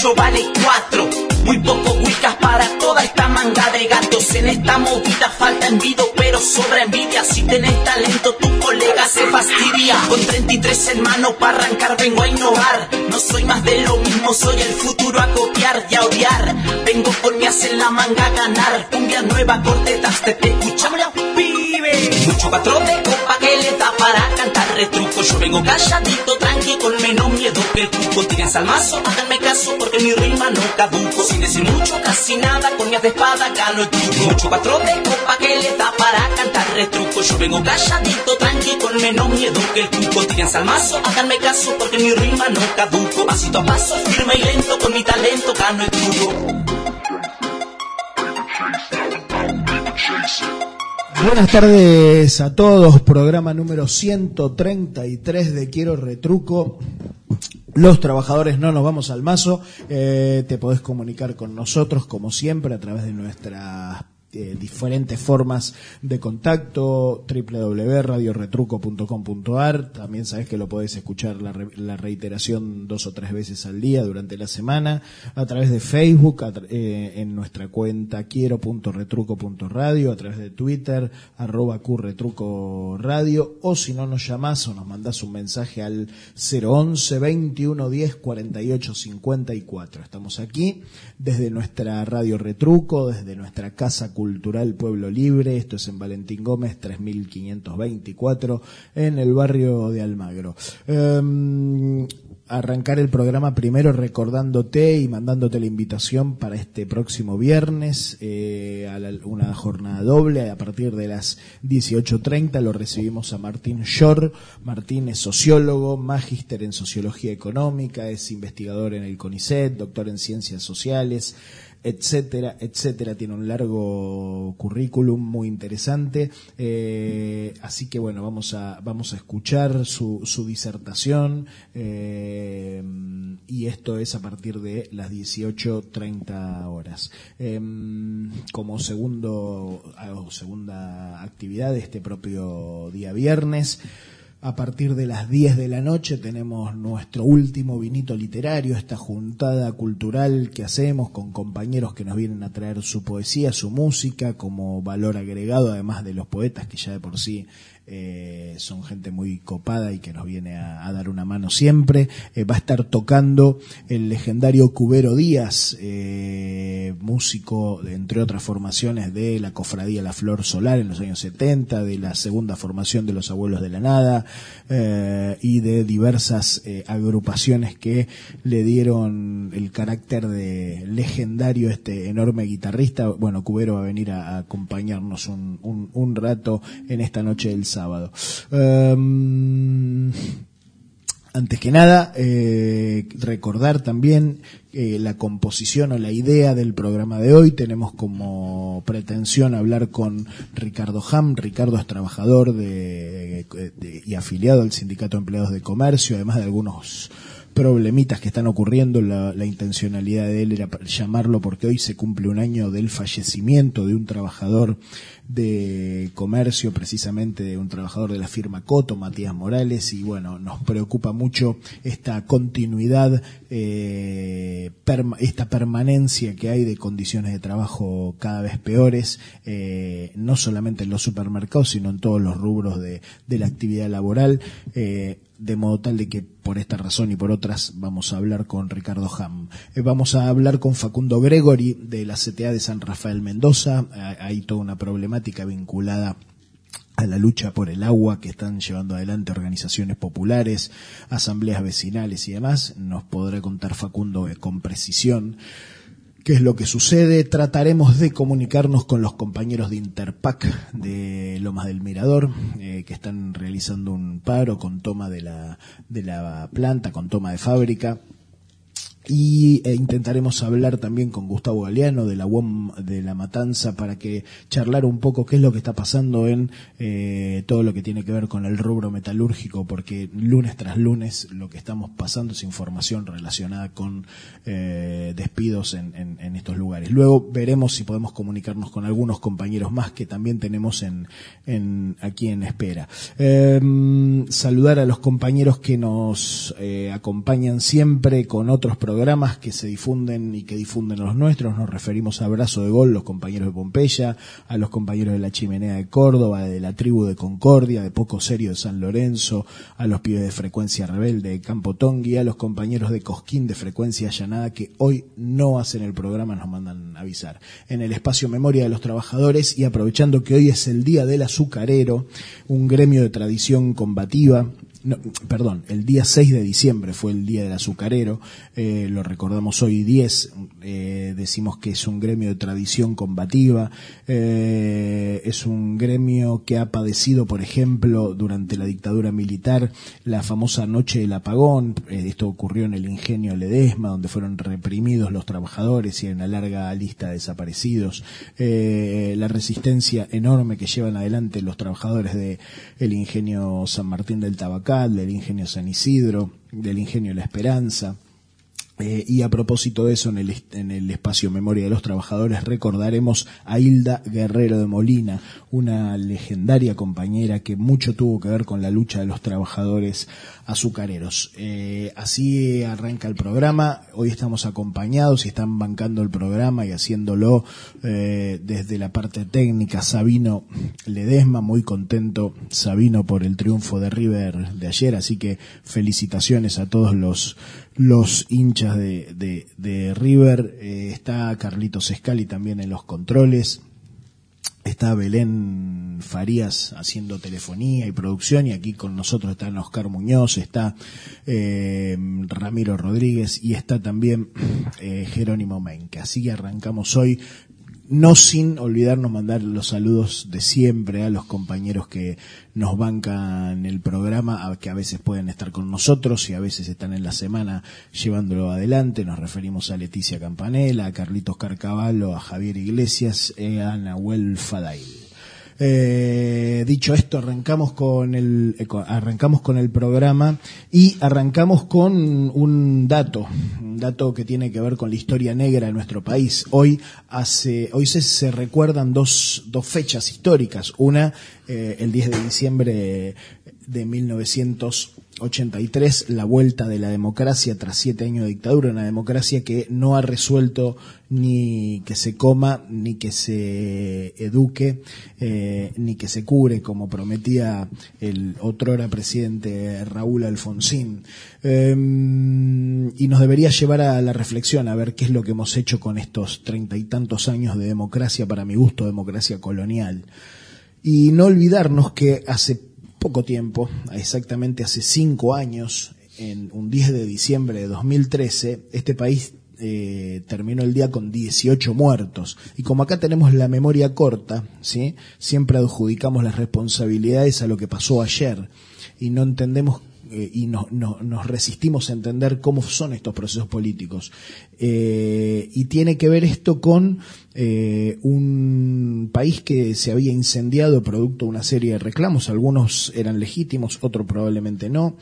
8 vale 4. Muy poco ubicas para toda esta manga de gatos. En esta movida falta envido, pero sobra envidia. Si tenés talento, tu colega se fastidia. Con 33 en mano para arrancar vengo a innovar. No soy más de lo mismo, soy el futuro a copiar y a odiar. Vengo con mi as en la manga a ganar. Cumbia nueva, cortetas, te escuchámosla, pibe. Mucho patrón de copa que le da para cantar retruco. Yo vengo calladito, tranqui, con menos miedo que el cuco. Tírense al mazo, háganme caso porque mi rima no caduco. Sin decir mucho, casi nada, con mi as de espada gano el truco. Mucho patrón de copa que le da para cantar retruco. Yo vengo calladito, tranqui, con menos miedo que el cuco. Tírense al mazo, háganme caso porque mi rima no caduco. Pasito a paso, firme y lento, con mi talento gano el truco. Buenas tardes a todos, programa número 133 de Quiero Retruco. Los trabajadores no nos vamos al mazo. Te podés comunicar con nosotros como siempre a través de nuestras diferentes formas de contacto, www.radioretruco.com.ar. También sabes que lo podés escuchar la reiteración 2 o 3 veces al día durante la semana, a través de Facebook, en nuestra cuenta quiero.retruco.radio, a través de Twitter, @qretrucoradio, o si no nos llamás o nos mandás un mensaje al 011 21 10 48 54. Estamos aquí desde nuestra Radio Retruco, desde nuestra Casa Cultural Pueblo Libre. Esto es en Valentín Gómez 3524 en el barrio de Almagro. Arrancar el programa primero recordándote y mandándote la invitación para este próximo viernes a una jornada doble a partir de las 18:30. Lo recibimos a Martín Shor. Martín es sociólogo, magíster en sociología económica, es investigador en el CONICET, doctor en ciencias sociales, etcétera, etcétera. Tiene un largo currículum muy interesante, así que bueno, vamos a escuchar su disertación, y esto es a partir de las 18:30 horas. Como segunda actividad de este propio día viernes, a partir de las 10 de la noche tenemos nuestro último vinito literario, esta juntada cultural que hacemos con compañeros que nos vienen a traer su poesía, su música como valor agregado, además de los poetas que ya de por sí son gente muy copada y que nos viene a dar una mano siempre. Va a estar tocando el legendario Cubero Díaz, músico, entre otras formaciones, de la Cofradía La Flor Solar en los años 70, de la segunda formación de los Abuelos de la Nada, y de diversas agrupaciones que le dieron el carácter de legendario a este enorme guitarrista. Bueno, Cubero va a venir a acompañarnos un rato en esta noche del sábado. Antes que nada, recordar también la composición o la idea del programa de hoy. Tenemos como pretensión hablar con Ricardo Ham. Ricardo es trabajador y afiliado al Sindicato de Empleados de Comercio, además de algunos problemitas que están ocurriendo. La intencionalidad de él era llamarlo porque hoy se cumple un año del fallecimiento de un trabajador de comercio, precisamente de un trabajador de la firma Coto, Matías Morales, y bueno, nos preocupa mucho esta continuidad, esta permanencia que hay de condiciones de trabajo cada vez peores, no solamente en los supermercados, sino en todos los rubros de la actividad laboral, de modo tal de que por esta razón y por otras vamos a hablar con Ricardo Ham. Vamos a hablar con Facundo Gregory de la CTA de San Rafael Mendoza. Hay toda una problemática vinculada a la lucha por el agua que están llevando adelante organizaciones populares, asambleas vecinales y demás. Nos podrá contar Facundo con precisión qué es lo que sucede. Trataremos de comunicarnos con los compañeros de Interpac de Lomas del Mirador, que están realizando un paro con toma de la planta, con toma de fábrica. Y intentaremos hablar también con Gustavo Galeano de la UOM de La Matanza para que charlar un poco qué es lo que está pasando en todo lo que tiene que ver con el rubro metalúrgico, porque lunes tras lunes lo que estamos pasando es información relacionada con despidos en estos lugares. Luego veremos si podemos comunicarnos con algunos compañeros más que también tenemos aquí en espera. Saludar a los compañeros que nos acompañan siempre con otros programas programas que se difunden y que difunden los nuestros. Nos referimos a Abrazo de Gol, los compañeros de Pompeya, a los compañeros de La Chimenea de Córdoba, de la Tribu de Concordia, de Poco Serio de San Lorenzo, a los pibes de Frecuencia Rebelde de Campo Tongui, a los compañeros de Cosquín de Frecuencia Allanada, que hoy no hacen el programa, nos mandan avisar. En el espacio Memoria de los Trabajadores, y aprovechando que hoy es el Día del Azucarero, un gremio de tradición combativa. No, perdón, el día 6 de diciembre fue el Día del Azucarero, lo recordamos hoy 10, decimos que es un gremio de tradición combativa, es un gremio que ha padecido, por ejemplo, durante la dictadura militar, la famosa Noche del Apagón. Esto ocurrió en el Ingenio Ledesma, donde fueron reprimidos los trabajadores y en una larga lista de desaparecidos. La resistencia enorme que llevan adelante los trabajadores del Ingenio San Martín del Tabacal, del Ingenio San Isidro, del Ingenio La Esperanza. Y a propósito de eso, en el espacio Memoria de los Trabajadores recordaremos a Hilda Guerrero de Molina, una legendaria compañera que mucho tuvo que ver con la lucha de los trabajadores azucareros. Así arranca el programa. Hoy estamos acompañados y están bancando el programa y haciéndolo desde la parte técnica Sabino Ledesma. Muy contento Sabino por el triunfo de River de ayer, así que felicitaciones a todos los hinchas de River. Está Carlitos Scali también en los controles. Está Belén Farías haciendo telefonía y producción, y aquí con nosotros están Oscar Muñoz, está Ramiro Rodríguez y está también Jerónimo Menque. Así que arrancamos hoy, no sin olvidarnos mandar los saludos de siempre a los compañeros que nos bancan el programa, que a veces pueden estar con nosotros y a veces están en la semana llevándolo adelante. Nos referimos a Leticia Campanella, a Carlitos Carcavallo, a Javier Iglesias, a Nahuel Fadail. Dicho esto, arrancamos con el programa y arrancamos con un dato que tiene que ver con la historia negra de nuestro país. Hoy se recuerdan dos fechas históricas. Una, el 10 de diciembre de 1983, la vuelta de la democracia tras 7 años de dictadura, una democracia que no ha resuelto ni que se coma, ni que se eduque, ni que se cure, como prometía el otrora presidente Raúl Alfonsín. Y nos debería llevar a la reflexión, a ver qué es lo que hemos hecho con estos 30 y tantos años de democracia, para mi gusto, democracia colonial. Y no olvidarnos que hace poco tiempo, exactamente hace 5 años, en un 10 de diciembre de 2013, este país terminó el día con 18 muertos. Y como acá tenemos la memoria corta, ¿sí?, siempre adjudicamos las responsabilidades a lo que pasó ayer y no entendemos y nos resistimos a entender cómo son estos procesos políticos. Y tiene que ver esto con un país que se había incendiado producto de una serie de reclamos. Algunos eran legítimos, otros probablemente no.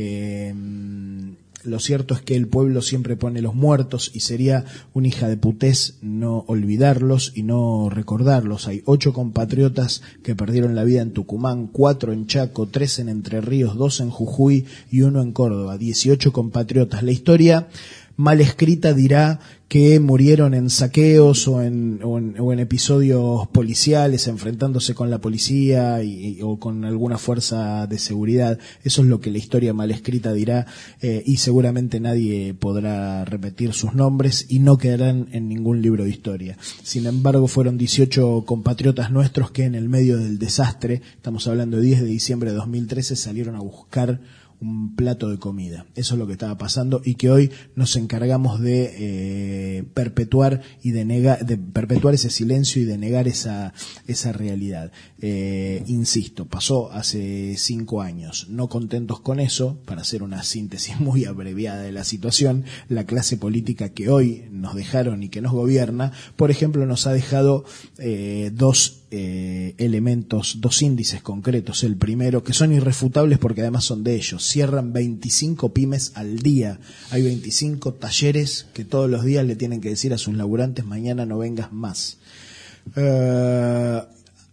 Lo cierto es que el pueblo siempre pone los muertos y sería una hija de putés no olvidarlos y no recordarlos. Hay 8 compatriotas que perdieron la vida en Tucumán, 4 en Chaco, 3 en Entre Ríos, 2 en Jujuy y 1 en Córdoba. 18 compatriotas. La historia mal escrita dirá que murieron en saqueos o en episodios policiales, enfrentándose con la policía o con alguna fuerza de seguridad. Eso es lo que la historia mal escrita dirá, y seguramente nadie podrá repetir sus nombres y no quedarán en ningún libro de historia. Sin embargo, fueron 18 compatriotas nuestros que en el medio del desastre, estamos hablando de 10 de diciembre de 2013, salieron a buscar un plato de comida. Eso es lo que estaba pasando y que hoy nos encargamos de perpetuar y de perpetuar ese silencio y de negar esa realidad. Insisto, pasó hace 5 años. No contentos con eso, para hacer una síntesis muy abreviada de la situación, la clase política que hoy nos dejaron y que nos gobierna, por ejemplo, nos ha dejado dos elementos, 2 índices concretos. El primero, que son irrefutables porque además son de ellos: cierran 25 pymes al día. Hay 25 talleres que todos los días le tienen que decir a sus laburantes: mañana no vengas más.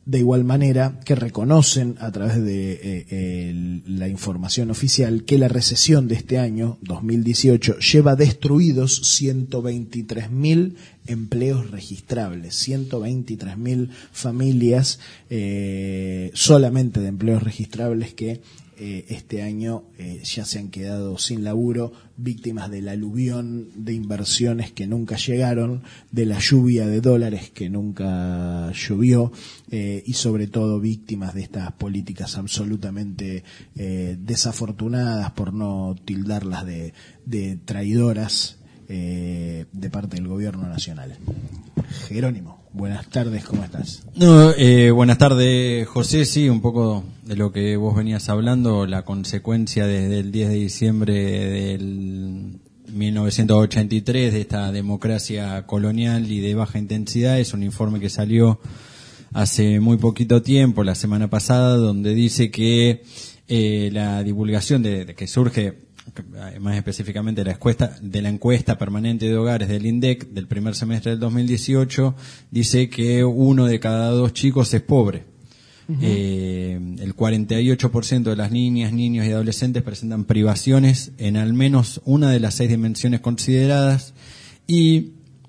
de igual manera que reconocen a través de la información oficial que la recesión de este año, 2018, lleva destruidos 123.000 empleos registrables, 123.000 familias solamente de empleos registrables que este año ya se han quedado sin laburo, víctimas del aluvión de inversiones que nunca llegaron, de la lluvia de dólares que nunca llovió, y sobre todo víctimas de estas políticas absolutamente desafortunadas, por no tildarlas de traidoras, de parte del gobierno nacional. Jerónimo, buenas tardes, ¿cómo estás? Buenas tardes, José. Sí, un poco de lo que vos venías hablando, la consecuencia desde el 10 de diciembre del 1983 de esta democracia colonial y de baja intensidad. Es un informe que salió hace muy poquito tiempo, la semana pasada, donde dice que la divulgación de que surge, más específicamente de la encuesta permanente de hogares del INDEC del primer semestre del 2018, dice que 1 de cada 2 chicos es pobre. Uh-huh. El 48% de las niñas, niños y adolescentes presentan privaciones en al menos una de las 6 dimensiones consideradas, y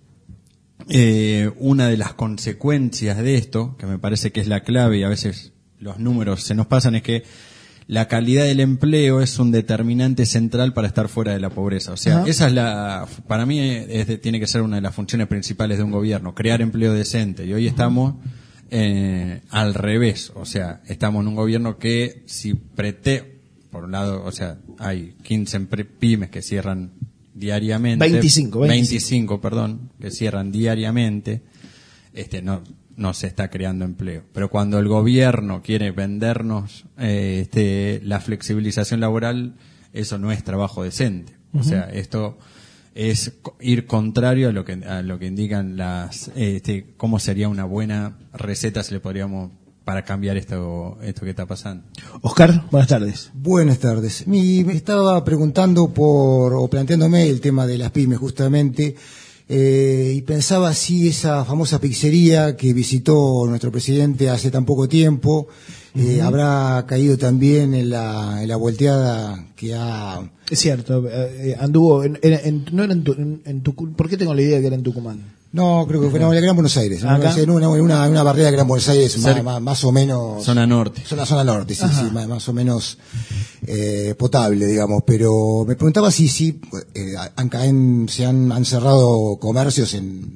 una de las consecuencias de esto, que me parece que es la clave y a veces los números se nos pasan, es que la calidad del empleo es un determinante central para estar fuera de la pobreza. O sea, esa es para mí tiene que ser una de las funciones principales de un gobierno, crear empleo decente. Y hoy estamos al revés. O sea, estamos en un gobierno que por un lado, o sea, hay 15 pymes que cierran diariamente. 25, que cierran diariamente. No se está creando empleo. Pero cuando el gobierno quiere vendernos la flexibilización laboral, eso no es trabajo decente. Uh-huh. O sea, esto es ir contrario a lo que indican cómo sería una buena receta, si le podríamos, para cambiar esto que está pasando. Oscar, buenas tardes. Buenas tardes. Me estaba preguntando o planteándome el tema de las pymes, justamente. Y pensaba si esa famosa pizzería que visitó nuestro presidente hace tan poco tiempo, uh-huh, habrá caído también en la volteada que ha... Es cierto, anduvo, no era en Tucumán. ¿Por qué tengo la idea de que era en Tucumán? No, creo que fue en la Gran Buenos Aires. En una barriada de Gran Buenos Aires, más o menos. Zona norte. Zona norte, sí, más o menos potable, digamos. Pero me preguntaba si se han cerrado comercios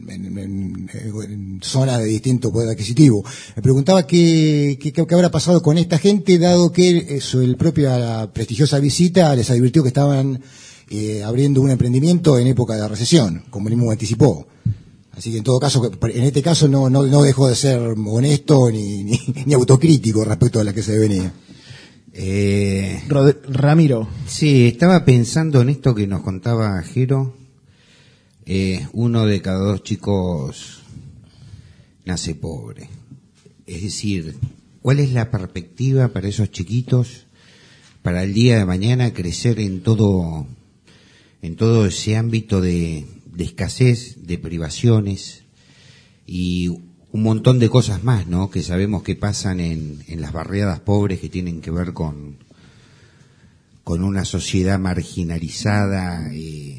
en zonas de distinto poder adquisitivo. Me preguntaba qué habrá pasado con esta gente, dado que la prestigiosa visita les advirtió que estaban abriendo un emprendimiento en época de recesión, como él mismo anticipó. Así que en todo caso, en este caso no dejó de ser honesto ni autocrítico respecto a la que se venía. Ramiro. Sí, estaba pensando en esto que nos contaba Jero. 1 de cada 2 chicos nace pobre. Es decir, ¿cuál es la perspectiva para esos chiquitos para el día de mañana crecer en todo ese ámbito de escasez, de privaciones y un montón de cosas más, ¿no? Que sabemos que pasan en las barriadas pobres, que tienen que ver con una sociedad marginalizada.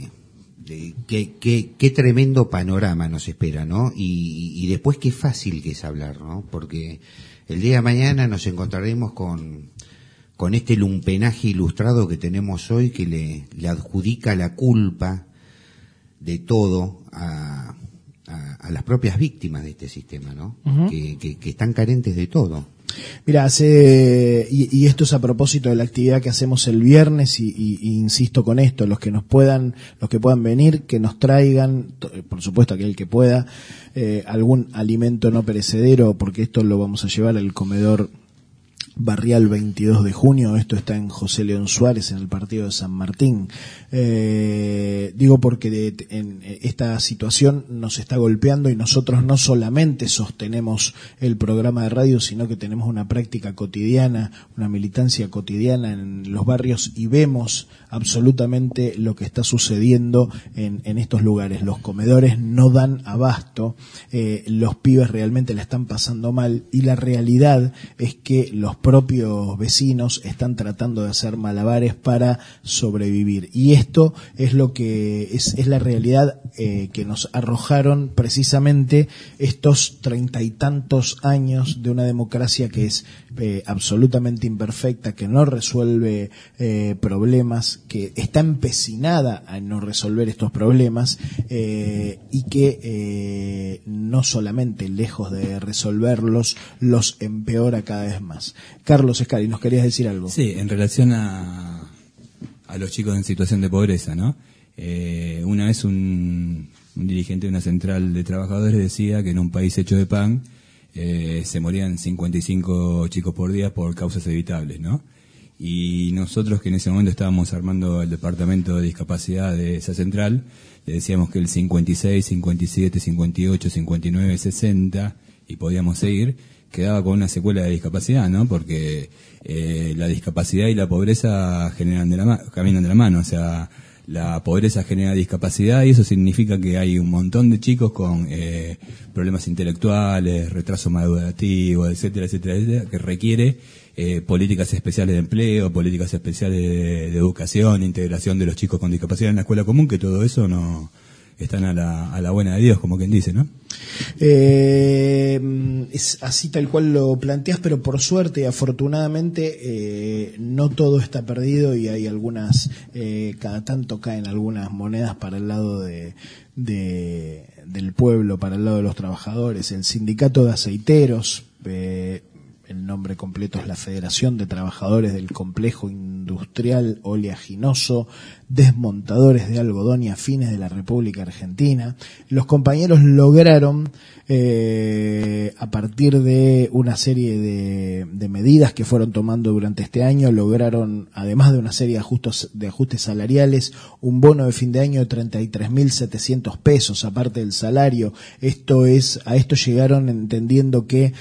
Qué tremendo panorama nos espera, ¿no? Y después qué fácil que es hablar, ¿no? Porque el día de mañana nos encontraremos con este lumpenaje ilustrado que tenemos hoy, que le adjudica la culpa de todo a las propias víctimas de este sistema, ¿no? Uh-huh. Que están carentes de todo. Mira, y esto es a propósito de la actividad que hacemos el viernes, y insisto con esto, los que puedan venir, que nos traigan, por supuesto aquel que pueda, algún alimento no perecedero, porque esto lo vamos a llevar al comedor Barrial 22 de junio, esto está en José León Suárez, en el partido de San Martín. Digo porque en esta situación nos está golpeando y nosotros no solamente sostenemos el programa de radio, sino que tenemos una práctica cotidiana, una militancia cotidiana en los barrios y vemos absolutamente lo que está sucediendo en estos lugares. Los comedores no dan abasto, los pibes realmente la están pasando mal y la realidad es que los propios vecinos están tratando de hacer malabares para sobrevivir. Y esto es lo que es la realidad que nos arrojaron precisamente estos 30 y tantos años de una democracia que es absolutamente imperfecta, que no resuelve problemas, que está empecinada a no resolver estos problemas y que no solamente lejos de resolverlos, los empeora cada vez más. Carlos Escali, ¿nos querías decir algo? Sí, en relación a los chicos en situación de pobreza, ¿no? Una vez un dirigente de una central de trabajadores decía que en un país hecho de pan se morían 55 chicos por día por causas evitables, ¿no? Y nosotros, que en ese momento estábamos armando el departamento de discapacidad de esa central, le decíamos que el 56, 57, 58, 59, 60, y podíamos seguir, quedaba con una secuela de discapacidad, ¿no? Porque la discapacidad y la pobreza caminan de la mano, o sea, la pobreza genera discapacidad y eso significa que hay un montón de chicos con problemas intelectuales, retraso madurativo, etcétera, etcétera, etcétera, que requiere políticas especiales de empleo, políticas especiales de educación, integración de los chicos con discapacidad en la escuela común, que todo eso no están a la buena de Dios, como quien dice, ¿no? Es así tal cual lo planteas, pero por suerte y afortunadamente no todo está perdido y hay algunas, cada tanto caen algunas monedas para el lado del pueblo, para el lado de los trabajadores. El sindicato de aceiteros, el nombre completo es la Federación de Trabajadores del Complejo Industrial Oleaginoso, Desmontadores de Algodón y Afines de la República Argentina. Los compañeros lograron, a partir de una serie de medidas que fueron tomando durante este año, lograron, además de una serie de ajustes salariales, un bono de fin de año de 33.700 pesos, aparte del salario. A esto llegaron entendiendo que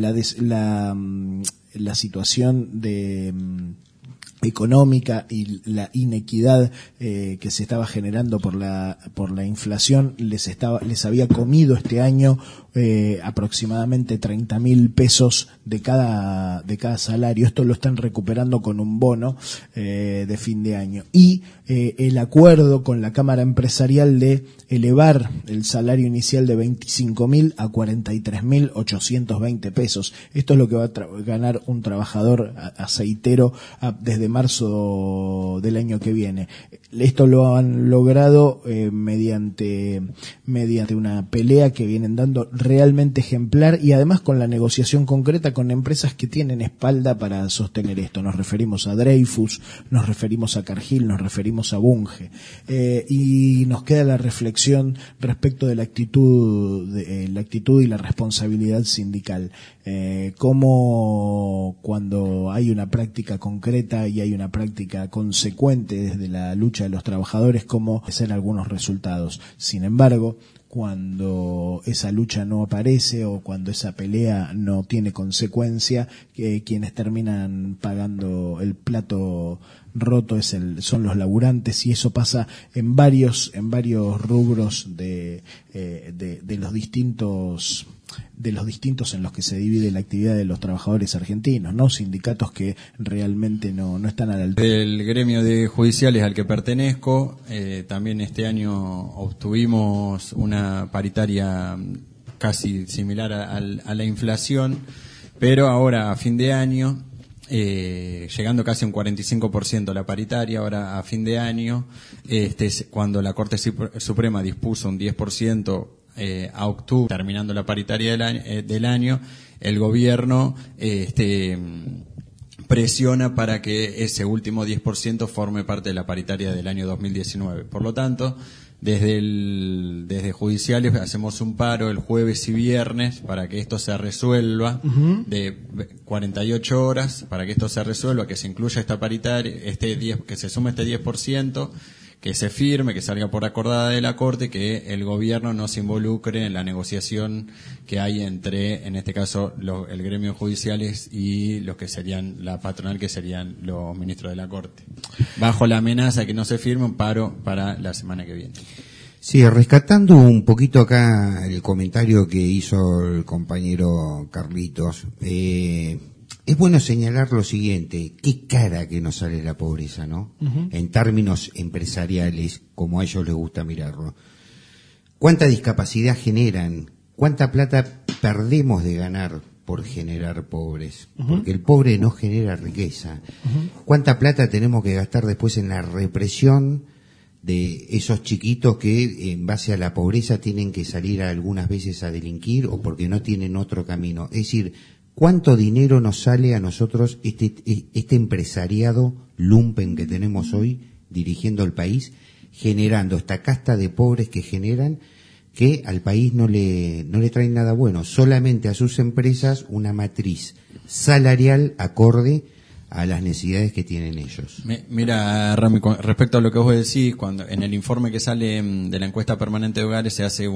la situación económica y la inequidad que se estaba generando por la inflación les había comido este año aproximadamente 30.000 pesos de cada salario. Esto lo están recuperando con un bono de fin de año y el acuerdo con la Cámara Empresarial de elevar el salario inicial de 25.000 a 43.820 pesos. Esto es lo que va a ganar un trabajador aceitero desde marzo del año que viene. Esto lo han logrado mediante una pelea que vienen dando realmente ejemplar y además con la negociación concreta con empresas que tienen espalda para sostener esto. Nos referimos a Dreyfus, nos referimos a Cargill, nos referimos a Bunge y nos queda la reflexión respecto de la actitud y la responsabilidad sindical. Cómo cuando hay una práctica concreta y hay una práctica consecuente desde la lucha de los trabajadores, cómo hacer algunos resultados. Sin embargo, cuando esa lucha no aparece o cuando esa pelea no tiene consecuencia, quienes terminan pagando el plato roto son los laburantes, y eso pasa en varios rubros de los distintos en los que se divide la actividad de los trabajadores argentinos, ¿no? Sindicatos que realmente no están a la altura. Del gremio de judiciales al que pertenezco, también este año obtuvimos una paritaria casi similar a la inflación, pero ahora a fin de año, llegando casi a un 45% la paritaria, ahora a fin de año, cuando la Corte Suprema dispuso un 10%, a octubre, terminando la paritaria del año, el gobierno presiona para que ese último 10% forme parte de la paritaria del año 2019. Por lo tanto, desde judiciales hacemos un paro el jueves y viernes para que esto se resuelva, de 48 horas, para que esto se resuelva, que se incluya esta paritaria, que se sume este 10%, que se firme, que salga por acordada de la Corte, que el gobierno no se involucre en la negociación que hay entre, en este caso, el gremio de judiciales y los que serían la patronal, que serían los ministros de la Corte. Bajo la amenaza de que no se firme un paro para la semana que viene. Sí, rescatando un poquito acá el comentario que hizo el compañero Carlitos, es bueno señalar lo siguiente: qué cara que nos sale la pobreza, ¿no? En términos empresariales, como a ellos les gusta mirarlo. ¿Cuánta discapacidad generan? ¿Cuánta plata perdemos de ganar por generar pobres? Porque el pobre no genera riqueza. ¿Cuánta plata tenemos que gastar después en la represión de esos chiquitos que en base a la pobreza tienen que salir algunas veces a delinquir o porque no tienen otro camino? Es decir, ¿cuánto dinero nos sale a nosotros este empresariado lumpen que tenemos hoy dirigiendo el país, generando esta casta de pobres que generan, que al país no le traen nada bueno, solamente a sus empresas una matriz salarial acorde a las necesidades que tienen ellos? Mira, Rami, respecto a lo que vos decís, cuando en el informe que sale de la encuesta permanente de hogares se hace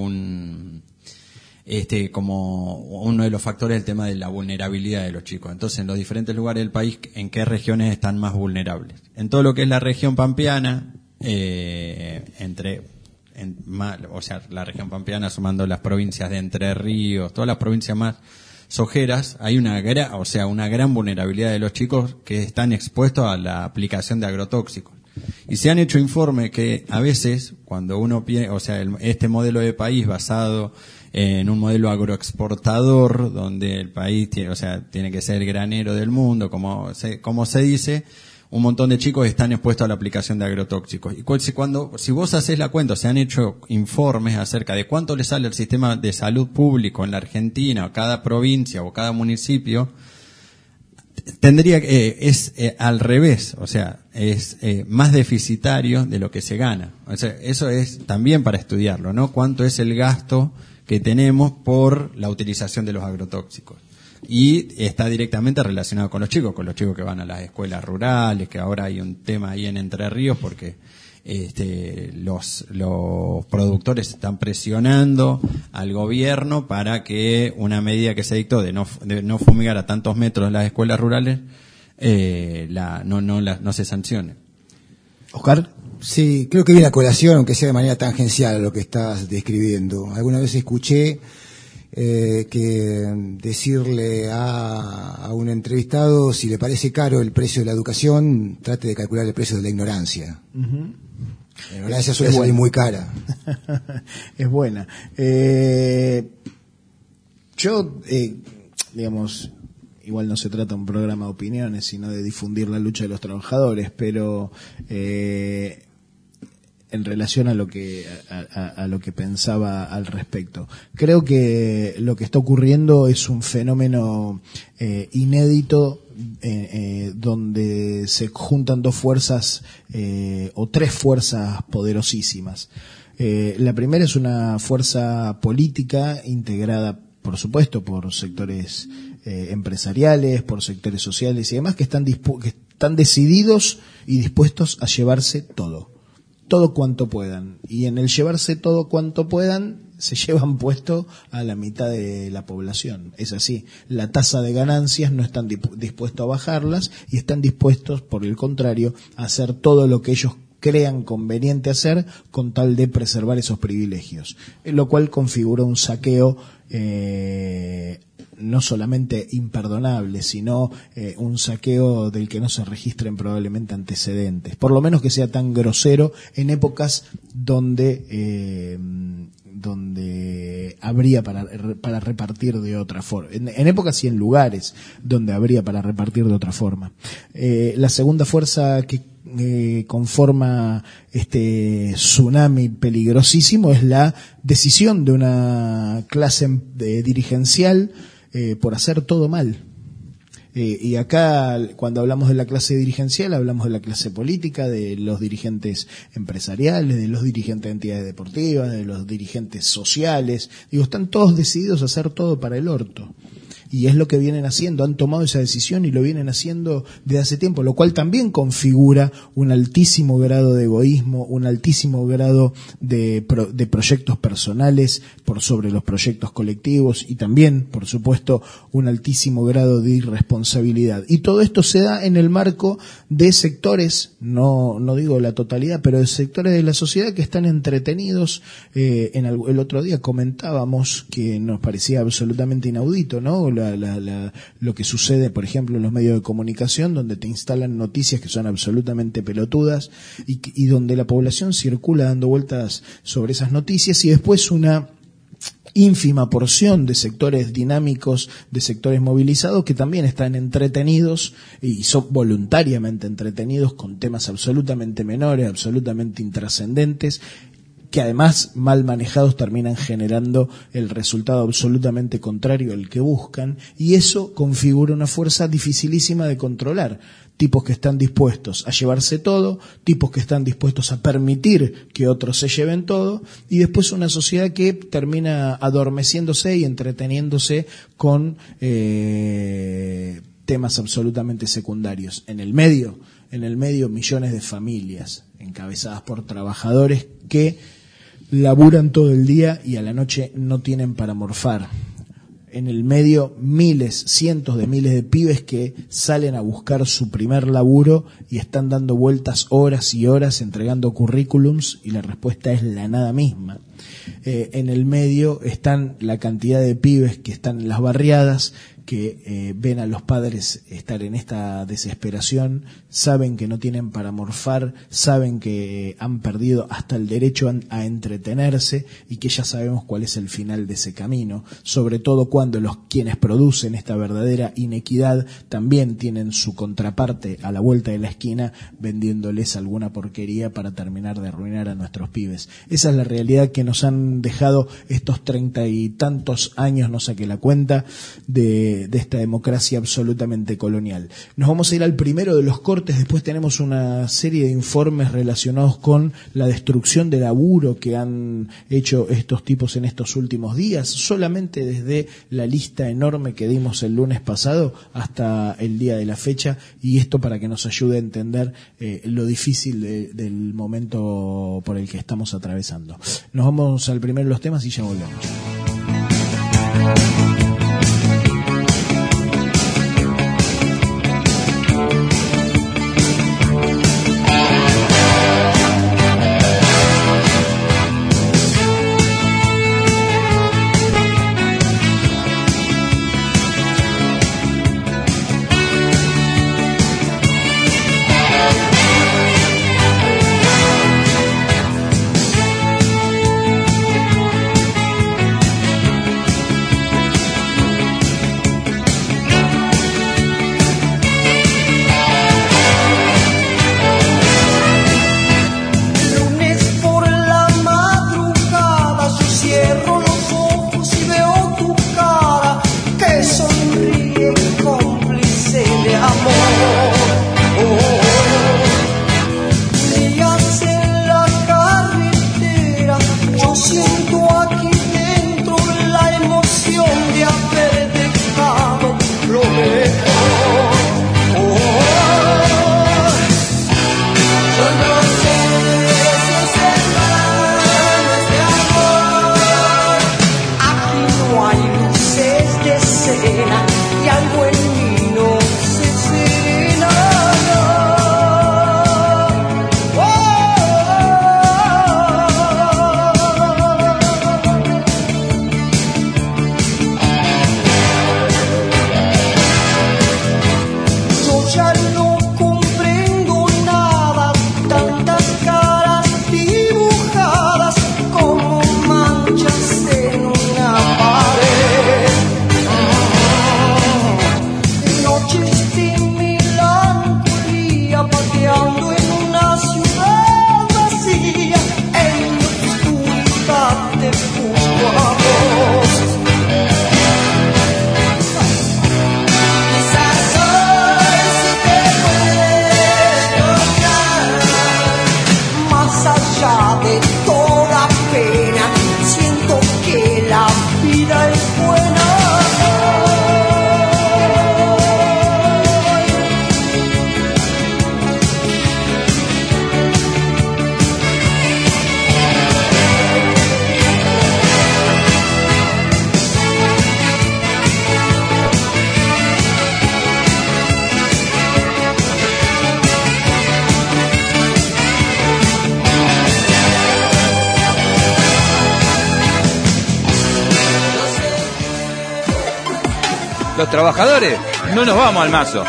como uno de los factores el tema de la vulnerabilidad de los chicos. Entonces, en los diferentes lugares del país, ¿en qué regiones están más vulnerables? En todo lo que es la región pampeana, la región pampeana sumando las provincias de Entre Ríos, todas las provincias más sojeras, hay una gran vulnerabilidad de los chicos que están expuestos a la aplicación de agrotóxicos. Y se han hecho informes que a veces, cuando uno piensa, este modelo de país basado en un modelo agroexportador, donde el país tiene que ser el granero del mundo, como se dice, un montón de chicos están expuestos a la aplicación de agrotóxicos. Y si vos haces la cuenta, se han hecho informes acerca de cuánto le sale al sistema de salud público en la Argentina, o cada provincia o cada municipio, es al revés, es más deficitario de lo que se gana. Eso es también para estudiarlo, ¿no? Cuánto es el gasto que tenemos por la utilización de los agrotóxicos. Y está directamente relacionado con los chicos que van a las escuelas rurales, que ahora hay un tema ahí en Entre Ríos porque los productores están presionando al gobierno para que una medida que se dictó de no fumigar a tantos metros las escuelas rurales no se sancione. Oscar. Sí, creo que viene a colación, aunque sea de manera tangencial, a lo que estás describiendo. Alguna vez escuché que decirle a un entrevistado, si le parece caro el precio de la educación, trate de calcular el precio de la ignorancia. La ignorancia suele salir muy cara. Es buena. Yo, igual no se trata de un programa de opiniones, sino de difundir la lucha de los trabajadores, pero en relación a lo que pensaba al respecto, creo que lo que está ocurriendo es un fenómeno inédito, donde se juntan dos fuerzas o tres fuerzas poderosísimas. La primera es una fuerza política integrada, por supuesto, por sectores empresariales, por sectores sociales y demás, que están decididos y dispuestos a llevarse todo cuanto puedan, y en el llevarse todo cuanto puedan se llevan puesto a la mitad de la población. Es así, la tasa de ganancias no están dispuestos a bajarlas y están dispuestos, por el contrario, a hacer todo lo que ellos crean conveniente hacer con tal de preservar esos privilegios, lo cual configura un saqueo no solamente imperdonable, sino un saqueo del que no se registren probablemente antecedentes, por lo menos que sea tan grosero en épocas donde habría para repartir de otra forma, en épocas y en lugares donde habría para repartir de otra forma. La segunda fuerza que conforma este tsunami peligrosísimo es la decisión de una clase dirigencial por hacer todo mal. Y acá, cuando hablamos de la clase dirigencial, hablamos de la clase política, de los dirigentes empresariales, de los dirigentes de entidades deportivas, de los dirigentes sociales. Digo, están todos decididos a hacer todo para el orto. Y es lo que vienen haciendo, han tomado esa decisión y lo vienen haciendo desde hace tiempo, lo cual también configura un altísimo grado de egoísmo, un altísimo grado de proyectos personales por sobre los proyectos colectivos y también, por supuesto, un altísimo grado de irresponsabilidad. Y todo esto se da en el marco de sectores, no digo la totalidad, pero de sectores de la sociedad que están entretenidos. El otro día comentábamos que nos parecía absolutamente inaudito, ¿no? Lo que sucede, por ejemplo, en los medios de comunicación, donde te instalan noticias que son absolutamente pelotudas y donde la población circula dando vueltas sobre esas noticias, y después una ínfima porción de sectores dinámicos, de sectores movilizados que también están entretenidos y son voluntariamente entretenidos con temas absolutamente menores, absolutamente intrascendentes, que además mal manejados terminan generando el resultado absolutamente contrario al que buscan, y eso configura una fuerza dificilísima de controlar. Tipos que están dispuestos a llevarse todo, tipos que están dispuestos a permitir que otros se lleven todo, y después una sociedad que termina adormeciéndose y entreteniéndose con temas absolutamente secundarios. En el medio millones de familias encabezadas por trabajadores que laburan todo el día y a la noche no tienen para morfar. En el medio cientos de miles de pibes que salen a buscar su primer laburo y están dando vueltas horas y horas entregando currículums y la respuesta es la nada misma. En el medio están la cantidad de pibes que están en las barriadas, que ven a los padres estar en esta desesperación, saben que no tienen para morfar, saben que han perdido hasta el derecho a entretenerse y que ya sabemos cuál es el final de ese camino, sobre todo cuando quienes producen esta verdadera inequidad también tienen su contraparte a la vuelta de la esquina vendiéndoles alguna porquería para terminar de arruinar a nuestros pibes. Esa es la realidad que nos han dejado estos 30 y tantos años, no saqué la cuenta, de esta democracia absolutamente colonial. Nos vamos a ir al primero de los cortes, después tenemos una serie de informes relacionados con la destrucción de laburo que han hecho estos tipos en estos últimos días, solamente desde la lista enorme que dimos el lunes pasado hasta el día de la fecha, y esto para que nos ayude a entender lo difícil del momento por el que estamos atravesando. Nos vamos al primero de los temas y ya volvemos. los trabajadores no nos vamos al mazo.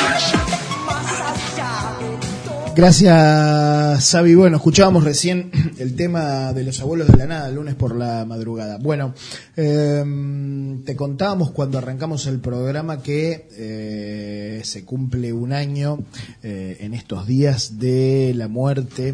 Gracias, Xavi. Bueno, escuchábamos recién el tema de los abuelos de la nada, el lunes por la madrugada. Bueno, te contábamos cuando arrancamos el programa que se cumple un año en estos días de la muerte,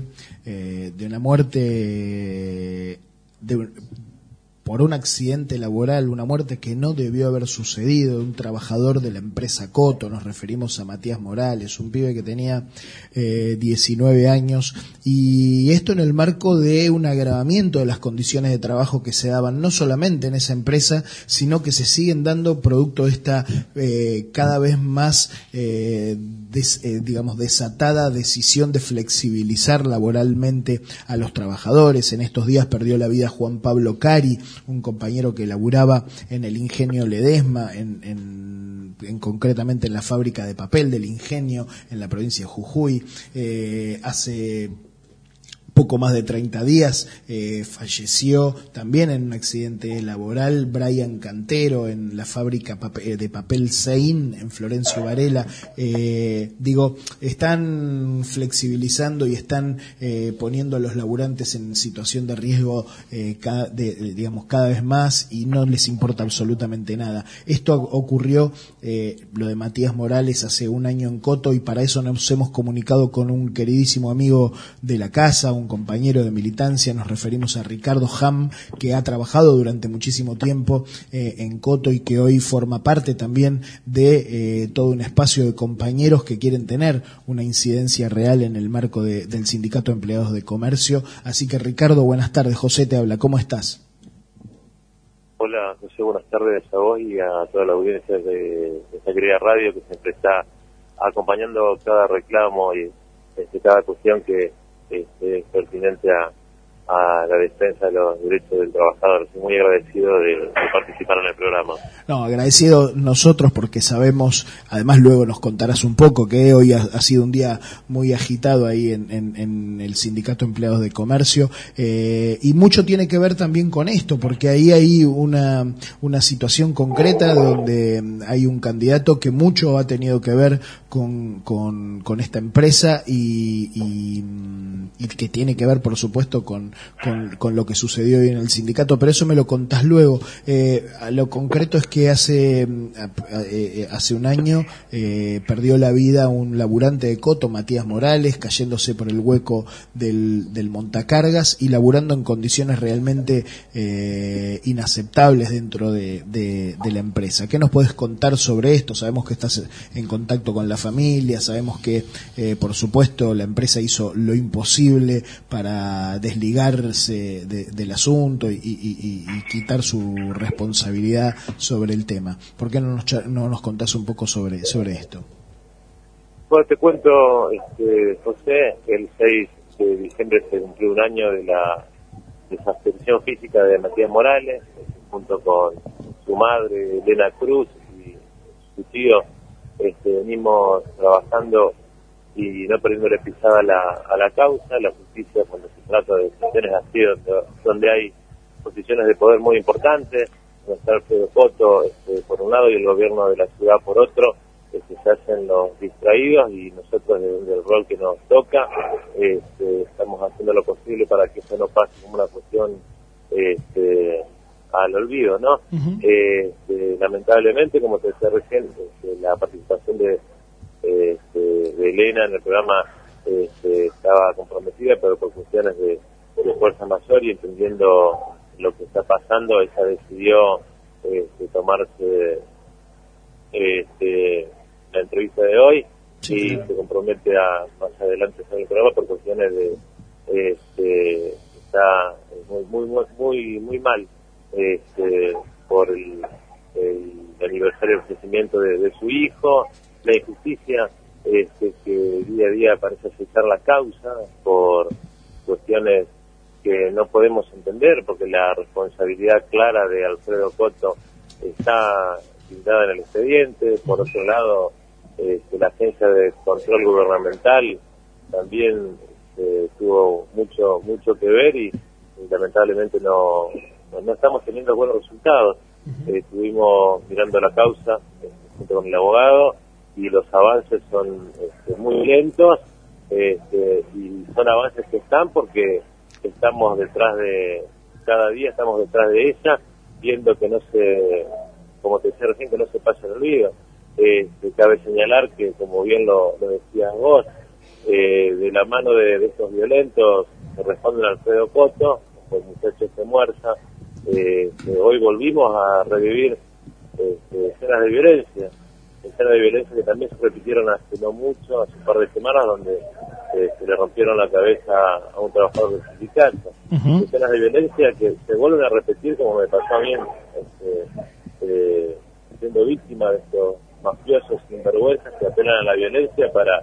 por un accidente laboral, una muerte que no debió haber sucedido, de un trabajador de la empresa Coto. Nos referimos a Matías Morales, un pibe que tenía 19 años, y esto en el marco de un agravamiento de las condiciones de trabajo que se daban no solamente en esa empresa, sino que se siguen dando producto de esta cada vez más desatada decisión de flexibilizar laboralmente a los trabajadores. En estos días perdió la vida Juan Pablo Cari, un compañero que laburaba en el Ingenio Ledesma, en concretamente en la fábrica de papel del Ingenio en la provincia de Jujuy. Hace poco más de 30 días falleció también en un accidente laboral Brian Cantero en la fábrica de papel Sein en Florencio Varela. Están flexibilizando y están poniendo a los laburantes en situación de riesgo cada vez más, y no les importa absolutamente nada. Esto ocurrió, lo de Matías Morales, hace un año en Coto, y para eso nos hemos comunicado con un queridísimo amigo de la casa, un compañero de militancia. Nos referimos a Ricardo Ham, que ha trabajado durante muchísimo tiempo en Coto y que hoy forma parte también de todo un espacio de compañeros que quieren tener una incidencia real en el marco del Sindicato de Empleados de Comercio. Así que, Ricardo, buenas tardes. José te habla, ¿cómo estás? Hola, José, buenas tardes a vos y a toda la audiencia de esta querida radio que siempre está acompañando cada reclamo y cada cuestión que es pertinente a la defensa de los derechos del trabajador. Estoy muy agradecido de participar en el programa. No, agradecido nosotros, porque sabemos, además luego nos contarás un poco, que hoy ha sido un día muy agitado ahí en el Sindicato de Empleados de Comercio, y mucho tiene que ver también con esto, porque ahí hay una situación concreta donde hay un candidato que mucho ha tenido que ver con esta empresa y que tiene que ver, por supuesto, con lo que sucedió hoy en el sindicato, pero eso me lo contás luego. Lo concreto es que hace un año perdió la vida un laburante de Coto, Matías Morales, cayéndose por el hueco del montacargas y laburando en condiciones realmente inaceptables dentro de la empresa. ¿Qué nos podés contar sobre esto? Sabemos que estás en contacto con la familia, sabemos que por supuesto la empresa hizo lo imposible para desligarse del asunto y quitar su responsabilidad sobre el tema. ¿Por qué no nos contás un poco sobre esto? Bueno, te cuento, José, el 6 de diciembre se cumplió un año de la desaparición física de Matías Morales, junto con su madre, Elena Cruz, y su tío. Venimos trabajando y no perdiéndole pisada a la causa. La justicia, cuando se trata de cuestiones así, donde hay posiciones de poder muy importantes, donde está Alfredo Coto por un lado y el gobierno de la ciudad por otro, se hacen los distraídos, y nosotros desde el rol que nos toca estamos haciendo lo posible para que eso no pase como una cuestión al olvido, ¿no? Uh-huh. Lamentablemente, como te decía recién, la participación de Elena en el programa estaba comprometida, pero por cuestiones de fuerza mayor y entendiendo lo que está pasando, ella decidió tomarse la entrevista de hoy, sí, y claro, se compromete a más adelante hacer el programa por cuestiones está muy mal por el aniversario del fallecimiento de su hijo, la injusticia que día a día parece aceitar la causa por cuestiones que no podemos entender, porque la responsabilidad clara de Alfredo Coto está pintada en el expediente. Por otro lado, la agencia de control gubernamental también tuvo mucho que ver y lamentablemente no estamos teniendo buenos resultados. Estuvimos mirando la causa junto con el abogado, y los avances son muy lentos, y son avances que están porque estamos cada día estamos detrás de ella, viendo que no se, como te decía recién, que no se pase el olvido. Cabe señalar que, como bien lo decías vos, de la mano de estos violentos que responden a Alfredo Coto, el muchacho de Muerza, hoy volvimos a revivir escenas de violencia que también se repitieron hace no mucho, hace un par de semanas, donde se le rompieron la cabeza a un trabajador del sindicato. Escenas de violencia que se vuelven a repetir, como me pasó a mí, siendo víctima de estos mafiosos sinvergüenzas que apelan a la violencia para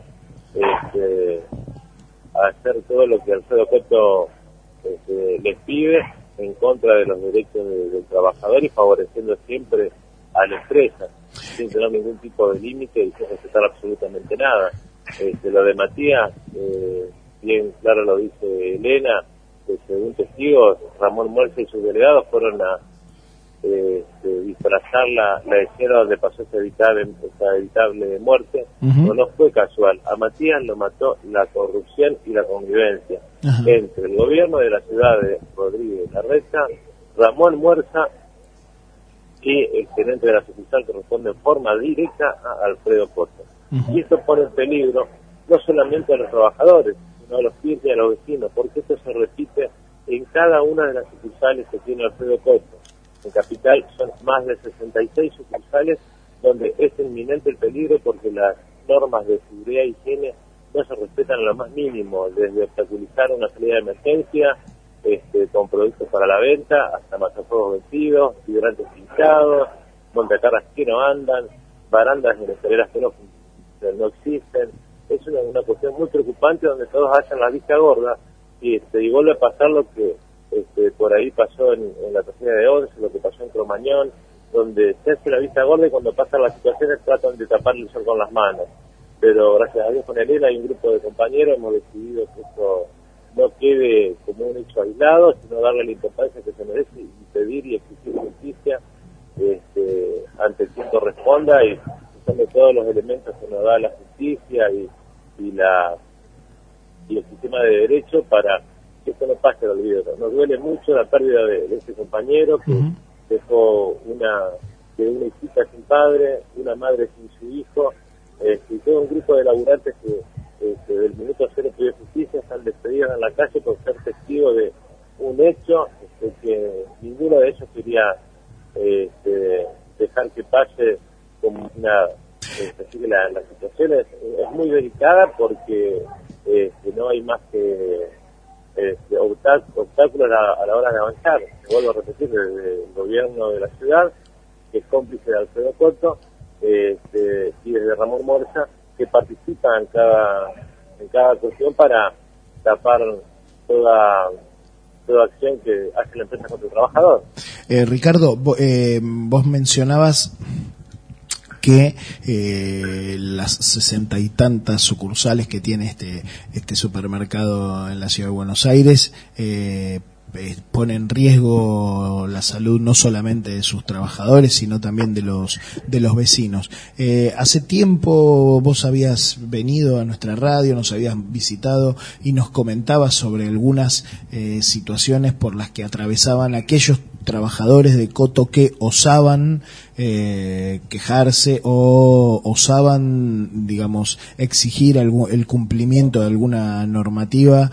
hacer todo lo que Alfredo Coto les pide en contra de los derechos del trabajador y favoreciendo siempre a la empresa, sin tener ningún tipo de límite y sin respetar absolutamente nada. Lo de Matías, bien claro lo dice Elena, según testigos, Ramón Muerza y sus delegados fueron a disfrazar la escena donde pasó esa evitable muerte. No fue casual. A Matías lo mató la corrupción y la convivencia entre el gobierno de la ciudad de Rodríguez Larreta, Ramón Muerza y el gerente de la sucursal que responde en forma directa a Alfredo Coto. Y esto pone en peligro no solamente a los trabajadores, sino a los clientes y a los vecinos, porque esto se repite en cada una de las sucursales que tiene Alfredo Coto. En Capital son más de 66 sucursales donde es inminente el peligro porque las normas de seguridad e higiene no se respetan en lo más mínimo, desde obstaculizar una salida de emergencia con productos para la venta, hasta matafuegos vencidos, hidrantes pinchados, montacargas que no andan, barandas en escaleras que no existen. Es una cuestión muy preocupante donde todos hacen la vista gorda y vuelve a pasar lo que por ahí pasó en la tragedia de Once, lo que pasó en Cromañón, donde se hace la vista gorda y cuando pasan las situaciones tratan de tapar el sol con las manos. Pero gracias a Dios con Elena y un grupo de compañeros hemos decidido que esto no quede como un hecho aislado, sino darle la importancia que se merece y pedir y exigir justicia ante quien corresponda y usando todos los elementos que nos da la justicia y el sistema de derecho para que esto no pase al olvido. Nos duele mucho la pérdida de este compañero que dejó una hijita sin padre, una madre sin su hijo, y todo un grupo de laburantes que del minuto cero pidió justicia, están despedidos en la calle por ser testigos de un hecho que ninguno de ellos quería dejar que pase como una... así que la situación es muy delicada porque no hay más que obstáculos a la hora de avanzar. Vuelvo a repetir, desde el gobierno de la ciudad, que es cómplice de Alfredo Coto, y desde Ramón Muerza, que participa en cada cuestión para tapar toda acción que hace la empresa contra el trabajador. Ricardo, vos mencionabas que las 60 y tantas sucursales que tiene este supermercado en la ciudad de Buenos Aires pone en riesgo la salud no solamente de sus trabajadores sino también de los vecinos. Hace tiempo vos habías venido a nuestra radio, nos habías visitado y nos comentabas sobre algunas situaciones por las que atravesaban aquellos trabajadores de Coto que osaban quejarse o osaban, digamos, exigir el cumplimiento de alguna normativa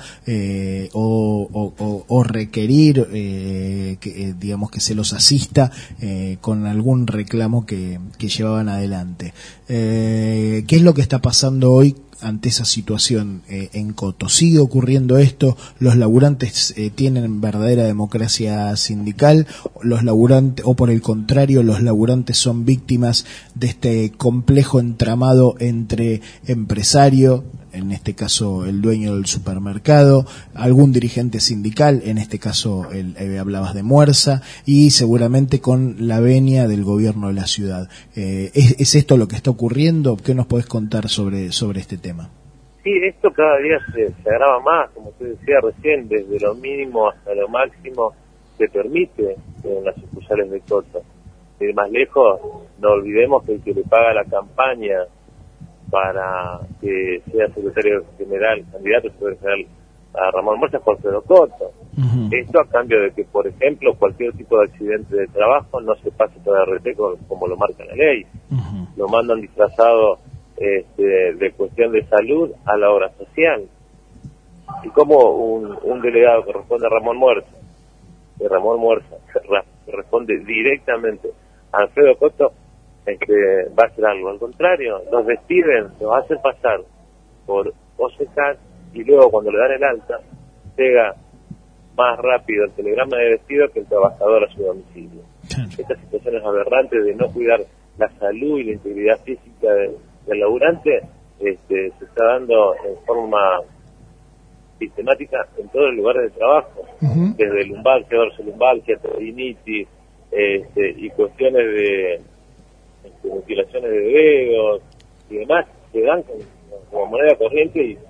o requerir digamos que se los asista con algún reclamo que llevaban adelante. ¿Qué es lo que está pasando hoy ante esa situación en Coto? ¿Sigue ocurriendo esto? ¿Los laburantes tienen verdadera democracia sindical? ¿Los laburantes, o por el contrario, los laburantes son víctimas de este complejo entramado entre empresario, en este caso el dueño del supermercado, algún dirigente sindical, en este caso hablabas de Muerza, y seguramente con la venia del gobierno de la ciudad? ¿Es esto lo que está ocurriendo? ¿Qué nos podés contar sobre este tema? Sí, esto cada día se agrava más, como usted decía recién, desde lo mínimo hasta lo máximo se permite en las sucursales de Coto. Ir más lejos, no olvidemos que el que le paga la campaña para que sea secretario general, candidato a secretario general a Ramón Muerza es Alfredo Coto. Esto a cambio de que, por ejemplo, cualquier tipo de accidente de trabajo no se pase por RT como lo marca la ley. Lo mandan disfrazado de cuestión de salud a la obra social. Y como un delegado que responde a Ramón Muerza, que responde directamente a Alfredo Coto, va a hacer algo. Al contrario, los despiden, los hacen pasar por OSECAT y luego cuando le dan el alta, llega más rápido el telegrama de despido que el trabajador a su domicilio. Estas situaciones aberrantes de no cuidar la salud y la integridad física del laburante se está dando en forma sistemática en todos los lugares de trabajo, desde lumbalgia, dorsolumbalgia, tendinitis, y cuestiones de mutilaciones de dedos y demás, se dan como moneda corriente y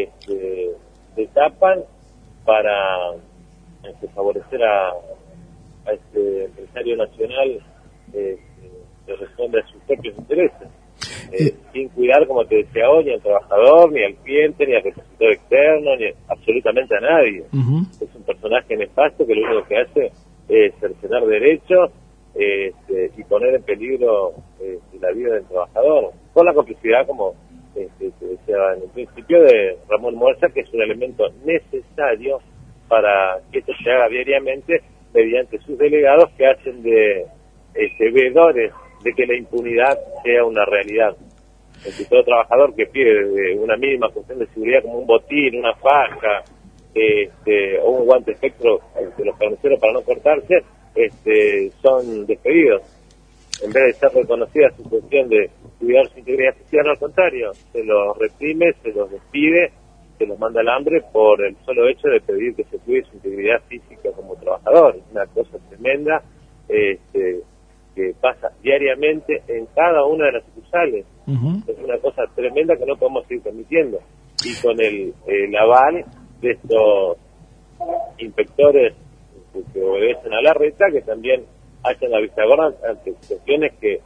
se tapan para favorecer a este empresario nacional que responde a sus propios intereses, sin cuidar, como te decía hoy, ni al trabajador, ni al cliente, ni al representante externo, ni absolutamente a nadie. Es un personaje nefasto que lo único que hace es cercenar derechos y poner en peligro la vida del trabajador, con la complicidad, como te decía en el principio, de Ramón Muerza, que es un elemento necesario para que esto se haga diariamente mediante sus delegados, que hacen de veedores de que la impunidad sea una realidad. Es todo trabajador que pide una mínima cuestión de seguridad, como un botín, una faja, o un guante espectro de los carniceros para no cortarse, son despedidos. En vez de ser reconocida su cuestión de cuidar su integridad física, no, al contrario, se los reprime, se los despide, se los manda al hambre por el solo hecho de pedir que se cuide su integridad física como trabajador. Es una cosa tremenda que pasa diariamente en cada una de las sucursales. Es una cosa tremenda que no podemos seguir permitiendo. Y con el aval de estos inspectores que obedecen a la reta, que también hacen la vista gorda ante cuestiones que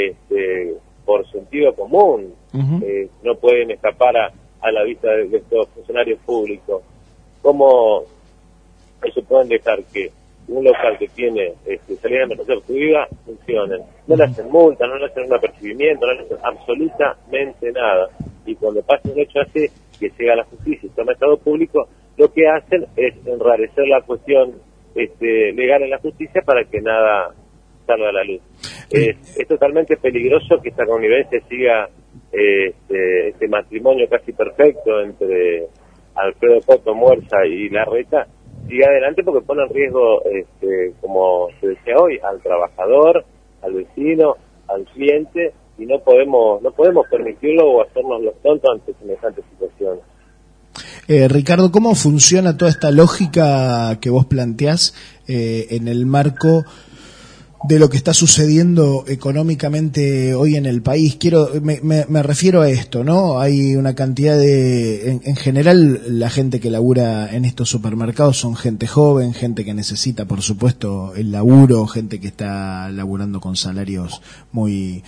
por sentido común no pueden escapar a la vista de estos funcionarios públicos. ¿Cómo se pueden dejar que un local que tiene salida de emergencia obstruida funcione? No le hacen multa, no le hacen un apercibimiento, no le hacen absolutamente nada. Y cuando pasa un hecho así, que llega a la justicia y toma estado público, lo que hacen es enrarecer la cuestión legal en la justicia para que nada salga a la luz. Es totalmente peligroso que esta convivencia siga este matrimonio casi perfecto entre Alfredo Coto, Muerza y Larreta, siga adelante, porque pone en riesgo, como se decía hoy, al trabajador, al vecino, al cliente, y no podemos permitirlo o hacernos los tontos ante semejantes situaciones. Ricardo, ¿cómo funciona toda esta lógica que vos planteás en el marco de lo que está sucediendo económicamente hoy en el país? Me refiero a esto, ¿no? Hay una cantidad en general, la gente que labura en estos supermercados son gente joven, gente que necesita, por supuesto, el laburo, gente que está laburando con salarios muy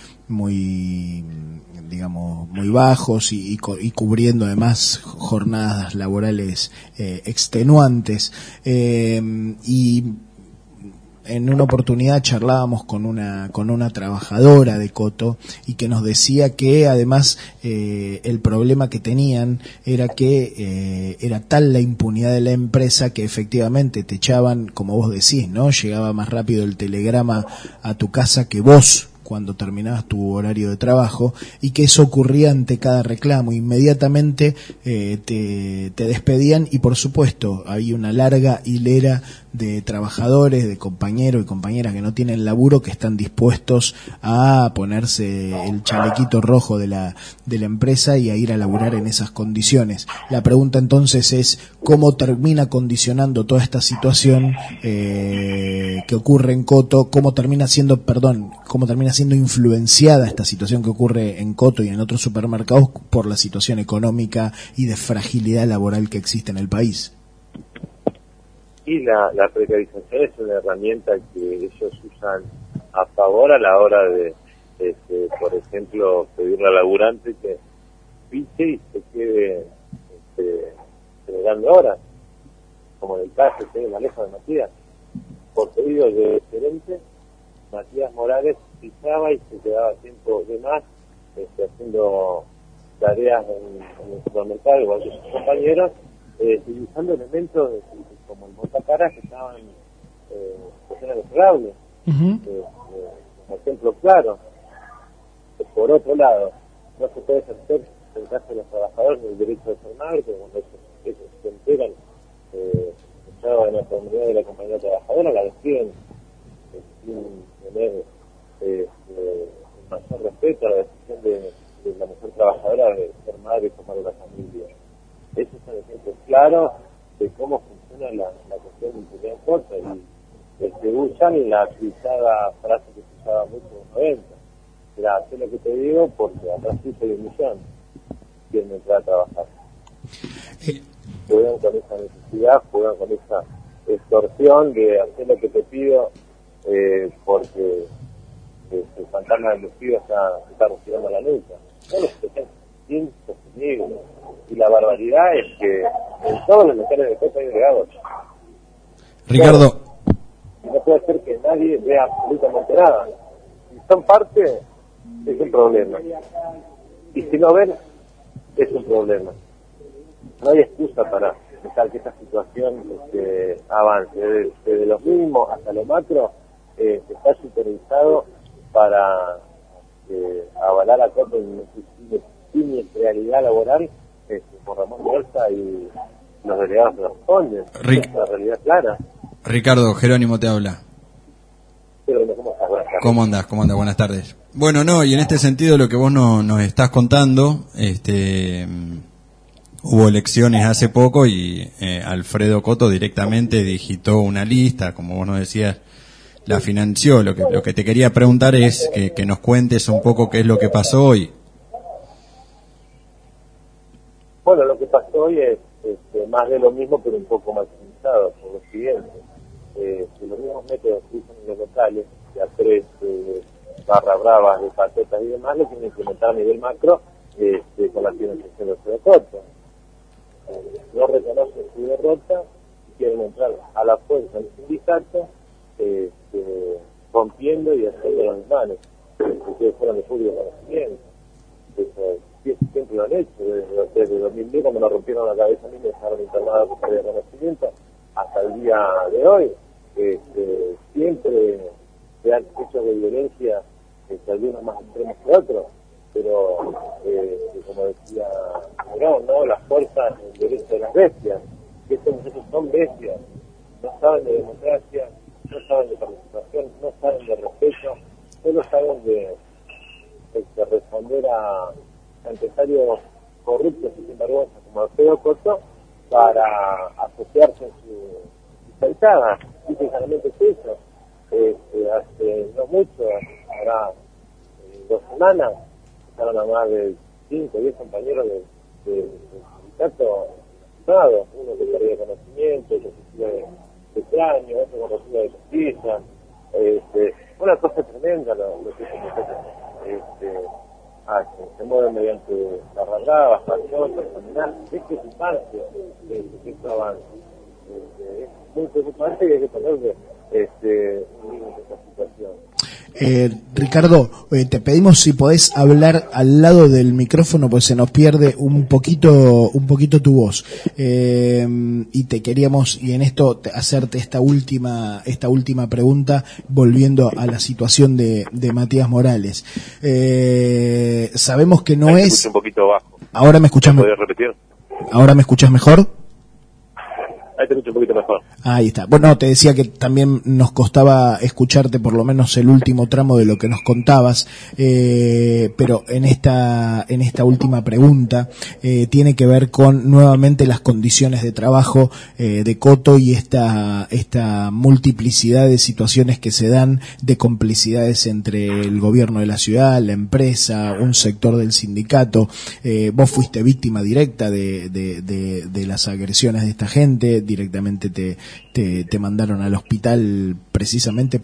digamos, muy bajos y cubriendo además jornadas laborales extenuantes. Y en una oportunidad charlábamos con una trabajadora de Coto y que nos decía que además el problema que tenían era que era tal la impunidad de la empresa que efectivamente te echaban, como vos decís, ¿no? Llegaba más rápido el telegrama a tu casa que vos cuando terminabas tu horario de trabajo, y que eso ocurría ante cada reclamo. Inmediatamente te despedían, y por supuesto había una larga hilera de trabajadores, de compañeros y compañeras que no tienen laburo, que están dispuestos a ponerse el chalequito rojo de la empresa y a ir a laburar en esas condiciones. La pregunta entonces es cómo termina condicionando toda esta situación que ocurre en Coto, cómo termina siendo influenciada esta situación que ocurre en Coto y en otros supermercados por la situación económica y de fragilidad laboral que existe en el país. Y la precarización es una herramienta que ellos usan a favor a la hora de por ejemplo, pedirle al laburante que piche y se quede generando horas, como en el caso de Alejo de Matías. Por pedido de gerente, Matías Morales pisaba y se quedaba tiempo de más haciendo tareas en el supermercado, igual que sus compañeros, utilizando elementos como el montacaras que estaban en los fraudes. Un ejemplo claro. Por otro lado, no se puede ejercer en el caso de los trabajadores el derecho de ser madre, porque cuando ellos se enteran de la comunidad de la compañía trabajadora, la despiden sin tener el mayor respeto a la decisión de la mujer trabajadora de ser madre y formar una familia. Ese es un ejemplo claro de cómo funciona la cuestión de impunidad corta, y usan la utilizada frase que se usaba mucho en los 90. Era, hacer lo que te digo porque atrás sí soy un millón. Quieren entrar a trabajar. Juegan con esa necesidad, juegan con esa extorsión de hacer lo que te pido porque el fantasma del despido se está retirando la nuca. Todo esto es insostenible. Y la barbaridad es que en todos los locales de costa hay delegados. Ricardo. Y no puede ser que nadie vea absolutamente nada. Si son parte, es un problema. Y si no ven, es un problema. No hay excusa para dejar que esta situación avance. Desde lo mínimo hasta lo macro, está supervisado para avalar a Coto en siniestralidad laboral por Ramón Bolsa y los delegados de los Condes. Es una realidad clara. Ricardo, Jerónimo te habla. ¿Cómo andás? Buenas tardes. Bueno, no, y en este sentido lo que vos nos estás contando, hubo elecciones hace poco y Alfredo Coto directamente digitó una lista, como vos nos decías, la financió. Lo que te quería preguntar es que nos cuentes un poco qué es lo que pasó hoy. Bueno, lo que pasó hoy es más de lo mismo, pero un poco más optimizado, por lo siguiente. Los mismos métodos que usan en los locales, de A3, barra bravas, de patetas y demás, lo quieren implementar a nivel macro con la financiación de Alfredo Coto. No reconocen su derrota y quieren entrar a la fuerza del sindicato, rompiendo y haciendo los desmanes, que fueran de público conocimiento. Siempre lo han hecho, desde 2010, cuando nos rompieron la cabeza a mí, me dejaron internado por pérdida de conocimiento, hasta el día de hoy. Siempre se han hecho de violencia, algunos más extremos que otros, pero como decía Morón, ¿no? Las fuerzas del derecho de las bestias, que estos muchachos son bestias, no saben de democracia, no saben de participación, no saben de respeto, solo saben de responder a empresarios corruptos y sin vergüenza como Alfredo Coto para asociarse en su pensada. Y generalmente es eso. Hace no mucho, ahora 2 semanas, estaban a más de 5 o 10 compañeros del sindicato asesinados, uno que perdía conocimiento, otro que fue extraño, otro con rotura de justicia. Una cosa tremenda lo que se mueven mediante la rarraba, facción, personalidad. Es que es infancia que esto avance. Es muy preocupante y hay que ponerle un límite a esta situación. Ricardo, te pedimos si podés hablar al lado del micrófono, pues se nos pierde un poquito tu voz. Y te queríamos, y en esto hacerte esta última pregunta, volviendo a la situación de Matías Morales. Sabemos que no ahí es. Un poquito bajo. Ahora me escuchás. ¿Podés repetir? ¿Ahora me escuchás mejor? Ahí te escucho un poquito mejor. Ahí está. Bueno, te decía que también nos costaba escucharte por lo menos el último tramo de lo que nos contabas, pero en esta última pregunta tiene que ver con nuevamente las condiciones de trabajo de Coto y esta multiplicidad de situaciones que se dan, de complicidades entre el gobierno de la ciudad, la empresa, un sector del sindicato. Vos fuiste víctima directa de las agresiones de esta gente, directamente te mandaron al hospital precisamente por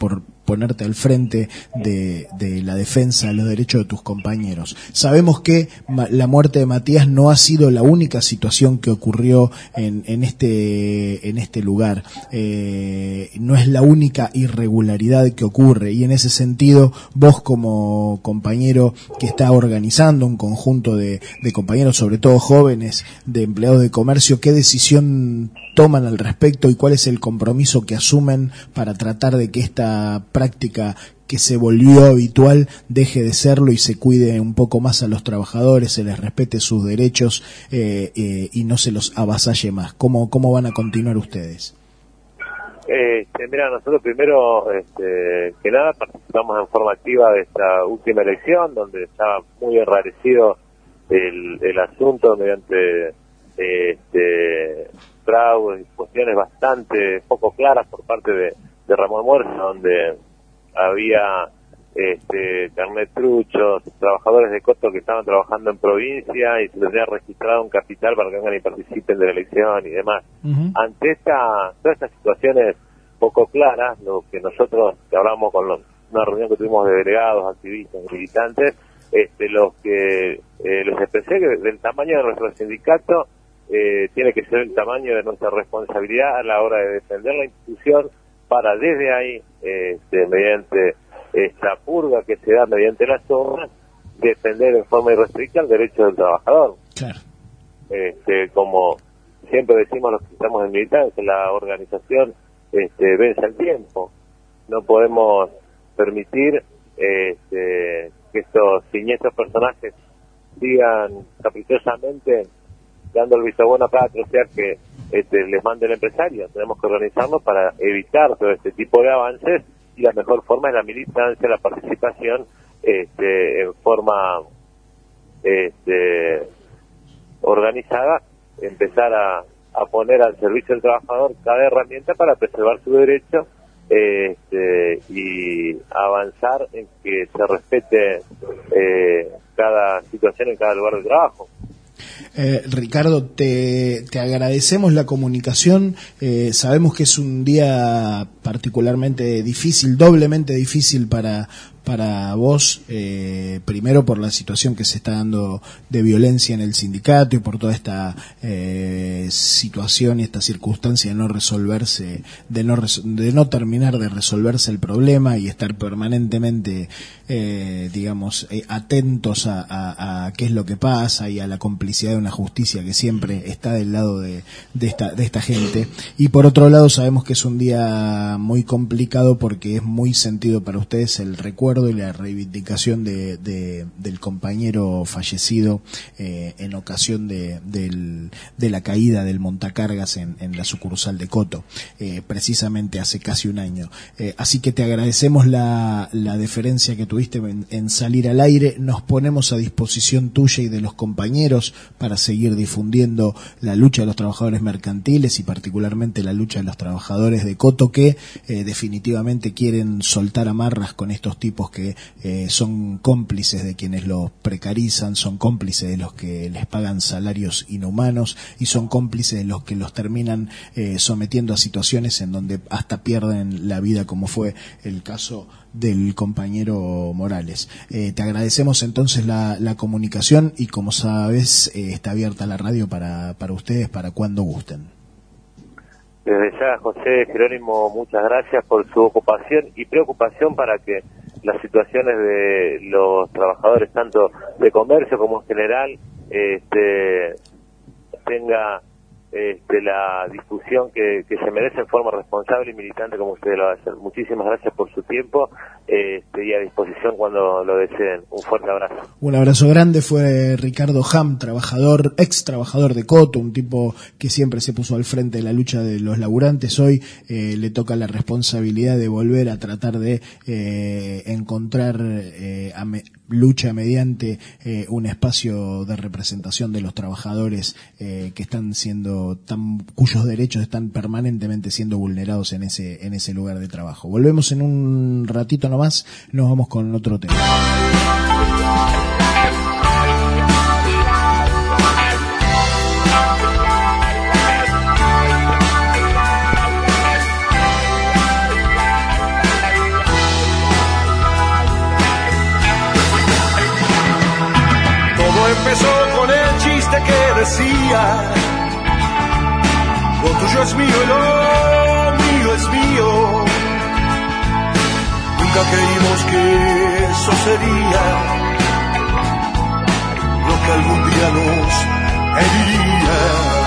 ponerte al frente de la defensa de los derechos de tus compañeros. Sabemos que la muerte de Matías no ha sido la única situación que ocurrió en este lugar, no es la única irregularidad que ocurre, y en ese sentido vos, como compañero que está organizando un conjunto de compañeros, sobre todo jóvenes, de empleados de comercio, ¿qué decisión toman al respecto y cuál es el compromiso que asumen para tratar de que esta práctica que se volvió habitual deje de serlo y se cuide un poco más a los trabajadores, se les respete sus derechos y no se los avasalle más? ¿Cómo van a continuar ustedes? Mira, nosotros primero, que nada, participamos en forma activa de esta última elección, donde estaba muy enrarecido el asunto mediante fraudes y cuestiones bastante poco claras por parte de Ramón Muerza, donde había carnet truchos, trabajadores de Coto que estaban trabajando en provincia y se les había registrado un capital para que vengan y participen de la elección y demás. Uh-huh. Ante todas estas situaciones poco claras, lo que nosotros, que hablamos con una reunión que tuvimos de delegados, activistas, militantes, les expresé que del tamaño de nuestro sindicato tiene que ser el tamaño de nuestra responsabilidad a la hora de defender la institución, para desde ahí, mediante esta purga que se da mediante las obras, defender en forma irrestricta el derecho del trabajador. Claro. Como siempre decimos los que estamos en militancia, la organización vence el tiempo. No podemos permitir que estos siniestros personajes sigan caprichosamente dando el visto bueno a cada atrocidad que les mande el empresario. Tenemos que organizarnos para evitar todo este tipo de avances, y la mejor forma es la militancia, la participación en forma organizada, empezar a poner al servicio del trabajador cada herramienta para preservar su derecho y avanzar en que se respete cada situación en cada lugar de trabajo. Ricardo, te agradecemos la comunicación. Sabemos que es un día particularmente difícil, doblemente difícil para vos, primero por la situación que se está dando de violencia en el sindicato y por toda esta situación y esta circunstancia de no resolverse, de no terminar de resolverse el problema y estar permanentemente atentos a qué es lo que pasa y a la complicidad de una justicia que siempre está del lado de esta gente. Y por otro lado, sabemos que es un día muy complicado porque es muy sentido para ustedes el recuerdo y la reivindicación del compañero fallecido en ocasión de la caída del montacargas en la sucursal de Coto, precisamente hace casi un año. Así que te agradecemos la deferencia que tuviste en salir al aire. Nos ponemos a disposición tuya y de los compañeros para seguir difundiendo la lucha de los trabajadores mercantiles y particularmente la lucha de los trabajadores de Coto, que definitivamente quieren soltar amarras con estos tipos que son cómplices de quienes los precarizan, son cómplices de los que les pagan salarios inhumanos y son cómplices de los que los terminan sometiendo a situaciones en donde hasta pierden la vida, como fue el caso del compañero Morales. Te agradecemos entonces la comunicación y, como sabes, está abierta la radio para ustedes para cuando gusten. Desde ya, José Jerónimo, muchas gracias por su ocupación y preocupación para que las situaciones de los trabajadores, tanto de comercio como en general, tenga la discusión que se merece en forma responsable y militante como ustedes lo hacen. Muchísimas gracias por su tiempo y a disposición cuando lo deseen. Un fuerte abrazo. Un abrazo grande. Fue Ricardo Ham, ex trabajador de Coto, un tipo que siempre se puso al frente de la lucha de los laburantes. Hoy le toca la responsabilidad de volver a tratar de encontrar lucha mediante un espacio de representación de los trabajadores que están siendo cuyos derechos están permanentemente siendo vulnerados en ese lugar de trabajo. Volvemos en un ratito nomás, nos vamos con otro tema. empezó con el chiste que decía: lo tuyo es mío y lo mío es mío. Nunca creímos que eso sería lo que algún día nos heriría.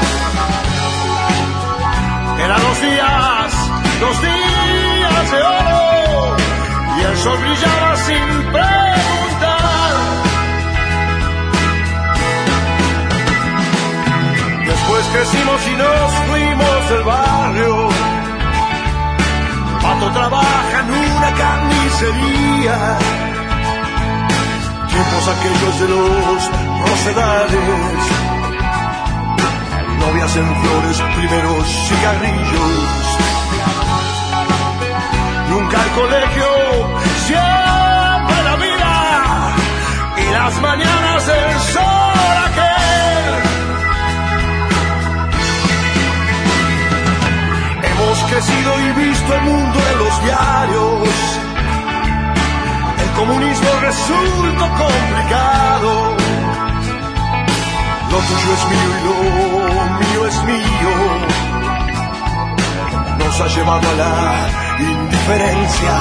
Eran los días de oro, y el sol brillaba sin preguntar. Después crecimos y nos fuimos del barrio. Pato trabaja en una carnicería. Tiempos aquellos de los rosedales, novias en flores, primeros cigarrillos. Nunca el colegio, siempre la vida y las mañanas del sol aquel. Hemos crecido y visto el mundo en los diarios. El comunismo resultó complicado. Lo tuyo es mío y lo mío es mío. Nos ha llevado a la indiferencia.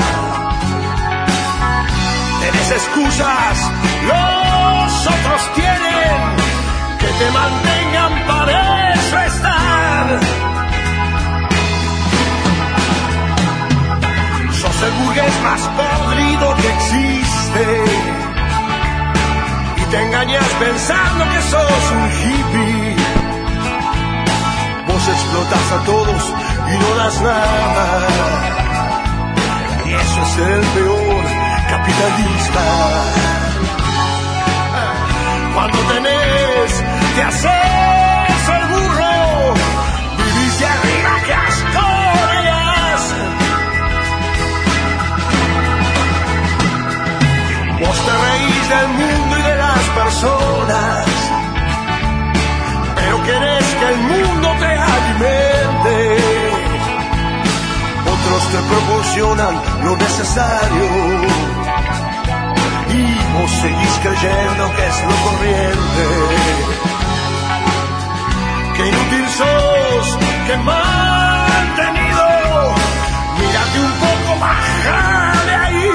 Tenés excusas, los otros tienen, que te mantengan para eso estar. Sos el burgués más podrido que existe, y te engañas pensando que sos un hippie. Vos explotas a todos y no das nada, y eso es ser el peor capitalista. Cuando tenés, te haces el burro, vivís de arriba que ascoreas. Vos te reís del mundo y de las personas, pero querés que el mundo te alimente. Otros te proporcionan lo necesario y vos seguís creyendo que es lo corriente. Qué inútil sos, qué mantenido. Mírate un poco, baja de ahí.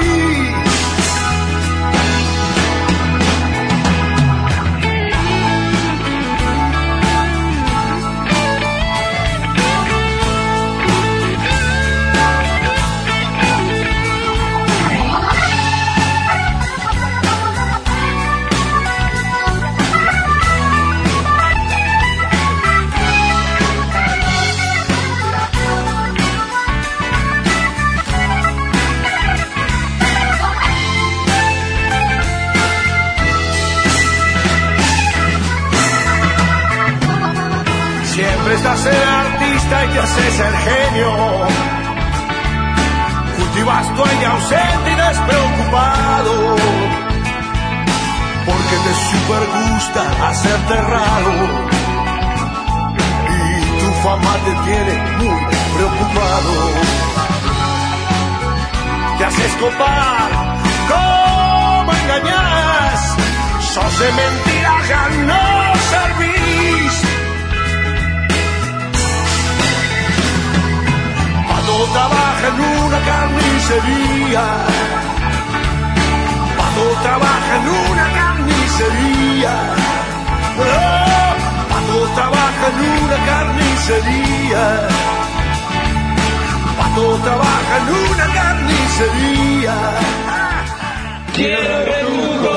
Estás el artista y te haces el genio. Cultivas tu aire ausente y despreocupado, porque te super gusta hacerte raro, y tu fama te tiene muy preocupado. Te haces copar, ¿cómo engañas? Sos de mentira, ya no servís. Pato trabaja en una carnicería. Pato trabaja en una carnicería. Oh, Pato trabaja en una carnicería. Pato trabaja en una carnicería. Quiero verdugo.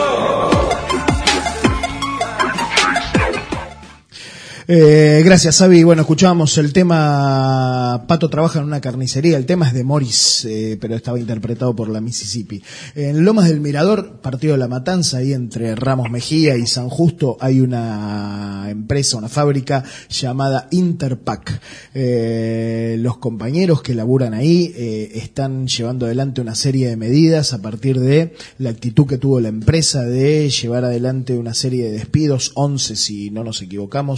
Gracias, Xavi. Bueno, escuchábamos el tema Pato trabaja en una carnicería. El tema es de Morris, pero estaba interpretado por la Mississippi. En Lomas del Mirador, partido de La Matanza, ahí entre Ramos Mejía y San Justo, hay una empresa, una fábrica llamada Interpack. Los compañeros que laburan ahí están llevando adelante una serie de medidas a partir de la actitud que tuvo la empresa de llevar adelante una serie de despidos, 11 si no nos equivocamos,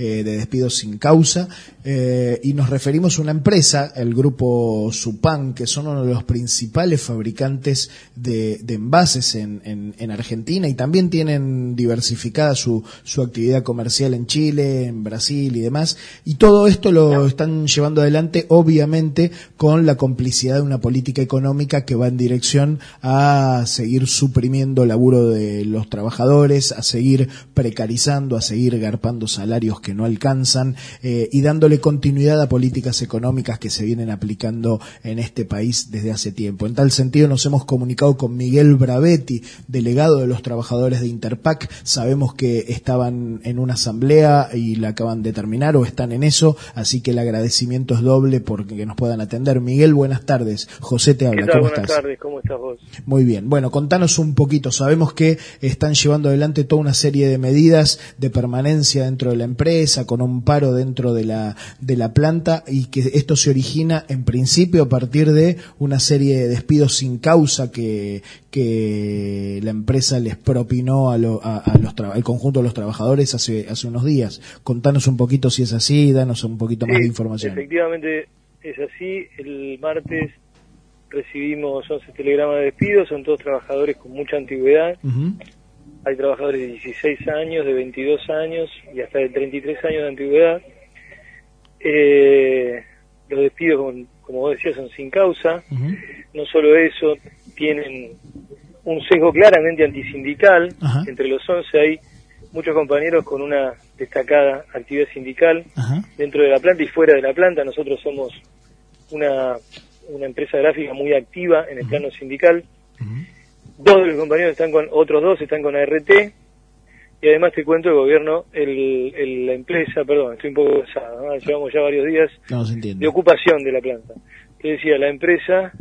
de despidos sin causa, y nos referimos a una empresa, el grupo Supan, que son uno de los principales fabricantes de envases en Argentina, y también tienen diversificada su actividad comercial en Chile, en Brasil y demás, y todo esto lo están llevando adelante obviamente con la complicidad de una política económica que va en dirección a seguir suprimiendo laburo de los trabajadores, a seguir precarizando, a seguir garpando salarios que no alcanzan, y dándole continuidad a políticas económicas que se vienen aplicando en este país desde hace tiempo. En tal sentido nos hemos comunicado con Miguel Bravetti, delegado de los trabajadores de Interpack. Sabemos que estaban en una asamblea y la acaban de terminar o están en eso, así que el agradecimiento es doble porque nos puedan atender. Miguel, buenas tardes. José te habla. ¿Cómo estás? Buenas tardes, ¿cómo estás vos? Muy bien. Bueno, contanos un poquito. Sabemos que están llevando adelante toda una serie de medidas de permanencia dentro de la empresa, con un paro dentro de la planta, y que esto se origina en principio a partir de una serie de despidos sin causa que la empresa les propinó al conjunto de los trabajadores hace unos días. Contanos un poquito si es así, danos un poquito más de información. Efectivamente es así. El martes recibimos 11 telegramas de despido, son todos trabajadores con mucha antigüedad. Uh-huh. Hay trabajadores de 16 años, de 22 años y hasta de 33 años de antigüedad. Los despidos, como vos decías, son sin causa. Uh-huh. No solo eso, tienen un sesgo claramente antisindical. Uh-huh. Entre los 11 hay muchos compañeros con una destacada actividad sindical. Uh-huh. Dentro de la planta y fuera de la planta. Nosotros somos una empresa gráfica muy activa en el plano sindical. Uh-huh. Dos de los compañeros otros dos están con ART, y además te cuento el gobierno, la empresa, perdón, estoy un poco cansado, ¿no? Llevamos ya varios días de ocupación de la planta. Te decía, la empresa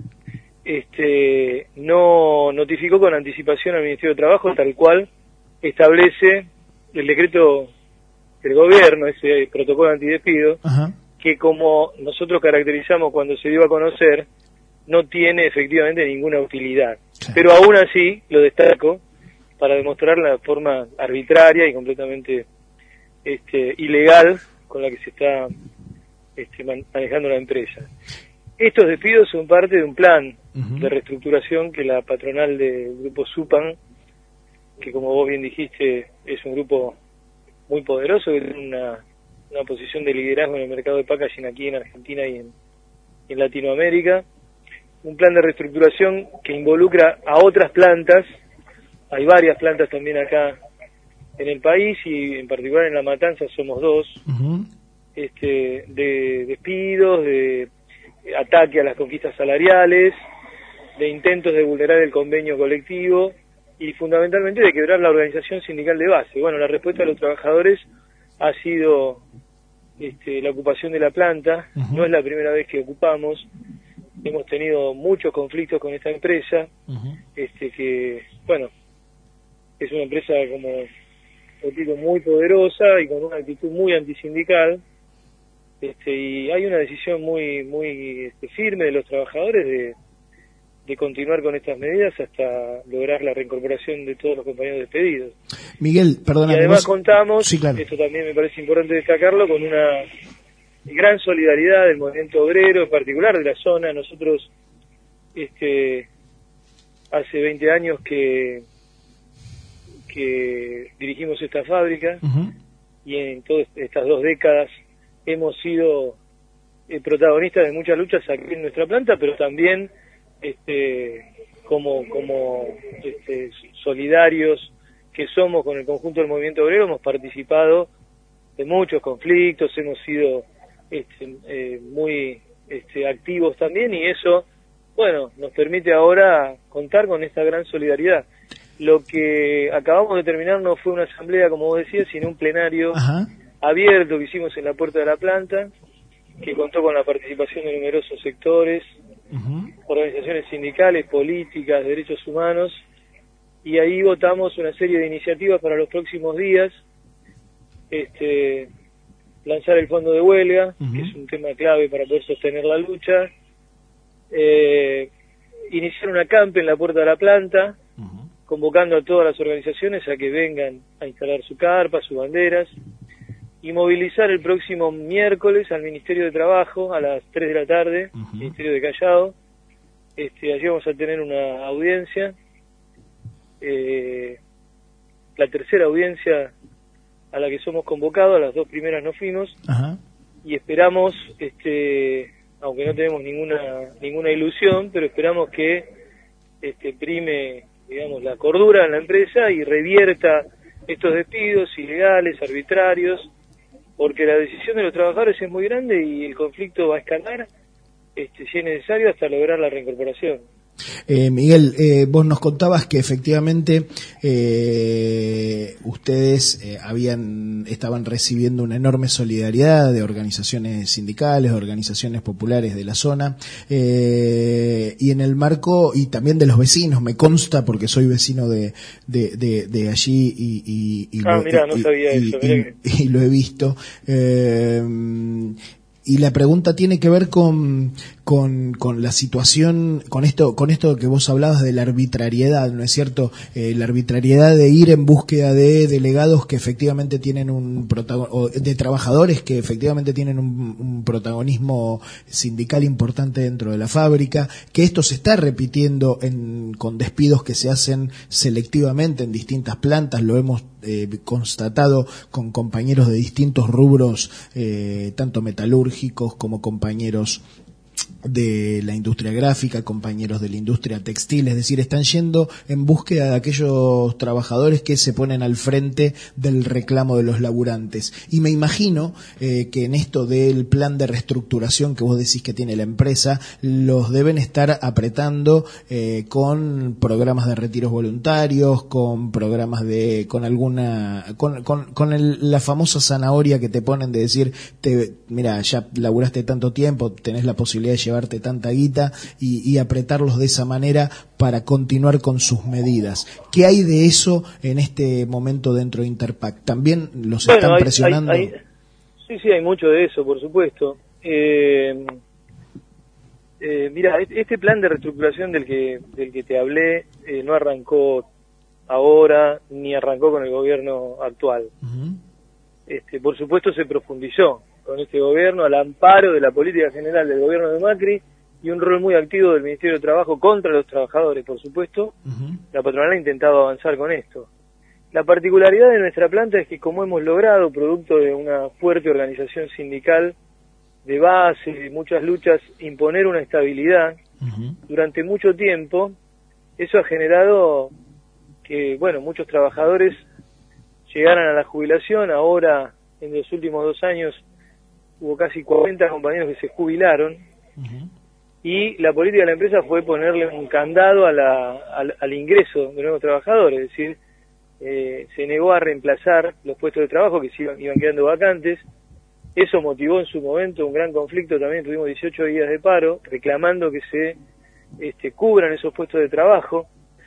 no notificó con anticipación al Ministerio de Trabajo, tal cual establece el decreto del gobierno, ese protocolo antidespido, uh-huh. que como nosotros caracterizamos cuando se dio a conocer, no tiene efectivamente ninguna utilidad. Sí. Pero aún así lo destaco para demostrar la forma arbitraria y completamente ilegal con la que se está manejando la empresa. Estos despidos son parte de un plan uh-huh. de reestructuración que la patronal del grupo Supan, que como vos bien dijiste es un grupo muy poderoso, que tiene una posición de liderazgo en el mercado de packaging aquí en Argentina y en Latinoamérica. Un plan de reestructuración que involucra a otras plantas. Hay varias plantas también acá en el país, y en particular en La Matanza somos dos. Uh-huh. De despidos, de ataque a las conquistas salariales, de intentos de vulnerar el convenio colectivo y fundamentalmente de quebrar la organización sindical de base. Bueno, la respuesta de los trabajadores ha sido la ocupación de la planta. Uh-huh. No es la primera vez que ocupamos. Hemos tenido muchos conflictos con esta empresa, uh-huh. Que, bueno, es una empresa, como digo, muy poderosa y con una actitud muy antisindical, y hay una decisión muy firme de los trabajadores de continuar con estas medidas hasta lograr la reincorporación de todos los compañeros despedidos. Miguel, perdóname. Y además contamos, sí, claro. Esto también me parece importante destacarlo, con una gran solidaridad del movimiento obrero, en particular de la zona. Nosotros hace 20 años que dirigimos esta fábrica, uh-huh. y en todas estas 2 décadas hemos sido protagonistas de muchas luchas aquí en nuestra planta, pero también como solidarios que somos con el conjunto del movimiento obrero, hemos participado de muchos conflictos, hemos sido muy activos también, y eso, bueno, nos permite ahora contar con esta gran solidaridad. Lo que acabamos de terminar no fue una asamblea, como vos decías, sino un plenario uh-huh. abierto que hicimos en la puerta de la planta, que contó con la participación de numerosos sectores, uh-huh. organizaciones sindicales, políticas, derechos humanos, y ahí votamos una serie de iniciativas para los próximos días. Lanzar el fondo de huelga, uh-huh. que es un tema clave para poder sostener la lucha, iniciar una acampe en la puerta de la planta, uh-huh. convocando a todas las organizaciones a que vengan a instalar su carpa, sus banderas, y movilizar el próximo miércoles al Ministerio de Trabajo a las 3 de la tarde, Ministerio de Callao. Allí vamos a tener una audiencia, la tercera audiencia a la que somos convocados, a las 2 primeras no fuimos, y esperamos, aunque no tenemos ninguna ilusión, pero esperamos que prime, digamos, la cordura en la empresa y revierta estos despidos ilegales, arbitrarios, porque la decisión de los trabajadores es muy grande y el conflicto va a escalar, si es necesario, hasta lograr la reincorporación. Miguel, vos nos contabas que efectivamente ustedes estaban recibiendo una enorme solidaridad de organizaciones sindicales, de organizaciones populares de la zona, y en el marco, y también de los vecinos, me consta porque soy vecino de allí y lo he visto. Y la pregunta tiene que ver con la situación, con esto que vos hablabas de la arbitrariedad, ¿no es cierto? La arbitrariedad de ir en búsqueda de delegados que efectivamente tienen de trabajadores que efectivamente tienen un protagonismo sindical importante dentro de la fábrica, que esto se está repitiendo con despidos que se hacen selectivamente en distintas plantas, lo hemos constatado con compañeros de distintos rubros, tanto metalúrgicos como compañeros de la industria gráfica, compañeros de la industria textil, es decir, están yendo en búsqueda de aquellos trabajadores que se ponen al frente del reclamo de los laburantes. Y me imagino que en esto del plan de reestructuración que vos decís que tiene la empresa, los deben estar apretando con programas de retiros voluntarios, con programas la famosa zanahoria que te ponen de decir, mira, ya laburaste tanto tiempo, tenés la posibilidad de llevarte tanta guita y apretarlos de esa manera para continuar con sus medidas. ¿Qué hay de eso en este momento dentro de Interpack? ¿También los están presionando? Sí, hay mucho de eso, por supuesto. Mira, este plan de reestructuración del que te hablé no arrancó ahora ni arrancó con el gobierno actual. Por supuesto se profundizó con este gobierno al amparo de la política general del gobierno de Macri y un rol muy activo del Ministerio de Trabajo contra los trabajadores, por supuesto. La patronal ha intentado avanzar con esto. La particularidad de nuestra planta es que como hemos logrado, producto de una fuerte organización sindical de base, de muchas luchas, imponer una estabilidad durante mucho tiempo, eso ha generado que, muchos trabajadores llegaran a la jubilación. Ahora, en los últimos 2 años, hubo casi 40 compañeros que se jubilaron, y la política de la empresa fue ponerle un candado al ingreso de nuevos trabajadores, es decir, se negó a reemplazar los puestos de trabajo que iban quedando vacantes. Eso motivó en su momento un gran conflicto, también tuvimos 18 días de paro, reclamando que se cubran esos puestos de trabajo.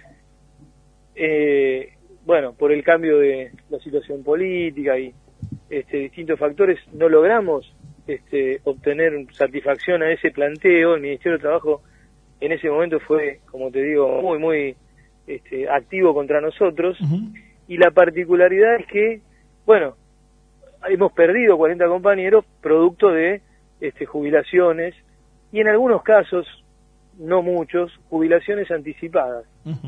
Por el cambio de la situación política y distintos factores, no logramos obtener satisfacción a ese planteo. El Ministerio de Trabajo en ese momento fue, como te digo, muy, muy activo contra nosotros, y la particularidad es que, hemos perdido 40 compañeros producto de jubilaciones, y en algunos casos, no muchos, jubilaciones anticipadas.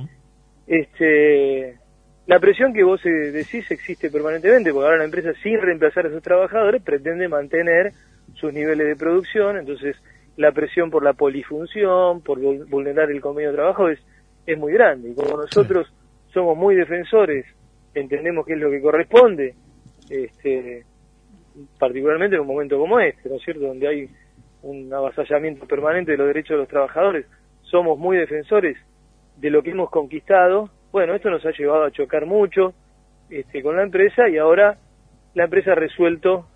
La presión que vos decís existe permanentemente, porque ahora la empresa, sin reemplazar a sus trabajadores, pretende mantener sus niveles de producción. Entonces la presión por la polifunción, por vulnerar el convenio de trabajo es muy grande, y como nosotros somos muy defensores, entendemos que es lo que corresponde, particularmente en un momento como este, ¿no es cierto?, donde hay un avasallamiento permanente de los derechos de los trabajadores, somos muy defensores de lo que hemos conquistado. Esto nos ha llevado a chocar mucho con la empresa, y ahora la empresa ha resuelto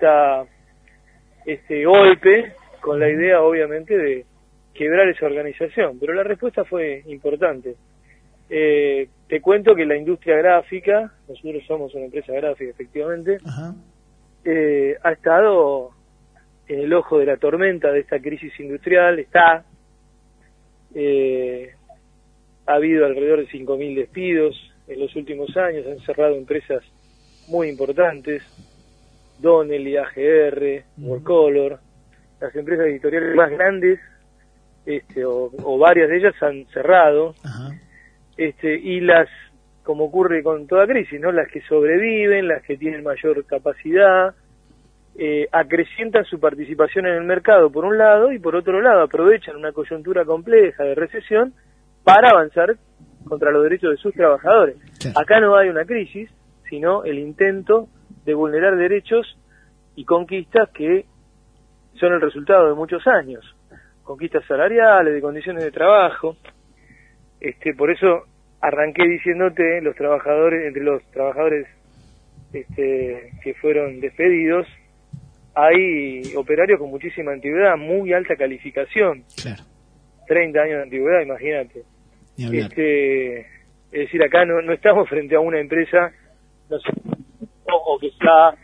este golpe con la idea, obviamente, de quebrar esa organización. Pero la respuesta fue importante. Te cuento que la industria gráfica, nosotros somos una empresa gráfica, efectivamente, ha estado en el ojo de la tormenta de esta crisis industrial. Ha habido alrededor de 5.000 despidos en los últimos años, han cerrado empresas muy importantes, Donnelly, AGR, Worcolor, las empresas editoriales más grandes, o varias de ellas han cerrado. Ajá. Y las, como ocurre con toda crisis, ¿no? Las que sobreviven, las que tienen mayor capacidad, acrecientan su participación en el mercado por un lado, y por otro lado aprovechan una coyuntura compleja de recesión para avanzar contra los derechos de sus trabajadores. Sí. Acá no hay una crisis, sino el intento de vulnerar derechos y conquistas que son el resultado de muchos años, conquistas salariales, de condiciones de trabajo. Por eso arranqué diciéndote, entre los trabajadores que fueron despedidos, hay operarios con muchísima antigüedad, muy alta calificación. Claro. 30 años de antigüedad, imagínate. Ni hablar. Es decir, acá no estamos frente a una empresa, no sé, o que está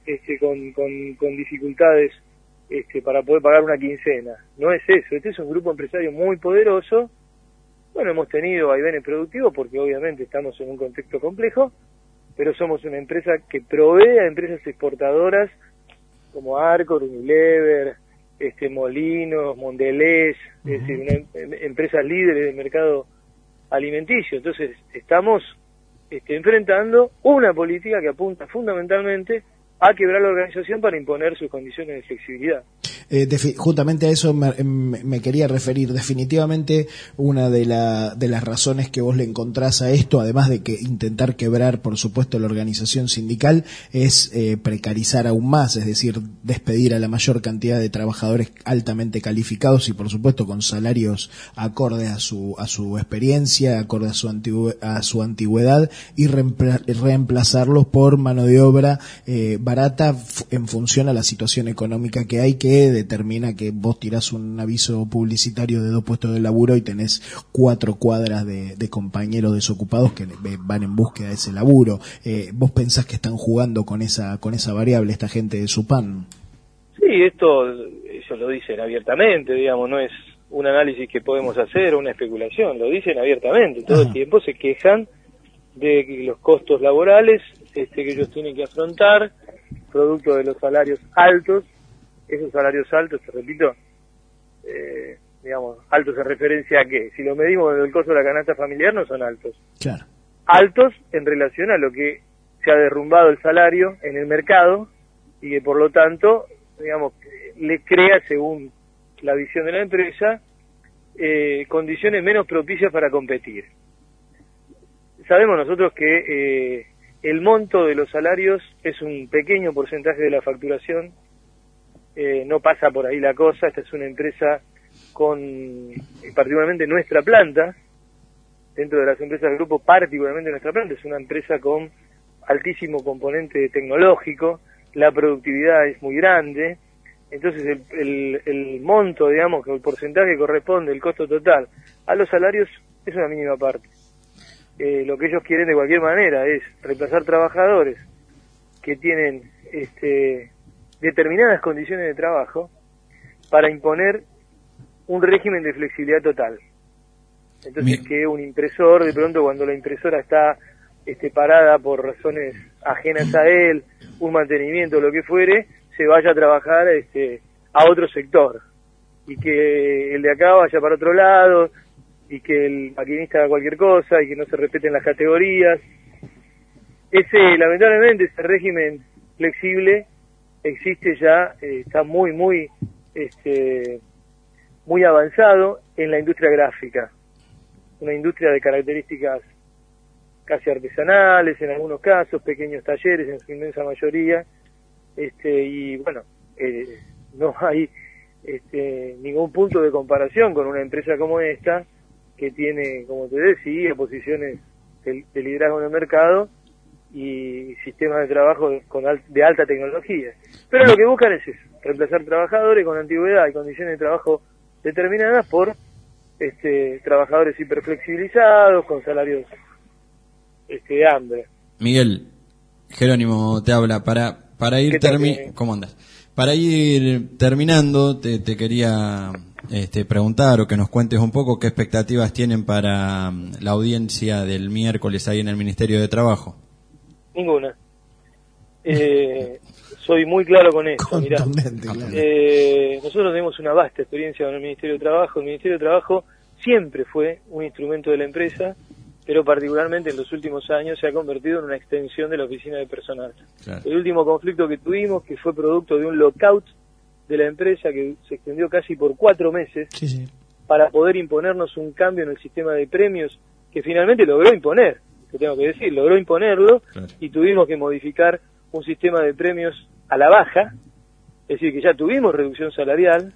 con dificultades para poder pagar una quincena. No es eso. Este es un grupo empresario muy poderoso. Bueno, hemos tenido vaivenes productivos porque obviamente estamos en un contexto complejo, pero somos una empresa que provee a empresas exportadoras como Arcor, Unilever, Molinos, Mondelez, es decir, empresas líderes del mercado alimenticio. Entonces, estamos enfrentando una política que apunta fundamentalmente a quebrar la organización para imponer sus condiciones de flexibilidad. Justamente a eso me quería referir. Definitivamente una de las razones que vos le encontrás a esto, además de que intentar quebrar, por supuesto, la organización sindical, es precarizar aún más, es decir, despedir a la mayor cantidad de trabajadores altamente calificados y, por supuesto, con salarios acordes a su experiencia, acorde a su antigüedad, y reemplazarlos por mano de obra barata en función a la situación económica que hay, que determina que vos tirás un aviso publicitario de 2 puestos de laburo y tenés 4 cuadras de compañeros desocupados que van en búsqueda de ese laburo. ¿Vos pensás que están jugando con esa variable esta gente de Supan? Sí, ellos lo dicen abiertamente, digamos, no es un análisis que podemos hacer o una especulación, lo dicen abiertamente, todo el tiempo se quejan de los costos laborales que ellos tienen que afrontar, producto de los salarios altos. Esos salarios altos, te repito, altos en referencia a qué. Si lo medimos desde el costo de la canasta familiar, no son altos. Claro. Altos en relación a lo que se ha derrumbado el salario en el mercado y que por lo tanto, le crea, según la visión de la empresa, condiciones menos propicias para competir. Sabemos nosotros que el monto de los salarios es un pequeño porcentaje de la facturación. No pasa por ahí la cosa. Esta es una empresa particularmente nuestra planta, dentro de las empresas del grupo, particularmente nuestra planta, es una empresa con altísimo componente tecnológico, la productividad es muy grande, entonces el monto, que el porcentaje corresponde, el costo total, a los salarios es una mínima parte. Lo que ellos quieren de cualquier manera es reemplazar trabajadores que tienen determinadas condiciones de trabajo para imponer un régimen de flexibilidad total. Entonces, que un impresor, de pronto, cuando la impresora está parada por razones ajenas a él, un mantenimiento, lo que fuere, se vaya a trabajar a otro sector, y que el de acá vaya para otro lado, y que el maquinista haga cualquier cosa, y que no se respeten las categorías. Lamentablemente, ese régimen flexible existe ya, está muy avanzado en la industria gráfica, una industria de características casi artesanales, en algunos casos, pequeños talleres en su inmensa mayoría, y bueno, no hay ningún punto de comparación con una empresa como esta, que tiene, como te decía, posiciones de liderazgo en el mercado y sistemas de trabajo de alta tecnología. Pero lo que buscan es eso, reemplazar trabajadores con antigüedad y condiciones de trabajo determinadas por trabajadores hiperflexibilizados, con salarios de hambre. Miguel, Jerónimo te habla. Para ir ¿Cómo andas? Para ir terminando, te quería preguntar o que nos cuentes un poco qué expectativas tienen para la audiencia del miércoles ahí en el Ministerio de Trabajo. Ninguna. soy muy claro con esto. Mirá, Claro. nosotros tenemos una vasta experiencia con el Ministerio de Trabajo. El Ministerio de Trabajo siempre fue un instrumento de la empresa, pero particularmente en los últimos años se ha convertido en una extensión de la oficina de personal. Claro. El último conflicto que tuvimos, que fue producto de un lockout de la empresa que se extendió casi por 4 meses, para poder imponernos un cambio en el sistema de premios, que finalmente logró imponer, que tengo que decir, logró imponerlo, y tuvimos que modificar un sistema de premios a la baja, es decir, que ya tuvimos reducción salarial,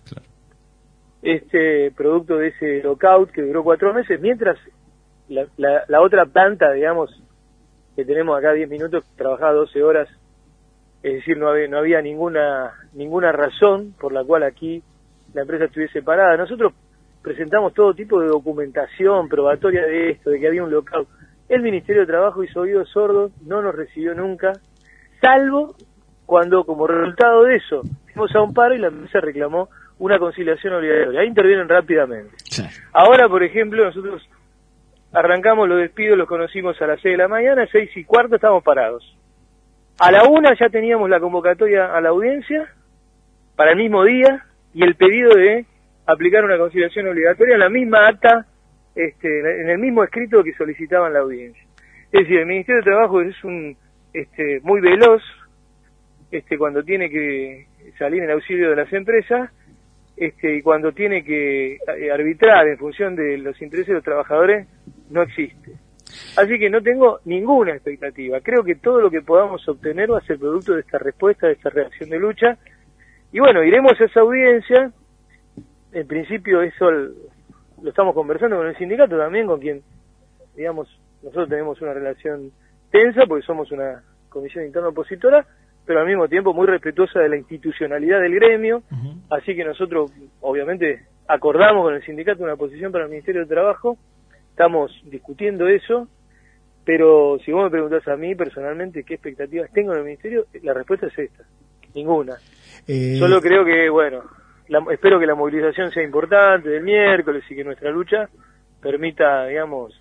producto de ese lockout que duró 4 meses, mientras la otra planta, digamos, que tenemos acá 10 minutos, trabajaba 12 horas, es decir, no había ninguna razón por la cual aquí la empresa estuviese parada. Nosotros presentamos todo tipo de documentación probatoria de esto, de que había un lockout. El Ministerio de Trabajo hizo oídos sordos, no nos recibió nunca, salvo cuando, como resultado de eso, fuimos a un paro y la empresa reclamó una conciliación obligatoria. Ahí intervienen rápidamente. Sí. Ahora, por ejemplo, nosotros arrancamos los despidos, los conocimos a las 6 de la mañana, 6:15 estábamos parados. A la 1 ya teníamos la convocatoria a la audiencia para el mismo día y el pedido de aplicar una conciliación obligatoria en la misma acta, en el mismo escrito que solicitaban la audiencia. Es decir, el Ministerio de Trabajo es muy veloz, cuando tiene que salir en auxilio de las empresas, y cuando tiene que arbitrar en función de los intereses de los trabajadores, no existe. Así que no tengo ninguna expectativa. Creo que todo lo que podamos obtener va a ser producto de esta respuesta, de esta reacción de lucha. Y bueno, iremos a esa audiencia. En principio eso lo estamos conversando con el sindicato también, con quien, digamos, nosotros tenemos una relación tensa porque somos una comisión interna opositora, pero al mismo tiempo muy respetuosa de la institucionalidad del gremio. Así que nosotros, obviamente, acordamos con el sindicato una posición para el Ministerio de Trabajo. Estamos discutiendo eso, pero si vos me preguntás a mí personalmente qué expectativas tengo en el Ministerio, la respuesta es esta: ninguna. Solo creo que, bueno, espero que la movilización sea importante del miércoles y que nuestra lucha permita, digamos,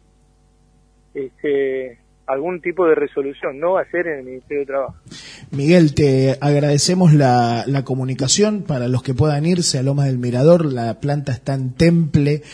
algún tipo de resolución. No va a ser en el Ministerio de Trabajo. Miguel, te agradecemos la comunicación. Para los que puedan irse a Lomas del Mirador, la planta está en Temple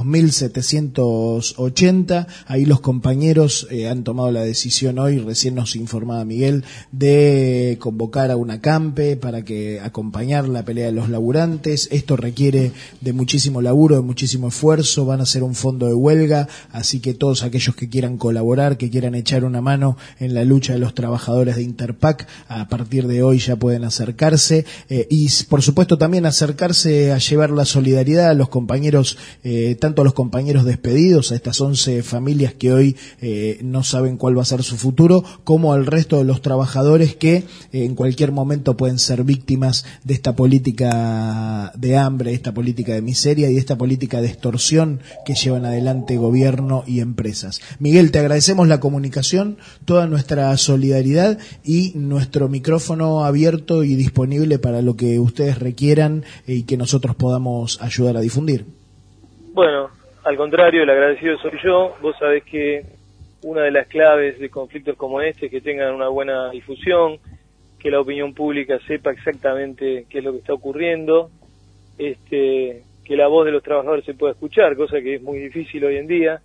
2780. Ahí los compañeros han tomado la decisión hoy, recién nos informaba Miguel, de convocar a una acampe para que acompañar la pelea de los laburantes. Esto requiere de muchísimo laburo, de muchísimo esfuerzo. Van a hacer un fondo de huelga, así que todos aquellos que quieran colaborar, que quieran echar una mano en la lucha de los trabajadores de Interpac, a partir de hoy ya pueden acercarse, y por supuesto también acercarse a llevar la solidaridad a los compañeros, tanto a los compañeros despedidos, a estas 11 familias que hoy no saben cuál va a ser su futuro, como al resto de los trabajadores que en cualquier momento pueden ser víctimas de esta política de hambre, esta política de miseria y esta política de extorsión que llevan adelante gobierno y empresas. Miguel, te agradecemos la comunicación, toda nuestra solidaridad y nuestro micrófono abierto y disponible para lo que ustedes requieran y que nosotros podamos ayudar a difundir. Bueno, al contrario, el agradecido soy yo. Vos sabés que una de las claves de conflictos como este es que tengan una buena difusión, que la opinión pública sepa exactamente qué es lo que está ocurriendo, que la voz de los trabajadores se pueda escuchar, cosa que es muy difícil hoy en día,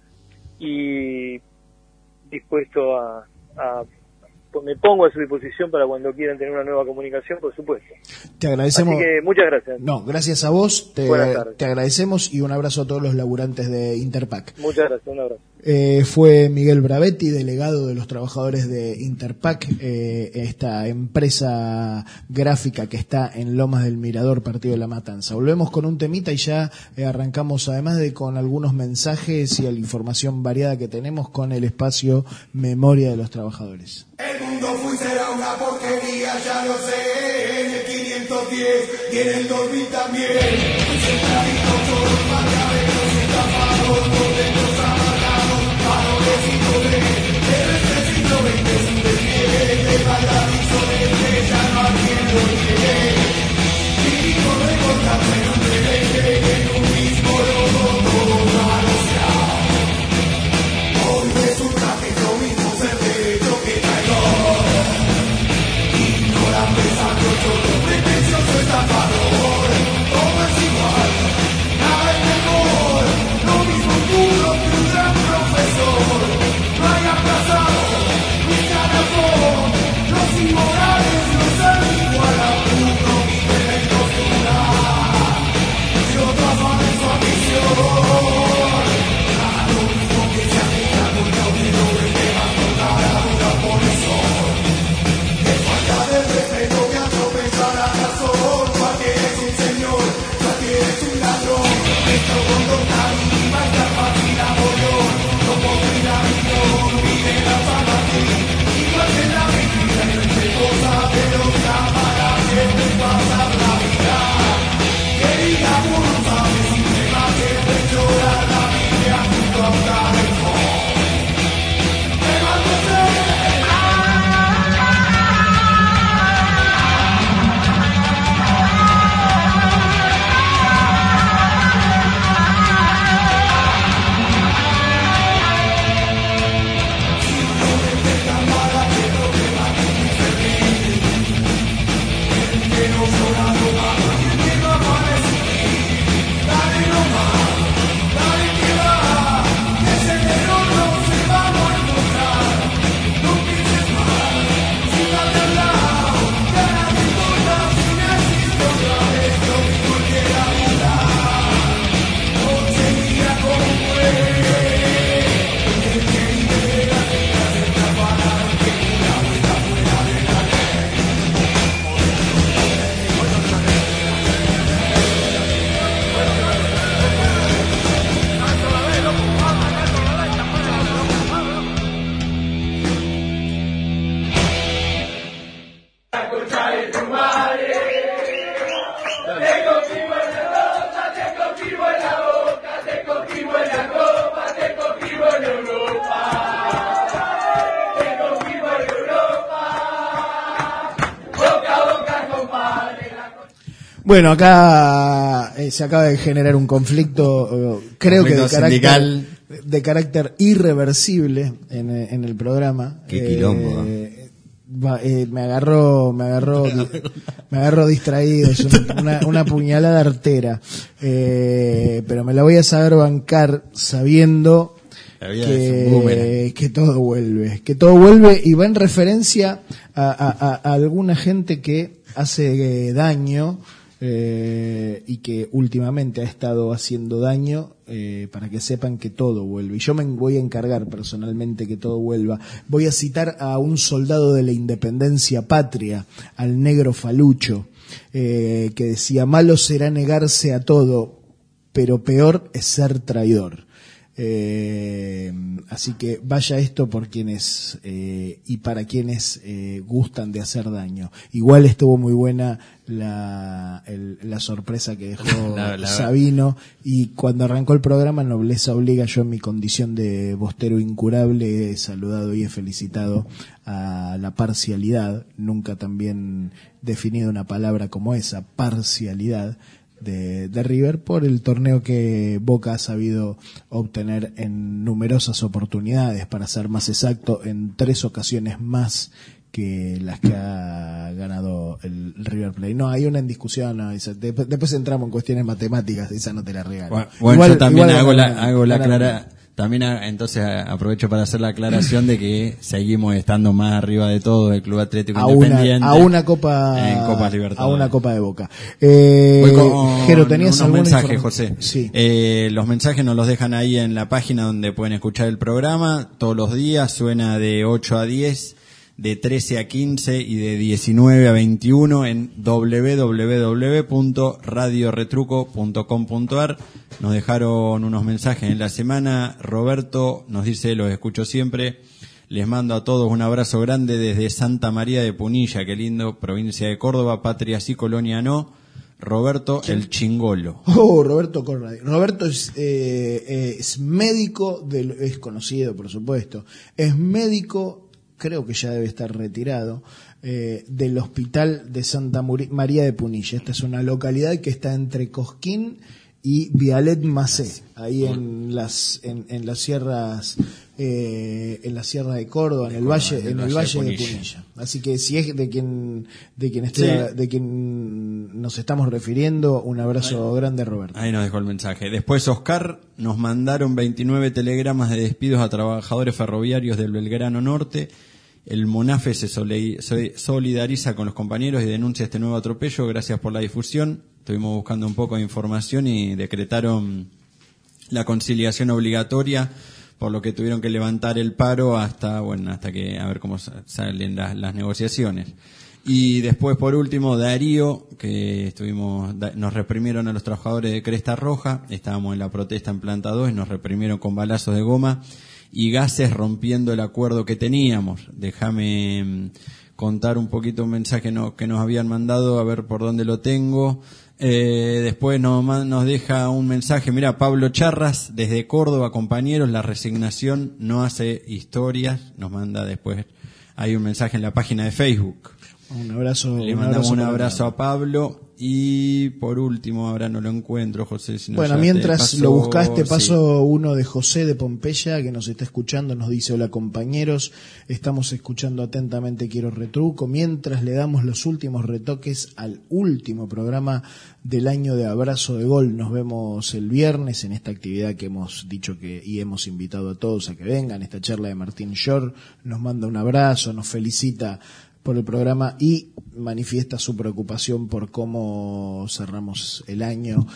y dispuesto me pongo a su disposición para cuando quieran tener una nueva comunicación, por supuesto. Te agradecemos. Así que muchas gracias. No, gracias a vos. Buenas tardes. Te agradecemos y un abrazo a todos los laburantes de Interpac. Muchas gracias, un abrazo. Fue Miguel Bravetti, delegado de los trabajadores de Interpac, esta empresa gráfica que está en Lomas del Mirador, Partido de la Matanza. Volvemos con un temita y ya arrancamos, además de con algunos mensajes y la información variada que tenemos, con el espacio Memoria de los Trabajadores. El mundo fue y será una porquería, ya lo sé, en el 510 y en el 2000 también. Un centradito todos maquiavelos y estafados, contentos amargados, padrecitos de este siglo XX es un despliegue de bailaviso de que ya no atiendo el que crítico recordarse no te deje en un mismo logo todos manoseados. Hoy resulta que es lo mismo ser derecho que traidor. Ignorante, santo Bueno, acá se acaba de generar un conflicto, creo que de carácter irreversible en el programa. Qué quilombo. Me agarró distraído, es una puñalada artera, pero me la voy a saber bancar sabiendo que todo vuelve y va en referencia a alguna gente que hace daño y que últimamente ha estado haciendo daño, para que sepan que todo vuelve. Y yo me voy a encargar personalmente que todo vuelva. Voy a citar a un soldado de la independencia patria, al negro Falucho, que decía: malo será negarse a todo, pero peor es ser traidor. Así que vaya esto por quienes y para quienes gustan de hacer daño. Igual estuvo muy buena la sorpresa que dejó Sabino, y cuando arrancó el programa Nobleza Obliga, yo en mi condición de bostero incurable he saludado y he felicitado a la parcialidad, nunca tan bien definido una palabra como esa, parcialidad, de River, por el torneo que Boca ha sabido obtener en numerosas oportunidades, para ser más exacto, en 3 ocasiones más que las que ha ganado el River Plate. No, hay una discusión, no, después entramos en cuestiones matemáticas, esa no te la regalo. Bueno, igual, yo también hago la clara. También entonces aprovecho para hacer la aclaración de que seguimos estando más arriba de todo el Club Atlético Independiente. A una Copa Libertadores. A una Copa de Boca. Jero, ¿tenías algún mensaje, José? Sí. Los mensajes nos los dejan ahí en la página donde pueden escuchar el programa. Todos los días suena de 8 a 10, de 13 a 15 y de 19 a 21 en www.radioretruco.com.ar. Nos dejaron unos mensajes en la semana. Roberto nos dice: los escucho siempre. Les mando a todos un abrazo grande desde Santa María de Punilla, qué lindo, provincia de Córdoba, patria sí, colonia no. Roberto el Chingolo. Roberto Corradi. Roberto es médico, es conocido, por supuesto. Es médico, creo que ya debe estar retirado, del hospital de Santa María de Punilla. Esta es una localidad que está entre Cosquín y Vialet Macé, ahí en las sierras, en la sierra de Córdoba, en el valle de Punilla. Así que si es de quien nos estamos refiriendo, un abrazo grande, Roberto. Ahí nos dejó el mensaje. Después Oscar nos mandaron 29 telegramas de despidos a trabajadores ferroviarios del Belgrano Norte. El Monafe se solidariza con los compañeros y denuncia este nuevo atropello. Gracias por la difusión. Estuvimos buscando un poco de información y decretaron la conciliación obligatoria, por lo que tuvieron que levantar el paro hasta que a ver cómo salen las negociaciones. Y después, por último, Darío, que nos reprimieron a los trabajadores de Cresta Roja. Estábamos en la protesta en Planta 2 y nos reprimieron con balazos de goma y gases, rompiendo el acuerdo que teníamos. Déjame contar un poquito un mensaje que nos habían mandado, a ver por dónde lo tengo. Después nos deja un mensaje, mira, Pablo Charras desde Córdoba: compañeros, la resignación no hace historias. Nos manda después, hay un mensaje en la página de Facebook. Un abrazo. Le mandamos un abrazo a Pablo. Y por último, ahora no lo encuentro, José. Si no, bueno, mientras lo buscaste, paso uno de José de Pompeya, que nos está escuchando. Nos dice: hola compañeros, estamos escuchando atentamente Quiero Retruco, mientras le damos los últimos retoques al último programa del año de Abrazo de Gol. Nos vemos el viernes en esta actividad que hemos dicho y hemos invitado a todos a que vengan, esta charla de Martín Shore. Nos manda un abrazo, nos felicita por el programa y manifiesta su preocupación por cómo cerramos el año,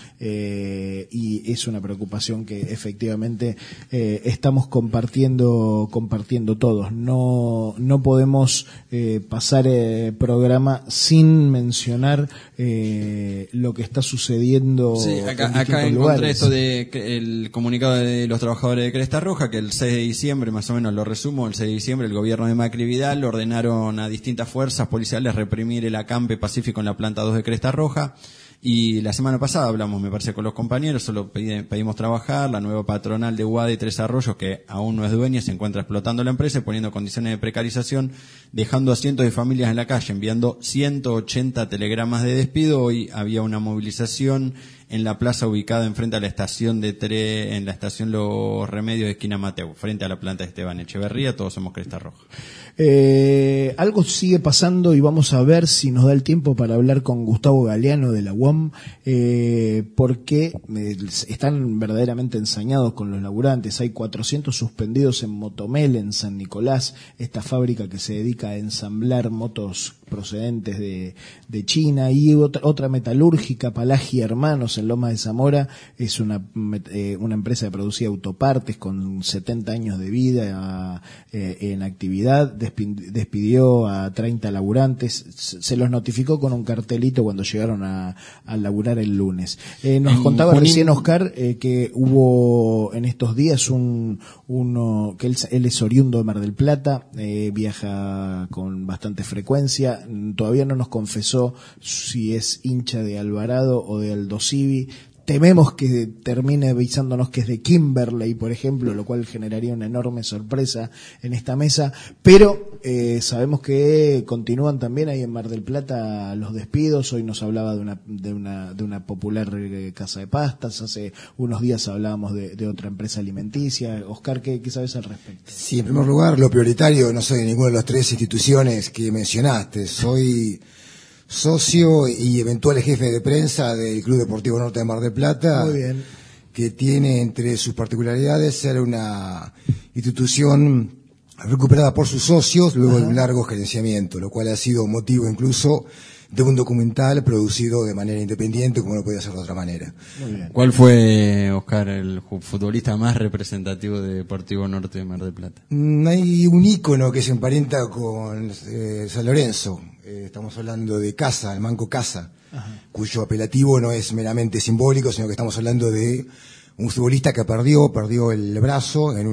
y es una preocupación que efectivamente estamos compartiendo todos. No podemos pasar programa sin mencionar lo que está sucediendo. Sí, acá encontré lugares. Esto de el comunicado de los trabajadores de Cresta Roja, que el 6 de diciembre, más o menos lo resumo, el 6 de diciembre el gobierno de Macri Vidal ordenaron a distintas fuerzas policiales reprimir el acampe pacífico en la planta 2 de Cresta Roja. Y la semana pasada hablamos, me parece, con los compañeros, solo pedimos trabajar, la nueva patronal de UADE y Tres Arroyos, que aún no es dueña, se encuentra explotando la empresa y poniendo condiciones de precarización, dejando a cientos de familias en la calle, enviando 180 telegramas de despido. Hoy había una movilización en la plaza ubicada enfrente a la estación de tren, en la estación Los Remedios de esquina Mateu, frente a la planta de Esteban Echeverría. Todos somos Cresta Roja. Algo sigue pasando y vamos a ver si nos da el tiempo para hablar con Gustavo Galeano de la UOM, porque están verdaderamente ensañados con los laburantes. Hay 400 suspendidos en Motomel, en San Nicolás, esta fábrica que se dedica a ensamblar motos procedentes de China, y otra metalúrgica, Palagia Hermanos, en Lomas de Zamora. Es una empresa que producía autopartes con 70 años de vida en actividad. Despidió a 30 laburantes, se los notificó con un cartelito cuando llegaron a laburar el lunes. Nos contaba recién Oscar que hubo en estos días uno que él es oriundo de Mar del Plata, viaja con bastante frecuencia, todavía no nos confesó si es hincha de Alvarado o de Aldo Civi. Tememos que termine avisándonos que es de Kimberley, por ejemplo, lo cual generaría una enorme sorpresa en esta mesa, pero sabemos que continúan también ahí en Mar del Plata los despidos. Hoy nos hablaba de una popular casa de pastas, hace unos días hablábamos de otra empresa alimenticia. Oscar, ¿qué sabes al respecto? Sí, en primer lugar, lo prioritario, no soy de ninguna de las tres instituciones que mencionaste, soy socio y eventual jefe de prensa del Club Deportivo Norte de Mar del Plata. Muy bien. Que tiene entre sus particularidades ser una institución recuperada por sus socios luego de un largo gerenciamiento, lo cual ha sido motivo incluso de un documental producido de manera independiente, como no podía ser de otra manera. Muy bien. ¿Cuál fue, Oscar, el futbolista más representativo de Deportivo Norte de Mar del Plata? Hay un ícono que se emparenta con San Lorenzo. Estamos hablando de Casa, el Manco Casa, cuyo apelativo no es meramente simbólico, sino que estamos hablando de un futbolista que perdió el brazo en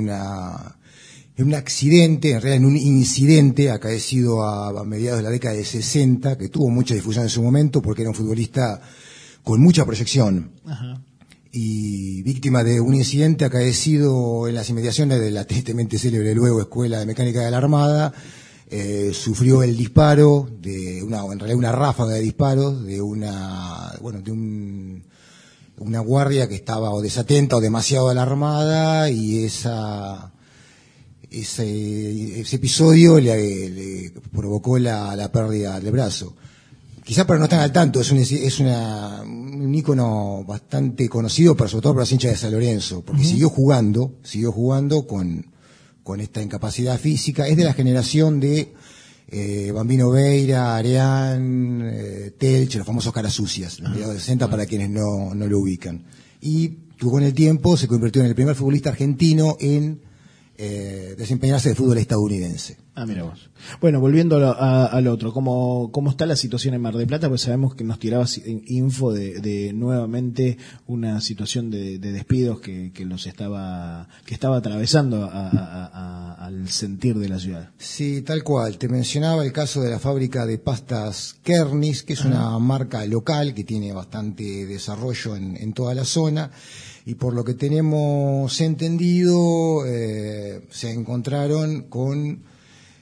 un accidente, en realidad en un incidente acaecido a mediados de la década de 60, que tuvo mucha difusión en su momento porque era un futbolista con mucha proyección. Ajá. Y víctima de un incidente acaecido en las inmediaciones de la tristemente célebre luego Escuela de Mecánica de la Armada. Sufrió el disparo en realidad una ráfaga de disparos de una guardia que estaba o desatenta o demasiado alarmada, y ese episodio le provocó la pérdida del brazo. Quizás para no estar al tanto, es un ícono bastante conocido, pero sobre todo por los hinchas de San Lorenzo, porque siguió jugando con esta incapacidad física. Es de la generación de Bambino Veira, Areán, Telch, los famosos caras sucias, los mediados de 60, para quienes no lo ubican. Y con el tiempo se convirtió en el primer futbolista argentino en desempeñarse de fútbol estadounidense. Ah, mira vos. Bueno, volviendo al otro, ¿cómo está la situación en Mar del Plata? Pues sabemos que nos tirabas info de nuevamente una situación de despidos que estaba atravesando al sentir de la ciudad. Sí, tal cual. Te mencionaba el caso de la fábrica de pastas Kernis, que es una marca local que tiene bastante desarrollo en toda la zona. Y por lo que tenemos entendido, se encontraron con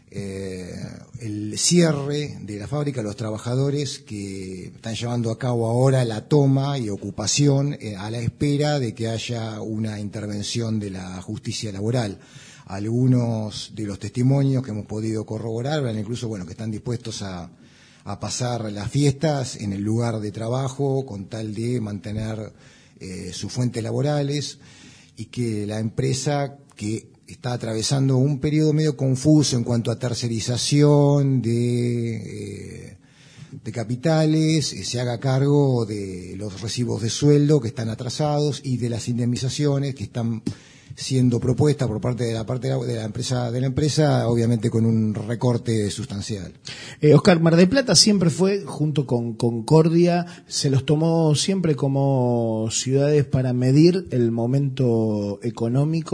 el cierre de la fábrica, los trabajadores que están llevando a cabo ahora la toma y ocupación a la espera de que haya una intervención de la justicia laboral. Algunos de los testimonios que hemos podido corroborar hablan incluso, que están dispuestos a pasar las fiestas en el lugar de trabajo con tal de mantener sus fuentes laborales, y que la empresa, que está atravesando un periodo medio confuso en cuanto a tercerización de capitales, se haga cargo de los recibos de sueldo que están atrasados y de las indemnizaciones que están siendo propuestas por parte de la empresa, obviamente con un recorte sustancial. Oscar, Mar del Plata siempre fue, junto con Concordia, se los tomó siempre como ciudades para medir el momento económico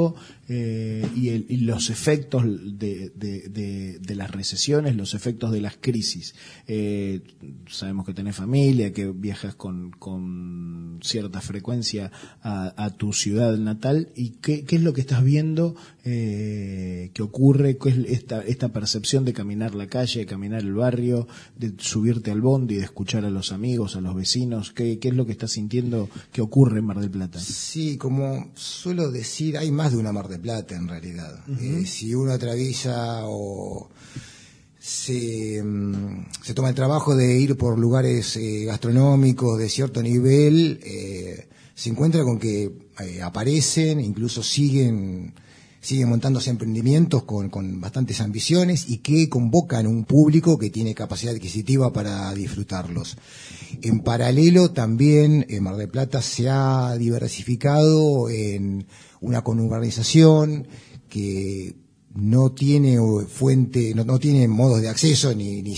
y los efectos de las recesiones, los efectos de las crisis. Sabemos que tenés familia, que viajas con cierta frecuencia a tu ciudad natal, y qué es lo que estás viendo que ocurre, qué es esta percepción de caminar la calle, de caminar el barrio, de subirte al bondi, de escuchar a los amigos, a los vecinos. ¿Qué es lo que estás sintiendo que ocurre en Mar del Plata? Sí, como suelo decir, hay más de una Mar del Plata en realidad. Uh-huh. Si uno atraviesa o se toma el trabajo de ir por lugares gastronómicos de cierto nivel, se encuentra con que aparecen, incluso siguen montándose emprendimientos con bastantes ambiciones y que convocan un público que tiene capacidad adquisitiva para disfrutarlos. En paralelo también Mar del Plata se ha diversificado en una conurbanización que no tiene fuente, no tiene modos de acceso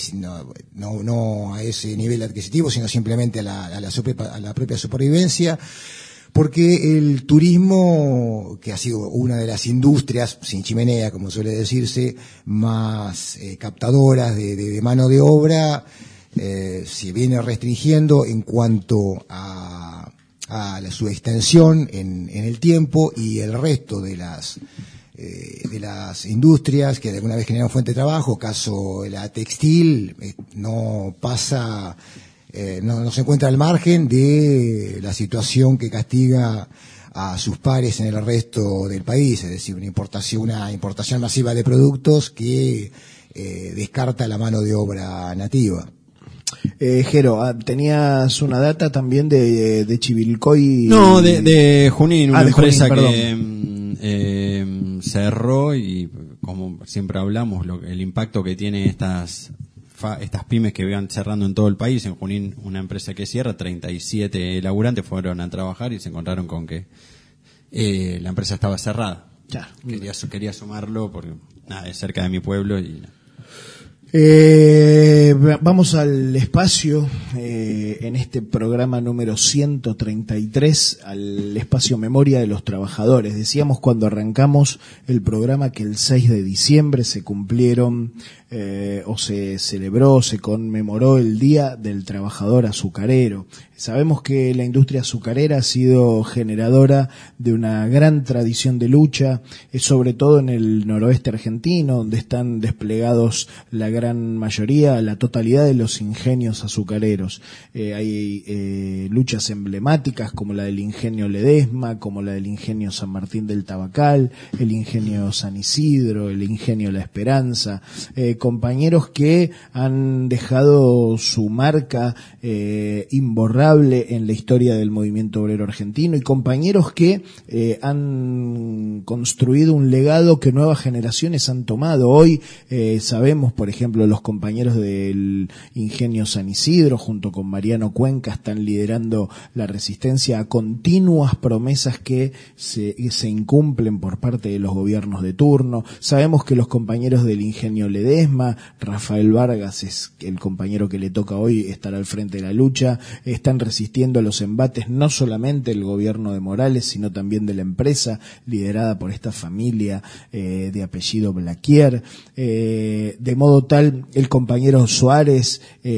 no a ese nivel adquisitivo, sino simplemente a la propia supervivencia. Porque el turismo, que ha sido una de las industrias, sin chimenea, como suele decirse, más captadoras de mano de obra, se viene restringiendo en cuanto a su extensión en el tiempo, y el resto de las industrias que de alguna vez generan fuente de trabajo, caso la textil, no pasa... no se encuentra al margen de la situación que castiga a sus pares en el resto del país, es decir, una importación masiva de productos que descarta la mano de obra nativa. Jero, tenías una data también de Chivilcoy. No, de Junín, una empresa Junín, que cerró, y como siempre hablamos, el impacto que tiene estas pymes que van cerrando en todo el país. En Junín, una empresa que cierra, 37 laburantes fueron a trabajar y se encontraron con que la empresa estaba cerrada. Claro. Quería sumarlo porque es cerca de mi pueblo y... Vamos al espacio, en este programa número 133, al espacio Memoria de los Trabajadores. Decíamos cuando arrancamos el programa que el 6 de diciembre se cumplieron, o se celebró, se conmemoró el Día del Trabajador Azucarero. Sabemos que la industria azucarera ha sido generadora de una gran tradición de lucha, sobre todo en el noroeste argentino, donde están desplegados la gran mayoría, la totalidad de los ingenios azucareros. Hay luchas emblemáticas como la del ingenio Ledesma, como la del ingenio San Martín del Tabacal, el ingenio San Isidro, el ingenio La Esperanza, compañeros que han dejado su marca imborrable en la historia del movimiento obrero argentino, y compañeros que han construido un legado que nuevas generaciones han tomado. Hoy sabemos, por ejemplo, los compañeros del ingenio San Isidro, junto con Mariano Cuenca, están liderando la resistencia a continuas promesas que se incumplen por parte de los gobiernos de turno. Sabemos que los compañeros del ingenio Ledesma, Rafael Vargas es el compañero que le toca hoy estar al frente de la lucha, están resistiendo a los embates no solamente del gobierno de Morales, sino también de la empresa liderada por esta familia de apellido Blaquier. De modo tal, el compañero Juárez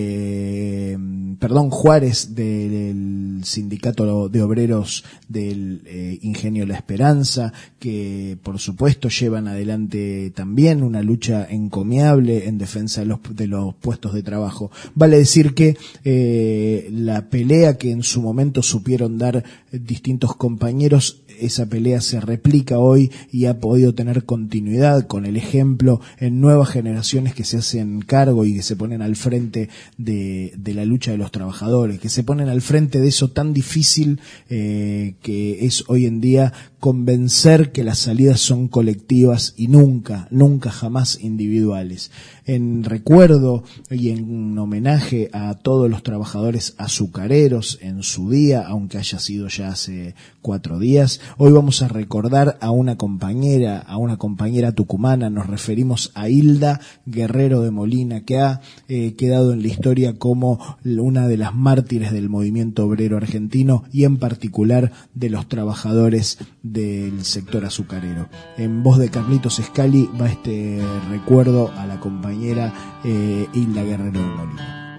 del sindicato de obreros del ingenio La Esperanza, que por supuesto llevan adelante también una lucha encomiable en defensa de los puestos de trabajo. Vale decir que la pelea que en su momento supieron dar distintos compañeros, esa pelea se replica hoy y ha podido tener continuidad con el ejemplo en nuevas generaciones que se hacen cargo y que se ponen al frente de la lucha de los trabajadores, que se ponen al frente de eso tan difícil que es hoy en día convencer que las salidas son colectivas y nunca jamás individuales. En recuerdo y en homenaje a todos los trabajadores azucareros en su día, aunque haya sido ya hace 4 días, hoy vamos a recordar a una compañera tucumana. Nos referimos a Hilda Guerrero de Molina, que ha quedado en la historia como una de las mártires del movimiento obrero argentino y en particular de los trabajadores del sector azucarero. En voz de Carlitos Scali va este recuerdo a la compañera Hilda Guerrero de Molina.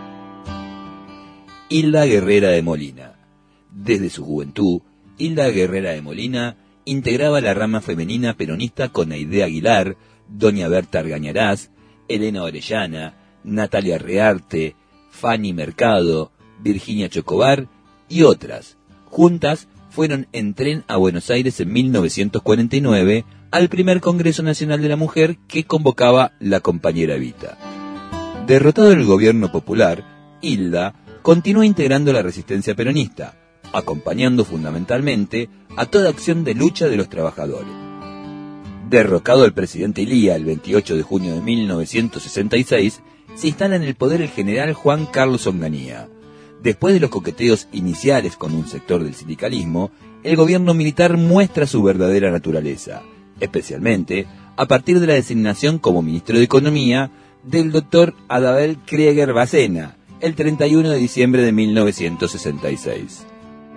Hilda Guerrera de Molina. Desde su juventud, Hilda Guerrera de Molina integraba la rama femenina peronista con Aide Aguilar, Doña Berta Argañarás, Elena Orellana, Natalia Rearte, Fanny Mercado, Virginia Chocobar y otras. Juntas fueron en tren a Buenos Aires en 1949 al primer Congreso Nacional de la Mujer que convocaba la compañera Evita. Derrotado el gobierno popular, Hilda continuó integrando la resistencia peronista, acompañando fundamentalmente a toda acción de lucha de los trabajadores. Derrocado el presidente Ilía el 28 de junio de 1966, se instala en el poder el general Juan Carlos Onganía. Después de los coqueteos iniciales con un sector del sindicalismo, el gobierno militar muestra su verdadera naturaleza, especialmente a partir de la designación como ministro de Economía del doctor Adabel Krieger Bacena, el 31 de diciembre de 1966.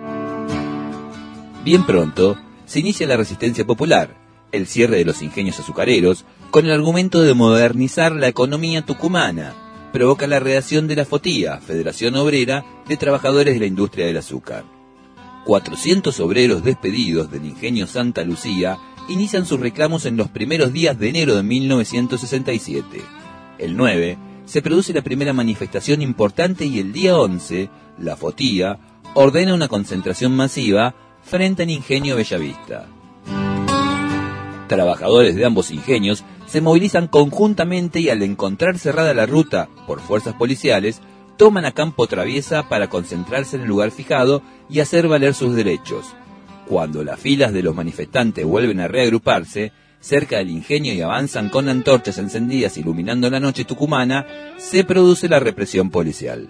Bien pronto, se inicia la resistencia popular, el cierre de los ingenios azucareros, con el argumento de modernizar la economía tucumana. Provoca la redacción de la FOTIA, Federación Obrera de Trabajadores de la Industria del Azúcar. 400 obreros despedidos del ingenio Santa Lucía inician sus reclamos en los primeros días de enero de 1967. El 9 se produce la primera manifestación importante y el día 11, la FOTIA ordena una concentración masiva frente al ingenio Bellavista. Trabajadores de ambos ingenios se movilizan conjuntamente y al encontrar cerrada la ruta por fuerzas policiales, toman a campo traviesa para concentrarse en el lugar fijado y hacer valer sus derechos. Cuando las filas de los manifestantes vuelven a reagruparse cerca del ingenio y avanzan con antorchas encendidas iluminando la noche tucumana, se produce la represión policial.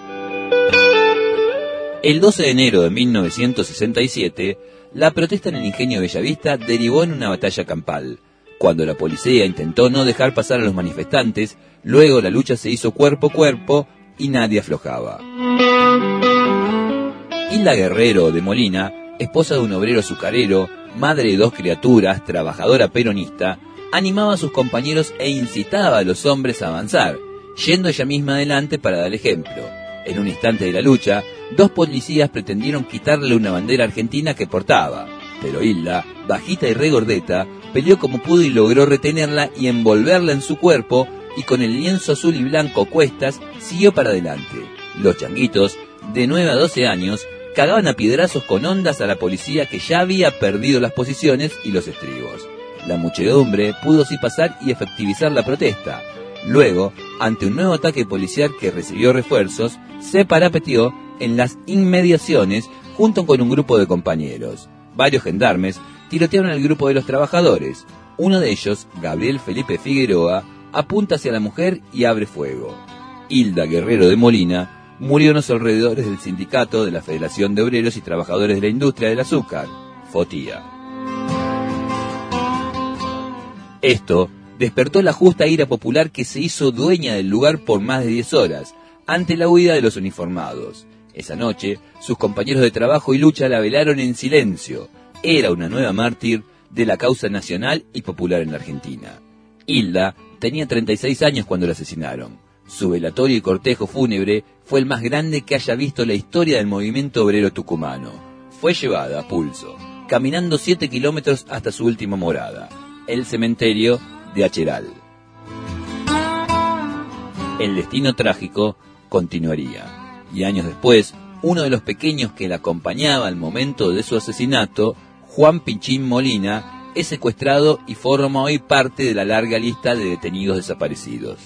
El 12 de enero de 1967, la protesta en el ingenio Bellavista derivó en una batalla campal. Cuando la policía intentó no dejar pasar a los manifestantes, luego la lucha se hizo cuerpo a cuerpo y nadie aflojaba. Hilda Guerrero de Molina, esposa de un obrero azucarero, madre de 2 criaturas, trabajadora peronista, animaba a sus compañeros e incitaba a los hombres a avanzar, yendo ella misma adelante para dar ejemplo. En un instante de la lucha, 2 policías pretendieron quitarle una bandera argentina que portaba, pero Hilda, bajita y regordeta, peleó como pudo y logró retenerla y envolverla en su cuerpo, y con el lienzo azul y blanco a cuestas, siguió para adelante. Los changuitos, de 9 a 12 años, cagaban a piedrazos con ondas a la policía que ya había perdido las posiciones y los estribos. La muchedumbre pudo así pasar y efectivizar la protesta. Luego, ante un nuevo ataque policial que recibió refuerzos, se parapeteó en las inmediaciones junto con un grupo de compañeros. Varios gendarmes tirotearon al grupo de los trabajadores. Uno de ellos, Gabriel Felipe Figueroa, apunta hacia la mujer y abre fuego. Hilda Guerrero de Molina murió en los alrededores del sindicato de la Federación de Obreros y Trabajadores de la Industria del Azúcar, FOTIA. Esto despertó la justa ira popular que se hizo dueña del lugar por más de 10 horas, ante la huida de los uniformados. Esa noche, sus compañeros de trabajo y lucha la velaron en silencio. Era una nueva mártir de la causa nacional y popular en la Argentina. Hilda tenía 36 años cuando la asesinaron. Su velatorio y cortejo fúnebre fue el más grande que haya visto la historia del movimiento obrero tucumano. Fue llevada a pulso, caminando 7 kilómetros hasta su última morada, el cementerio de Acheral. El destino trágico continuaría, y años después, uno de los pequeños que la acompañaba al momento de su asesinato, Juan Pichín Molina, es secuestrado y forma hoy parte de la larga lista de detenidos desaparecidos.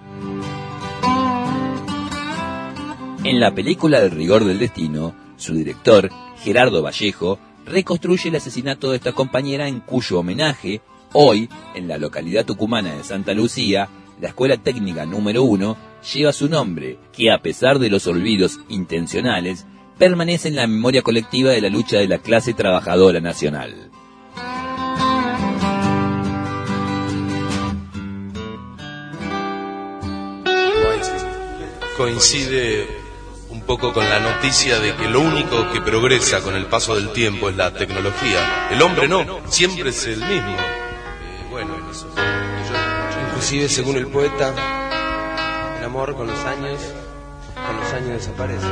En la película El rigor del destino, su director, Gerardo Vallejo, reconstruye el asesinato de esta compañera en cuyo homenaje, hoy, en la localidad tucumana de Santa Lucía, la Escuela Técnica número 1 lleva su nombre, que a pesar de los olvidos intencionales, permanece en la memoria colectiva de la lucha de la clase trabajadora nacional. Coincide un poco con la noticia de que lo único que progresa con el paso del tiempo es la tecnología. El hombre no, siempre es el mismo. Bueno, eso. Inclusive, según el poeta, el amor con los años desaparece.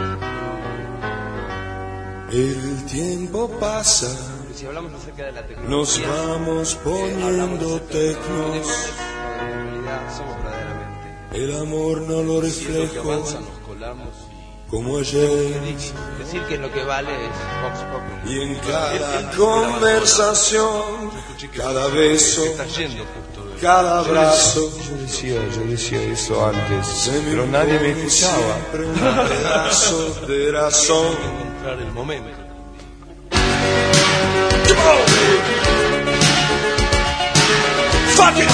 El tiempo pasa, Si hablamos acerca de la tecnología, nos vamos poniendo tecnos. En realidad somos verdaderamente. El amor no lo reflejo Nos colamos. como ayer. Decir que lo que vale es Vox Populi. Y en cada conversación, cada beso, cada abrazo, Yo decía eso antes, pero nadie me escuchaba. un pedazo de razón. Encontrar el momento. Fuck it!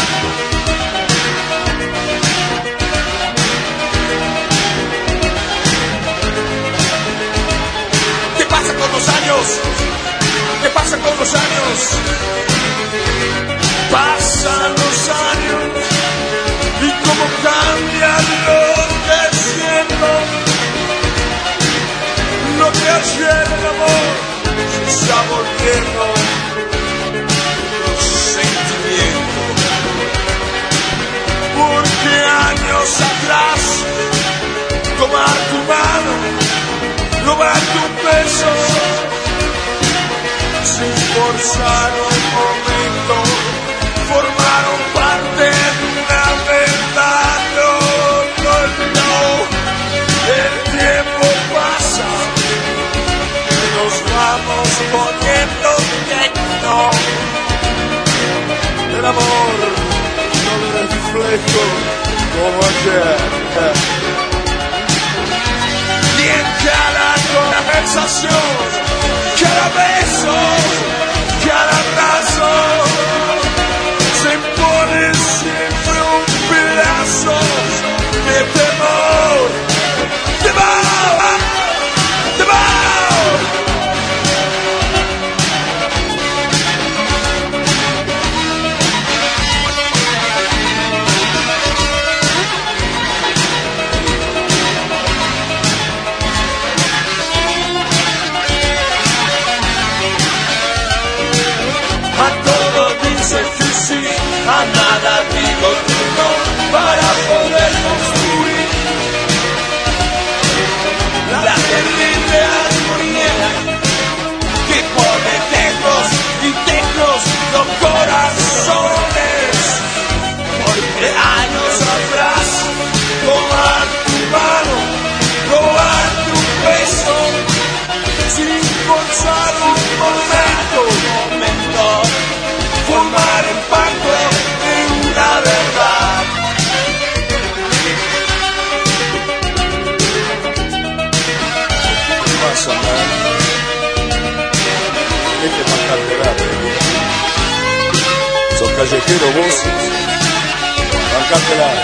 ¿Qué pasa con los años? ¿Qué pasa con los años? Pasan los años y cómo cambia lo que siento. Lo que ayer el amor se está volviendo sentimiento. Porque años atrás tomar tu mano, robar tu beso, sin forzar un momento, formaron parte de una verdad. No, el tiempo pasa, nos vamos poniendo tecno. El amor no lo reflejo como ayer. Y en cada conversación, cada beso, cada abrazo, se pone siempre un pedazo de temor. ¡Temor! ¡Temor! A todo dice que sí, a nada digo que no, para poder construir la terrible armonía que pone tecnos y tecnos los corazones. Porque años atrás, tomar tu mano, robar tu beso, sin forzar un momento, formar el pacto de una verdad. ¿Qué pasa, man? Deje marcar de sos callejero vos, marcátela.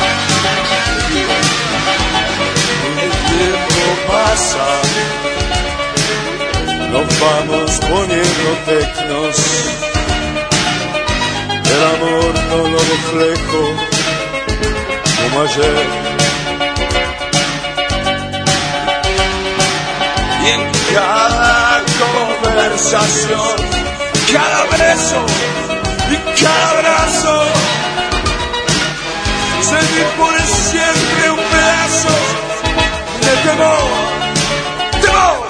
El tiempo pasa, nos vamos poniendo tecnos. El amor no lo reflejo como ayer. Y en cada conversación, cada beso y cada abrazo, se me pone siempre un pedazo de temor. ¡Temor!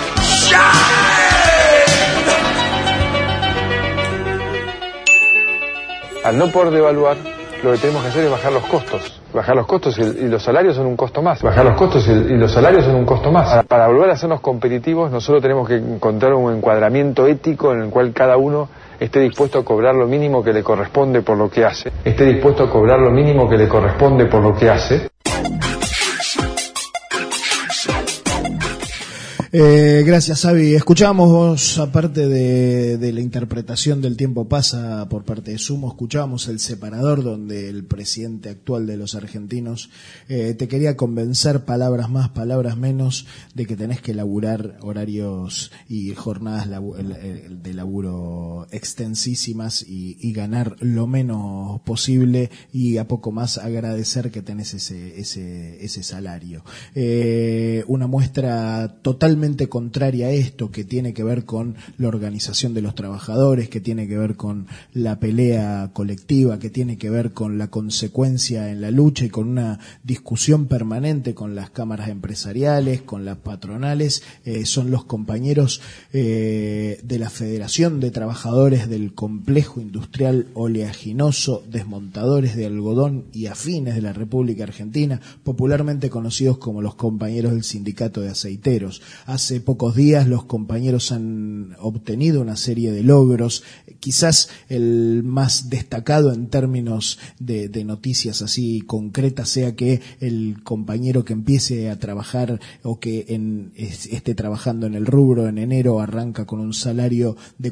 Al no poder devaluar, lo que tenemos que hacer es bajar los costos. Bajar los costos y los salarios son un costo más. Bajar los costos y los salarios son un costo más. Para volver a hacernos competitivos, nosotros tenemos que encontrar un encuadramiento ético en el cual cada uno esté dispuesto a cobrar lo mínimo que le corresponde por lo que hace. Esté dispuesto a cobrar lo mínimo que le corresponde por lo que hace. Gracias, Avi. Escuchábamos, aparte de la interpretación del Tiempo Pasa por parte de Sumo, escuchábamos El Separador, donde el presidente actual de los argentinos te quería convencer, palabras más, palabras menos, de que tenés que laburar horarios y jornadas de laburo extensísimas y ganar lo menos posible, y a poco más agradecer que tenés ese salario. Una muestra totalmente contraria a esto, que tiene que ver con la organización de los trabajadores, que tiene que ver con la pelea colectiva, que tiene que ver con la consecuencia en la lucha y con una discusión permanente con las cámaras empresariales, con las patronales. Son los compañeros de la Federación de Trabajadores del Complejo Industrial Oleaginoso, Desmontadores de Algodón y Afines de la República Argentina, popularmente conocidos como los compañeros del Sindicato de Aceiteros. Hace pocos días los compañeros han obtenido una serie de logros, quizás el más destacado en términos de noticias así concretas sea que el compañero que empiece a trabajar o que esté trabajando en el rubro en enero arranca con un salario de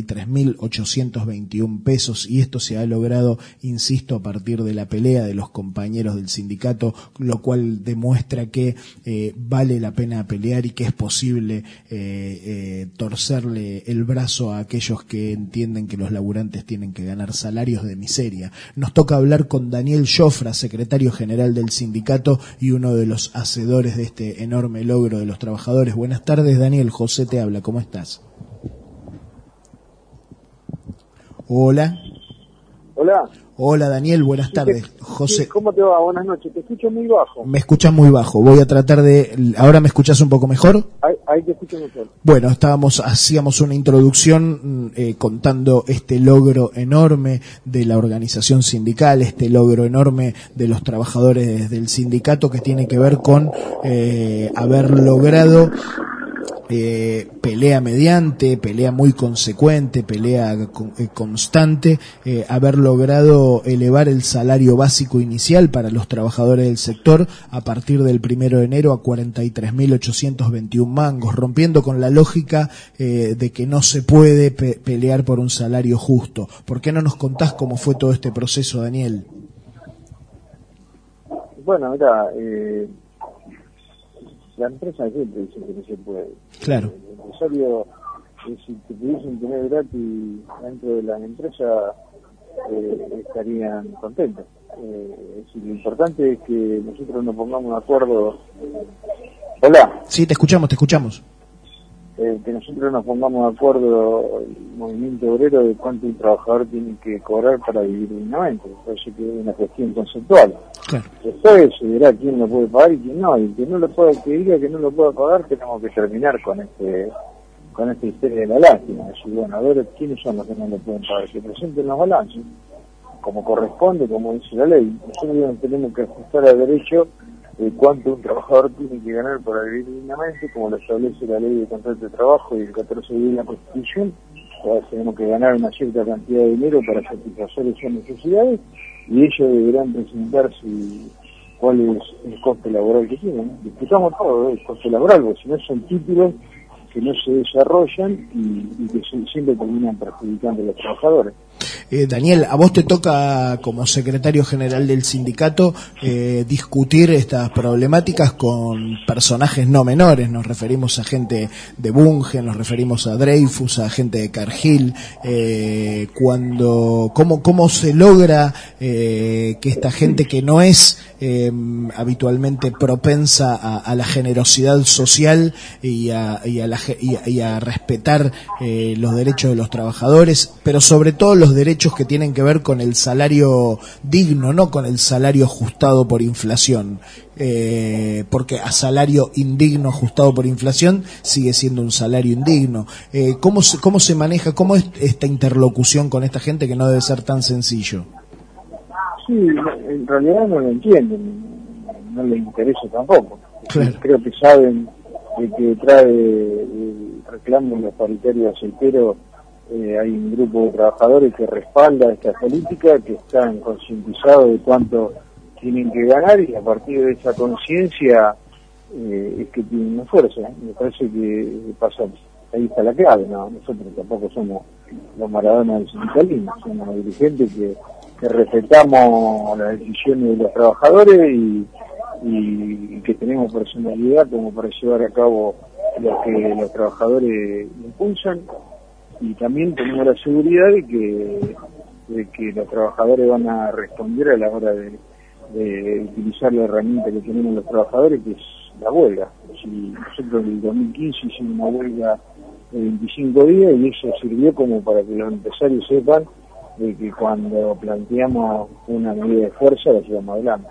43.821 pesos, y esto se ha logrado, insisto, a partir de la pelea de los compañeros del sindicato, lo cual demuestra que vale la pena pelear y que es posible torcerle el brazo a aquellos que entienden que los laburantes tienen que ganar salarios de miseria. Nos toca hablar con Daniel Jofra, secretario general del sindicato y uno de los hacedores de este enorme logro de los trabajadores. Buenas tardes, Daniel. José te habla. ¿Cómo estás? Hola. Hola. Hola, Daniel, buenas tardes. José. Sí, ¿cómo te va? Buenas noches. Te escucho muy bajo. Me escuchas muy bajo. Voy a tratar de... ¿Ahora me escuchás un poco mejor? Ahí te escucho mejor. Bueno, hacíamos una introducción contando este logro enorme de la organización sindical, este logro enorme de los trabajadores del sindicato, que tiene que ver con haber logrado pelea mediante, pelea muy consecuente, pelea constante, haber logrado elevar el salario básico inicial para los trabajadores del sector a partir del 1 de enero a 43.821 mangos, rompiendo con la lógica de que no se puede pelear por un salario justo. ¿Por qué no nos contás cómo fue todo este proceso, Daniel? Bueno, mira, la empresa siempre dice que no se puede. Claro. El empresario, si te pudiesen tener gratis dentro de la empresa, estarían contentos. Lo importante es que nosotros nos pongamos de acuerdo. Hola. Sí, te escuchamos. Que nosotros nos pongamos de acuerdo, el movimiento obrero, de cuánto un trabajador tiene que cobrar para vivir dignamente. Parece que es una cuestión conceptual. Claro. Después se verá quién lo puede pagar y quién no. Y el que no lo pueda, que diga que no lo pueda pagar, tenemos que terminar con esta historia de la lástima. Es decir, bueno, a ver quiénes son los que no lo pueden pagar, que presenten los balances como corresponde, como dice la ley. Nosotros tenemos que ajustar al derecho de cuánto un trabajador tiene que ganar para vivir dignamente, como lo establece la ley de contrato de trabajo y el 14 de la Constitución. Entonces tenemos que ganar una cierta cantidad de dinero para satisfacer esas necesidades, y ellos deberán presentar cuál es el coste laboral que tienen. Discutamos todo el coste laboral, porque si no son títulos que no se desarrollan y que siempre terminan perjudicando a los trabajadores. Daniel, a vos te toca, como secretario general del sindicato, discutir estas problemáticas con personajes no menores. Nos referimos a gente de Bunge, nos referimos a Dreyfus, a gente de Cargill. ¿Cómo se logra que esta gente que no es habitualmente propensa a la generosidad social y a respetar los derechos de los trabajadores, pero sobre todo los derechos que tienen que ver con el salario digno, no con el salario ajustado por inflación, porque a salario indigno ajustado por inflación sigue siendo un salario indigno? ¿Cómo se maneja, cómo es esta interlocución con esta gente, que no debe ser tan sencillo? Sí, en realidad no lo entienden, no les interesa tampoco. Claro. Creo que saben de que trae el reclamo de los paritarios aceiteros. Hay un grupo de trabajadores que respalda esta política, que están concientizados de cuánto tienen que ganar, y a partir de esa conciencia es que tienen una fuerza. Me parece que pasa, ahí está la clave, ¿no? Nosotros tampoco somos los Maradona del sindicalismo, somos dirigentes que respetamos las decisiones de los trabajadores y que tenemos personalidad como para llevar a cabo lo que los trabajadores impulsan, y también tenemos la seguridad de que los trabajadores van a responder a la hora de utilizar la herramienta que tenemos los trabajadores, que es la huelga. Si nosotros en el 2015 hicimos una huelga de 25 días y eso sirvió como para que los empresarios sepan de que cuando planteamos una medida de fuerza la llevamos adelante.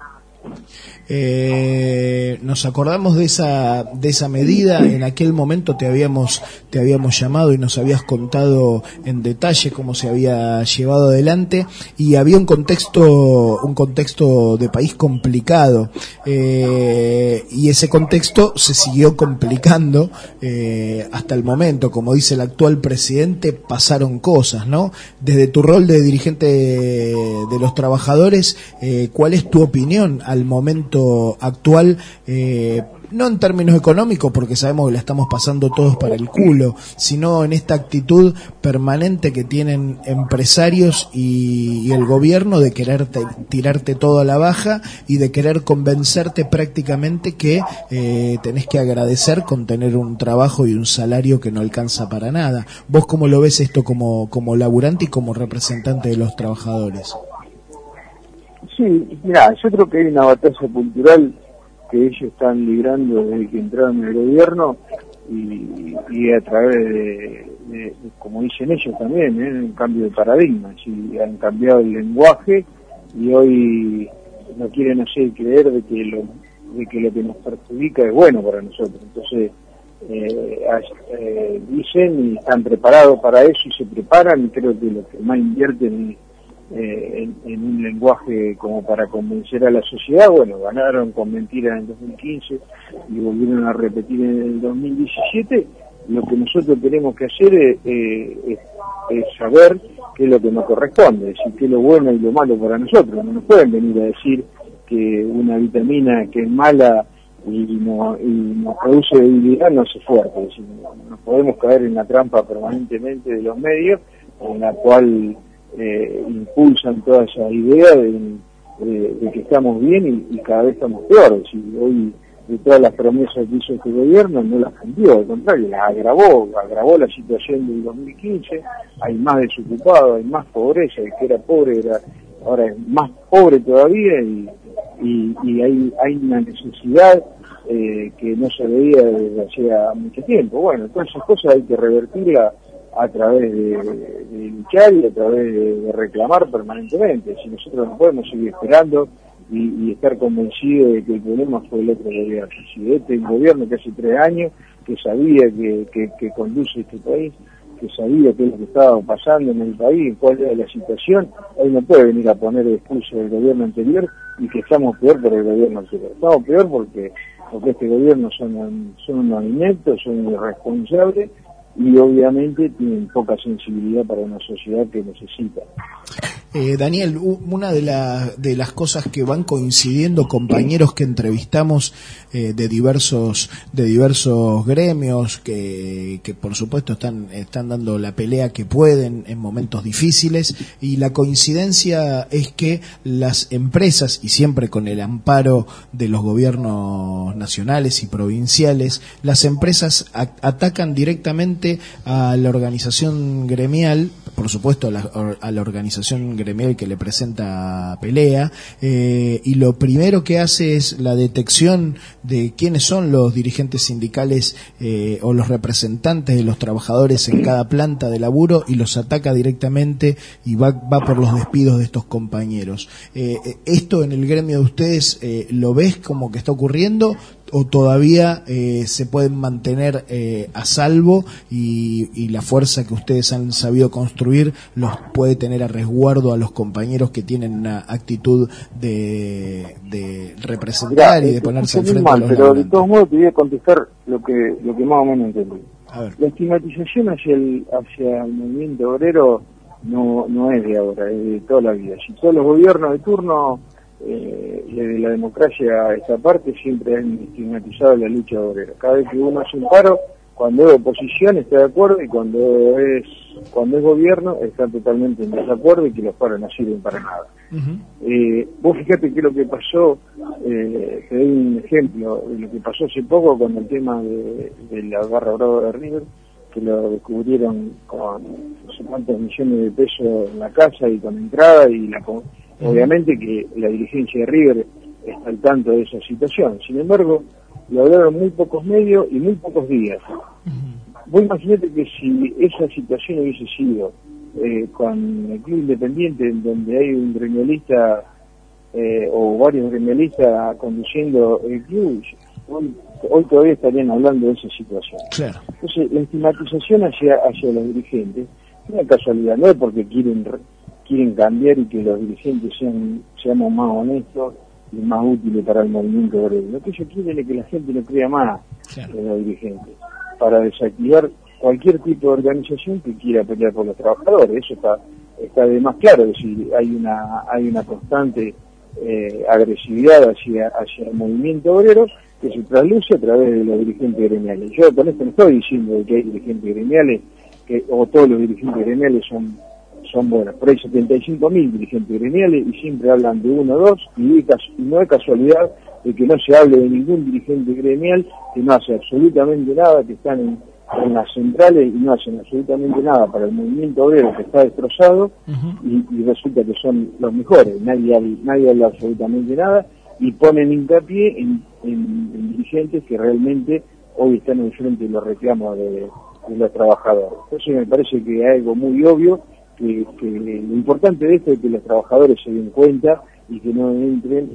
Nos acordamos de esa medida. En aquel momento te habíamos llamado y nos habías contado en detalle cómo se había llevado adelante, y había un contexto de país complicado, y ese contexto se siguió complicando hasta el momento. Como dice el actual presidente, pasaron cosas, ¿no? Desde tu rol de dirigente de los trabajadores, ¿cuál es tu opinión al momento actual, no en términos económicos, porque sabemos que la estamos pasando todos para el culo, sino en esta actitud permanente que tienen empresarios y el gobierno de querer tirarte todo a la baja y de querer convencerte prácticamente que tenés que agradecer con tener un trabajo y un salario que no alcanza para nada? ¿Vos cómo lo ves esto como laburante y como representante de los trabajadores? Sí, mira, yo creo que hay una batalla cultural que ellos están librando desde que entraron en el gobierno y a través de como dicen ellos también, un cambio de paradigma. Sí, han cambiado el lenguaje y hoy no quieren hacer creer de que lo que nos perjudica es bueno para nosotros. Entonces dicen y están preparados para eso y se preparan, y creo que lo que más invierten en un lenguaje como para convencer a la sociedad. Bueno, ganaron con mentiras en el 2015 y volvieron a repetir en el 2017. Lo que nosotros tenemos que hacer es saber qué es lo que nos corresponde, es decir, qué es lo bueno y lo malo para nosotros. No nos pueden venir a decir que una vitamina que es mala y nos produce debilidad no hace fuerte. Es decir, no podemos caer en la trampa permanentemente de los medios, en la cual impulsan toda esa idea de que estamos bien y cada vez estamos peores. Y hoy, de todas las promesas que hizo este gobierno, no las cumplió, al contrario, las agravó la situación del 2015. Hay más desocupados, hay más pobreza, el que era pobre ahora es más pobre todavía, y hay una necesidad que no se veía desde hacía mucho tiempo. Bueno, todas esas cosas hay que revertirlas a través de luchar y a través de reclamar permanentemente. Si nosotros no podemos seguir esperando y estar convencidos de que el problema fue el otro gobierno. Si este gobierno que hace 3 años, que sabía que conduce este país, que sabía qué es lo que estaba pasando en el país, cuál era la situación, hoy no puede venir a poner excusa del gobierno anterior y que estamos peor por el gobierno anterior. Estamos peor porque este gobierno son unos ineptos, son irresponsables, y obviamente tienen poca sensibilidad para una sociedad que necesita. Daniel, una de las cosas que van coincidiendo compañeros que entrevistamos de diversos gremios que por supuesto están dando la pelea que pueden en momentos difíciles, y la coincidencia es que las empresas, y siempre con el amparo de los gobiernos nacionales y provinciales, las empresas atacan directamente a la organización gremial, por supuesto a la organización gremial que le presenta pelea, y lo primero que hace es la detección de quiénes son los dirigentes sindicales o los representantes de los trabajadores en cada planta de laburo, y los ataca directamente y va por los despidos de estos compañeros. ¿Esto en el gremio de ustedes lo ves como que está ocurriendo, o todavía se pueden mantener a salvo y la fuerza que ustedes han sabido construir los puede tener a resguardo a los compañeros que tienen una actitud de representar y de ponerse al frente de los pero de todos modos te voy a contestar lo que más o menos entendí. La estigmatización hacia el movimiento obrero no es de ahora, es de toda la vida. Si todos los gobiernos de turno de la democracia esta parte siempre han estigmatizado la lucha obrera. Cada vez que uno hace un paro, cuando es oposición está de acuerdo, y cuando es gobierno está totalmente en desacuerdo, y que los paros no sirven para nada. Vos fíjate que lo que pasó, te doy un ejemplo, lo que pasó hace poco con el tema de la barra brava de River, que lo descubrieron con no sé cuántos millones de pesos en la casa y con entrada, y obviamente que la dirigencia de River está al tanto de esa situación. Sin embargo, lo hablaron muy pocos medios y muy pocos días. Vos imaginate que si esa situación hubiese sido con el Club Independiente, en donde hay un gremialista o varios gremialistas conduciendo el club, hoy todavía estarían hablando de esa situación. Claro. Entonces, la estigmatización hacia los dirigentes no es casualidad, no es porque quieren cambiar y que los dirigentes seamos más honestos y más útiles para el movimiento obrero. Lo que ellos quieren es que la gente no crea más en los dirigentes, para desactivar cualquier tipo de organización que quiera pelear por los trabajadores. Eso está de más claro. Es decir, hay una constante agresividad hacia el movimiento obrero, que se trasluce a través de los dirigentes gremiales. Yo con esto no estoy diciendo que hay dirigentes gremiales o todos los dirigentes gremiales son buenos. Pero hay 75.000 dirigentes gremiales, y siempre hablan de uno o dos, y no es casualidad de que no se hable de ningún dirigente gremial que no hace absolutamente nada, que están en las centrales y no hacen absolutamente nada para el movimiento obrero, que está destrozado, y resulta que son los mejores. Nadie habla absolutamente nada, y ponen hincapié en dirigentes que realmente hoy están en frente de los reclamos de los trabajadores. Entonces me parece que es algo muy obvio, que lo importante de esto es que los trabajadores se den cuenta y que no entren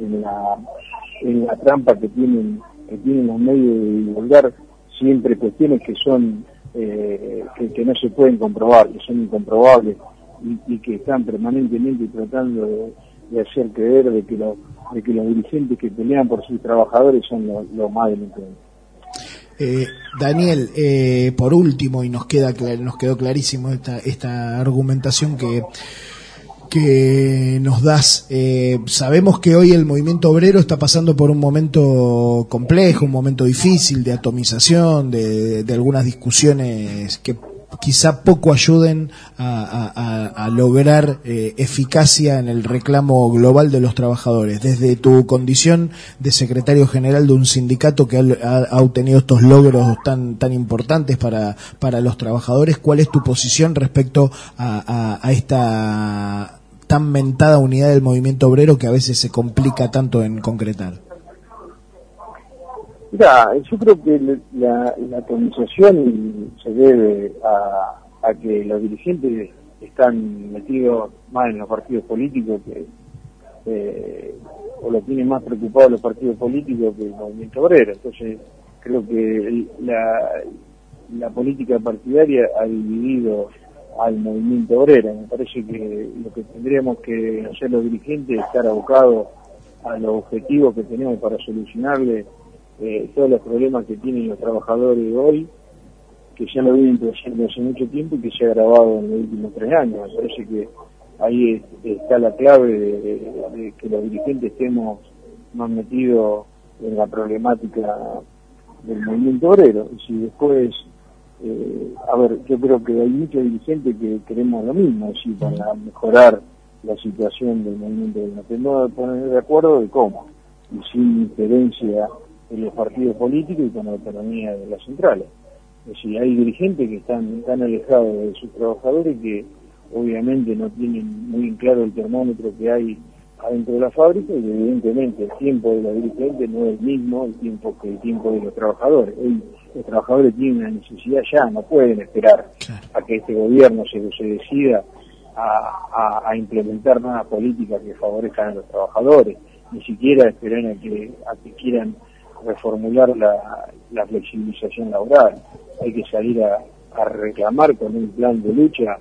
en la trampa que tienen los medios de divulgar siempre cuestiones que son que no se pueden comprobar, que son incomprobables, y que están permanentemente tratando de hacer creer de que los dirigentes que pelean por sus trabajadores son los más delincuentes. Daniel, por último, y nos quedó clarísimo esta argumentación que nos das. Sabemos que hoy el movimiento obrero está pasando por un momento complejo, un momento difícil de atomización, de algunas discusiones que quizá poco ayuden a lograr eficacia en el reclamo global de los trabajadores. Desde tu condición de secretario general de un sindicato que ha obtenido estos logros tan importantes para los trabajadores, ¿cuál es tu posición respecto a esta tan mentada unidad del movimiento obrero que a veces se complica tanto en concretar? Mira, yo creo que la atomización se debe a que los dirigentes están metidos más en los partidos políticos o lo tienen más preocupado los partidos políticos que el movimiento obrero. Entonces creo que la política partidaria ha dividido al movimiento obrero. Me parece que lo que tendríamos que hacer los dirigentes es estar abocados a los objetivos que tenemos para solucionarle todos los problemas que tienen los trabajadores hoy, que ya lo vienen trayendo hace mucho tiempo y que se ha agravado en los últimos 3 años. Me parece que ahí está la clave de que los dirigentes estemos más metidos en la problemática del movimiento obrero. Y si después, yo creo que hay muchos dirigentes que queremos lo mismo, es decir, para mejorar la situación del movimiento obrero. Tenemos que poner de acuerdo de cómo, y sin diferencia en los partidos políticos y con la autonomía de las centrales. Es decir, hay dirigentes que están tan alejados de sus trabajadores que obviamente no tienen muy en claro el termómetro que hay adentro de la fábrica, y evidentemente el tiempo de los dirigentes no es el mismo el tiempo de los trabajadores. Hoy los trabajadores tienen una necesidad ya, no pueden esperar a que este gobierno se decida a implementar nuevas políticas que favorezcan a los trabajadores, ni siquiera esperar a que quieran reformular la flexibilización laboral. Hay que salir a reclamar con un plan de lucha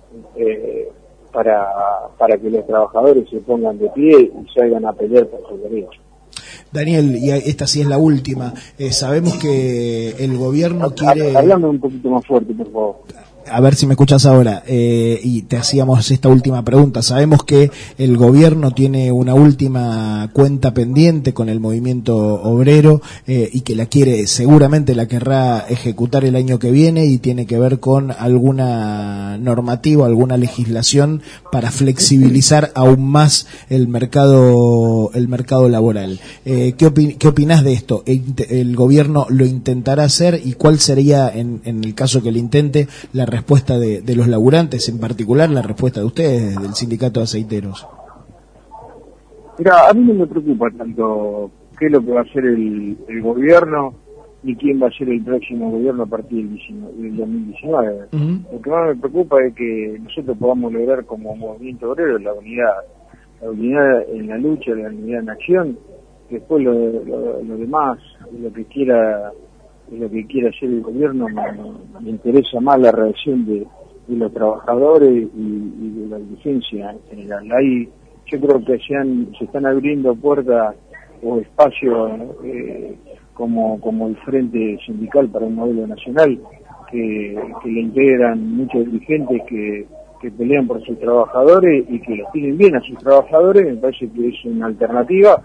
para que los trabajadores se pongan de pie y salgan a pelear por sus derechos. Daniel, y esta sí es la última. Sabemos que el gobierno quiere... Hablando un poquito más fuerte, por favor. A ver si me escuchas ahora, y te hacíamos esta última pregunta. Sabemos que el gobierno tiene una última cuenta pendiente con el movimiento obrero y que seguramente la querrá ejecutar el año que viene, y tiene que ver con alguna normativa, alguna legislación para flexibilizar aún más el mercado laboral. ¿Qué opinás de esto? ¿El gobierno lo intentará hacer, y cuál sería, en el caso que lo intente, la respuesta de los laburantes, en particular la respuesta de ustedes, del sindicato de aceiteros? Mira, a mí no me preocupa tanto qué es lo que va a hacer el gobierno, ni quién va a ser el próximo gobierno a partir del 2019. Lo que más me preocupa es que nosotros podamos lograr como movimiento obrero la unidad en la lucha, la unidad en acción. Después lo demás, lo que quiera hacer el gobierno, me interesa más la reacción de los trabajadores y de la dirigencia en general. Ahí yo creo que se están abriendo puertas o espacios como el Frente Sindical para un Modelo Nacional, que le integran muchos dirigentes que pelean por sus trabajadores y que los tienen bien a sus trabajadores. Me parece que es una alternativa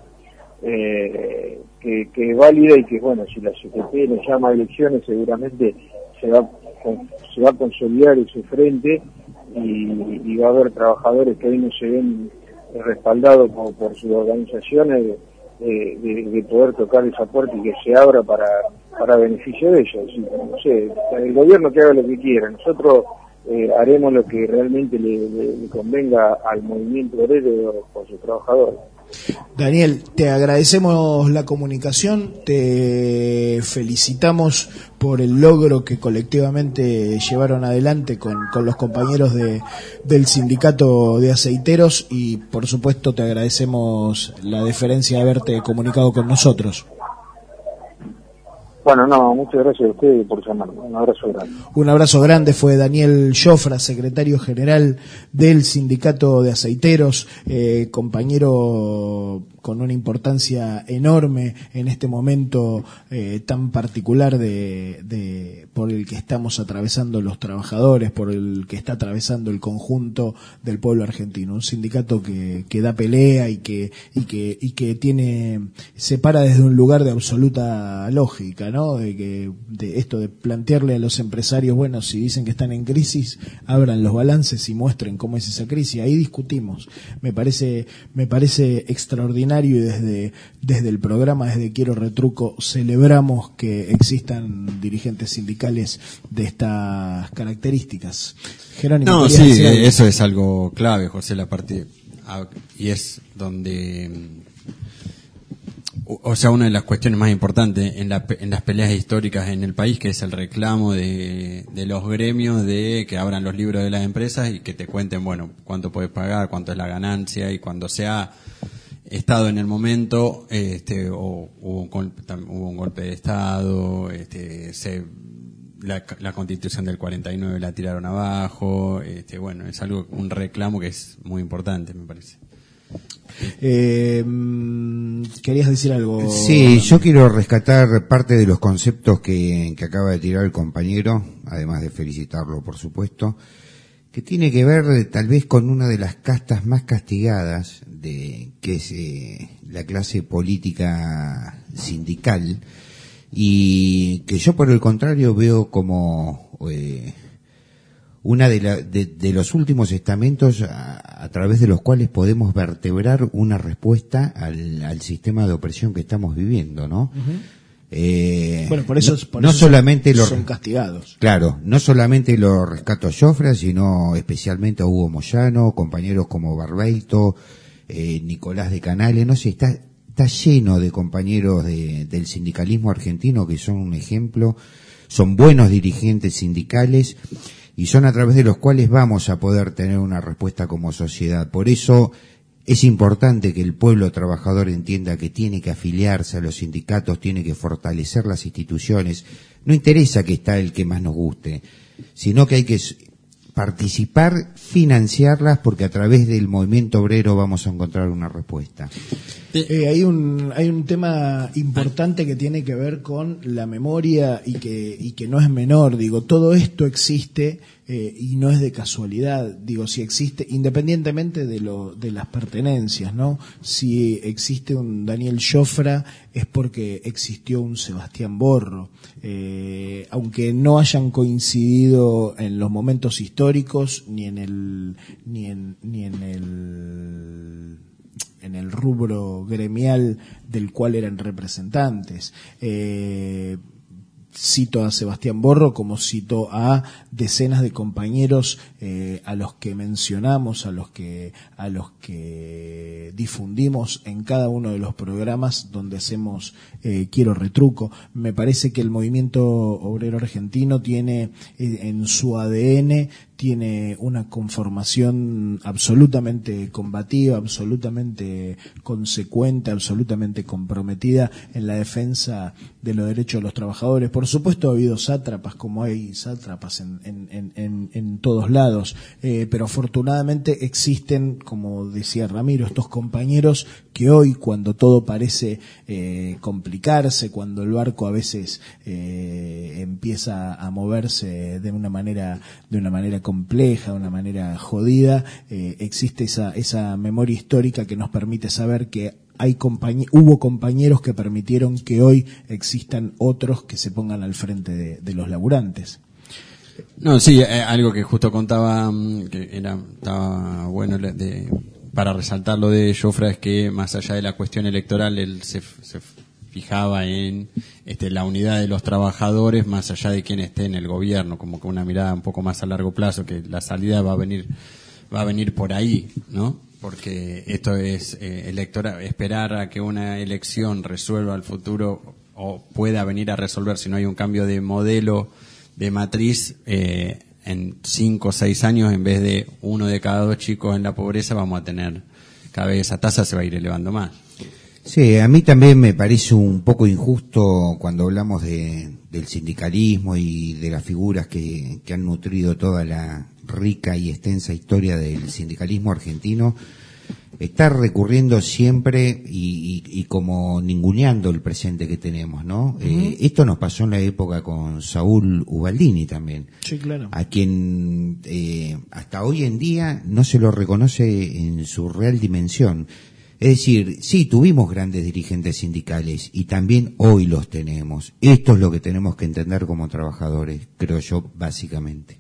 que es válida, y que, bueno, si la CGT nos llama a elecciones, seguramente se va a consolidar ese frente, y va a haber trabajadores que hoy no se ven respaldados por sus organizaciones de poder tocar esa puerta y que se abra para beneficio de ellos. No sé, el gobierno que haga lo que quiera, nosotros haremos lo que realmente le convenga al movimiento obrero por sus trabajadores. Daniel, te agradecemos la comunicación, te felicitamos por el logro que colectivamente llevaron adelante con los compañeros del sindicato de aceiteros, y por supuesto te agradecemos la deferencia de haberte comunicado con nosotros. Bueno, muchas gracias a ustedes por llamarme. Un abrazo grande. Un abrazo grande. Fue Daniel Jofra, secretario general del Sindicato de Aceiteros, compañero con una importancia enorme en este momento tan particular por el que estamos atravesando los trabajadores, por el que está atravesando el conjunto del pueblo argentino. Un sindicato que da pelea y que se para desde un lugar de absoluta lógica, ¿no? De esto de plantearle a los empresarios, bueno, si dicen que están en crisis, abran los balances y muestren cómo es esa crisis. Ahí discutimos. Me parece extraordinario, y desde el programa, desde Quiero Retruco, celebramos que existan dirigentes sindicales de estas características. Jerónimo, no, sí, eso es algo clave, José, la parte, y es donde, o sea, una de las cuestiones más importantes en las peleas históricas en el país, que es el reclamo de los gremios de que abran los libros de las empresas y que te cuenten, bueno, cuánto puedes pagar, cuánto es la ganancia, y cuando se ha estado en el momento, hubo un golpe de Estado, la Constitución del 49 la tiraron abajo, bueno, es un reclamo que es muy importante, me parece. ¿Querías decir algo? Sí, yo quiero rescatar parte de los conceptos que acaba de tirar el compañero, además de felicitarlo, por supuesto, que tiene que ver tal vez con una de las castas más castigadas, que es la clase política sindical, y que yo por el contrario veo como una de los últimos estamentos a través de los cuales podemos vertebrar una respuesta al sistema de opresión que estamos viviendo, ¿no? Bueno, por eso solamente son castigados. Claro, no solamente lo rescato a Jofra, sino especialmente a Hugo Moyano, compañeros como Barbeito, Nicolás de Canales, no sé, está lleno de compañeros del sindicalismo argentino que son un ejemplo, son buenos dirigentes sindicales, y son a través de los cuales vamos a poder tener una respuesta como sociedad. Por eso es importante que el pueblo trabajador entienda que tiene que afiliarse a los sindicatos, tiene que fortalecer las instituciones. No interesa que está el que más nos guste, sino que hay que participar, financiarlas, porque a través del movimiento obrero vamos a encontrar una respuesta. Hay un tema importante que tiene que ver con la memoria y que no es menor. Digo, todo esto existe y no es de casualidad, digo, si existe, independientemente de las pertenencias, ¿no? Si existe un Daniel Jofra es porque existió un Sebastián Borro, aunque no hayan coincidido en los momentos históricos ni en el rubro gremial del cual eran representantes. Cito a Sebastián Borro como cito a decenas de compañeros a los que mencionamos, a los que difundimos en cada uno de los programas donde hacemos Quiero Retruco. Me parece que el movimiento obrero argentino tiene en su ADN tiene una conformación absolutamente combativa, absolutamente consecuente, absolutamente comprometida en la defensa de los derechos de los trabajadores. Por supuesto ha habido sátrapas, como hay sátrapas en todos lados, pero afortunadamente existen, como decía Ramiro, estos compañeros que hoy, cuando todo parece complicarse, cuando el barco a veces empieza a moverse de una manera compleja, de una manera jodida, existe esa memoria histórica que nos permite saber que hubo compañeros que permitieron que hoy existan otros que se pongan al frente de los laburantes. No, sí, algo que justo contaba que estaba bueno para resaltar lo de Jofra es que más allá de la cuestión electoral él se fijaba en la unidad de los trabajadores más allá de quién esté en el gobierno, como que una mirada un poco más a largo plazo, que la salida va a venir por ahí, ¿no? Porque esto es electoral, esperar a que una elección resuelva el futuro o pueda venir a resolver si no hay un cambio de modelo de matriz en 5 o 6 años, en vez de 1 de cada 2 chicos en la pobreza, vamos a tener cada vez esa tasa se va a ir elevando más. Sí, a mí también me parece un poco injusto cuando hablamos del sindicalismo y de las figuras que han nutrido toda la rica y extensa historia del sindicalismo argentino, estar recurriendo siempre y como ninguneando el presente que tenemos, ¿no? Uh-huh. Esto nos pasó en la época con Saúl Ubaldini también. Sí, claro. A quien hasta hoy en día no se lo reconoce en su real dimensión. Es decir, sí, tuvimos grandes dirigentes sindicales y también hoy los tenemos. Esto es lo que tenemos que entender como trabajadores, creo yo, básicamente.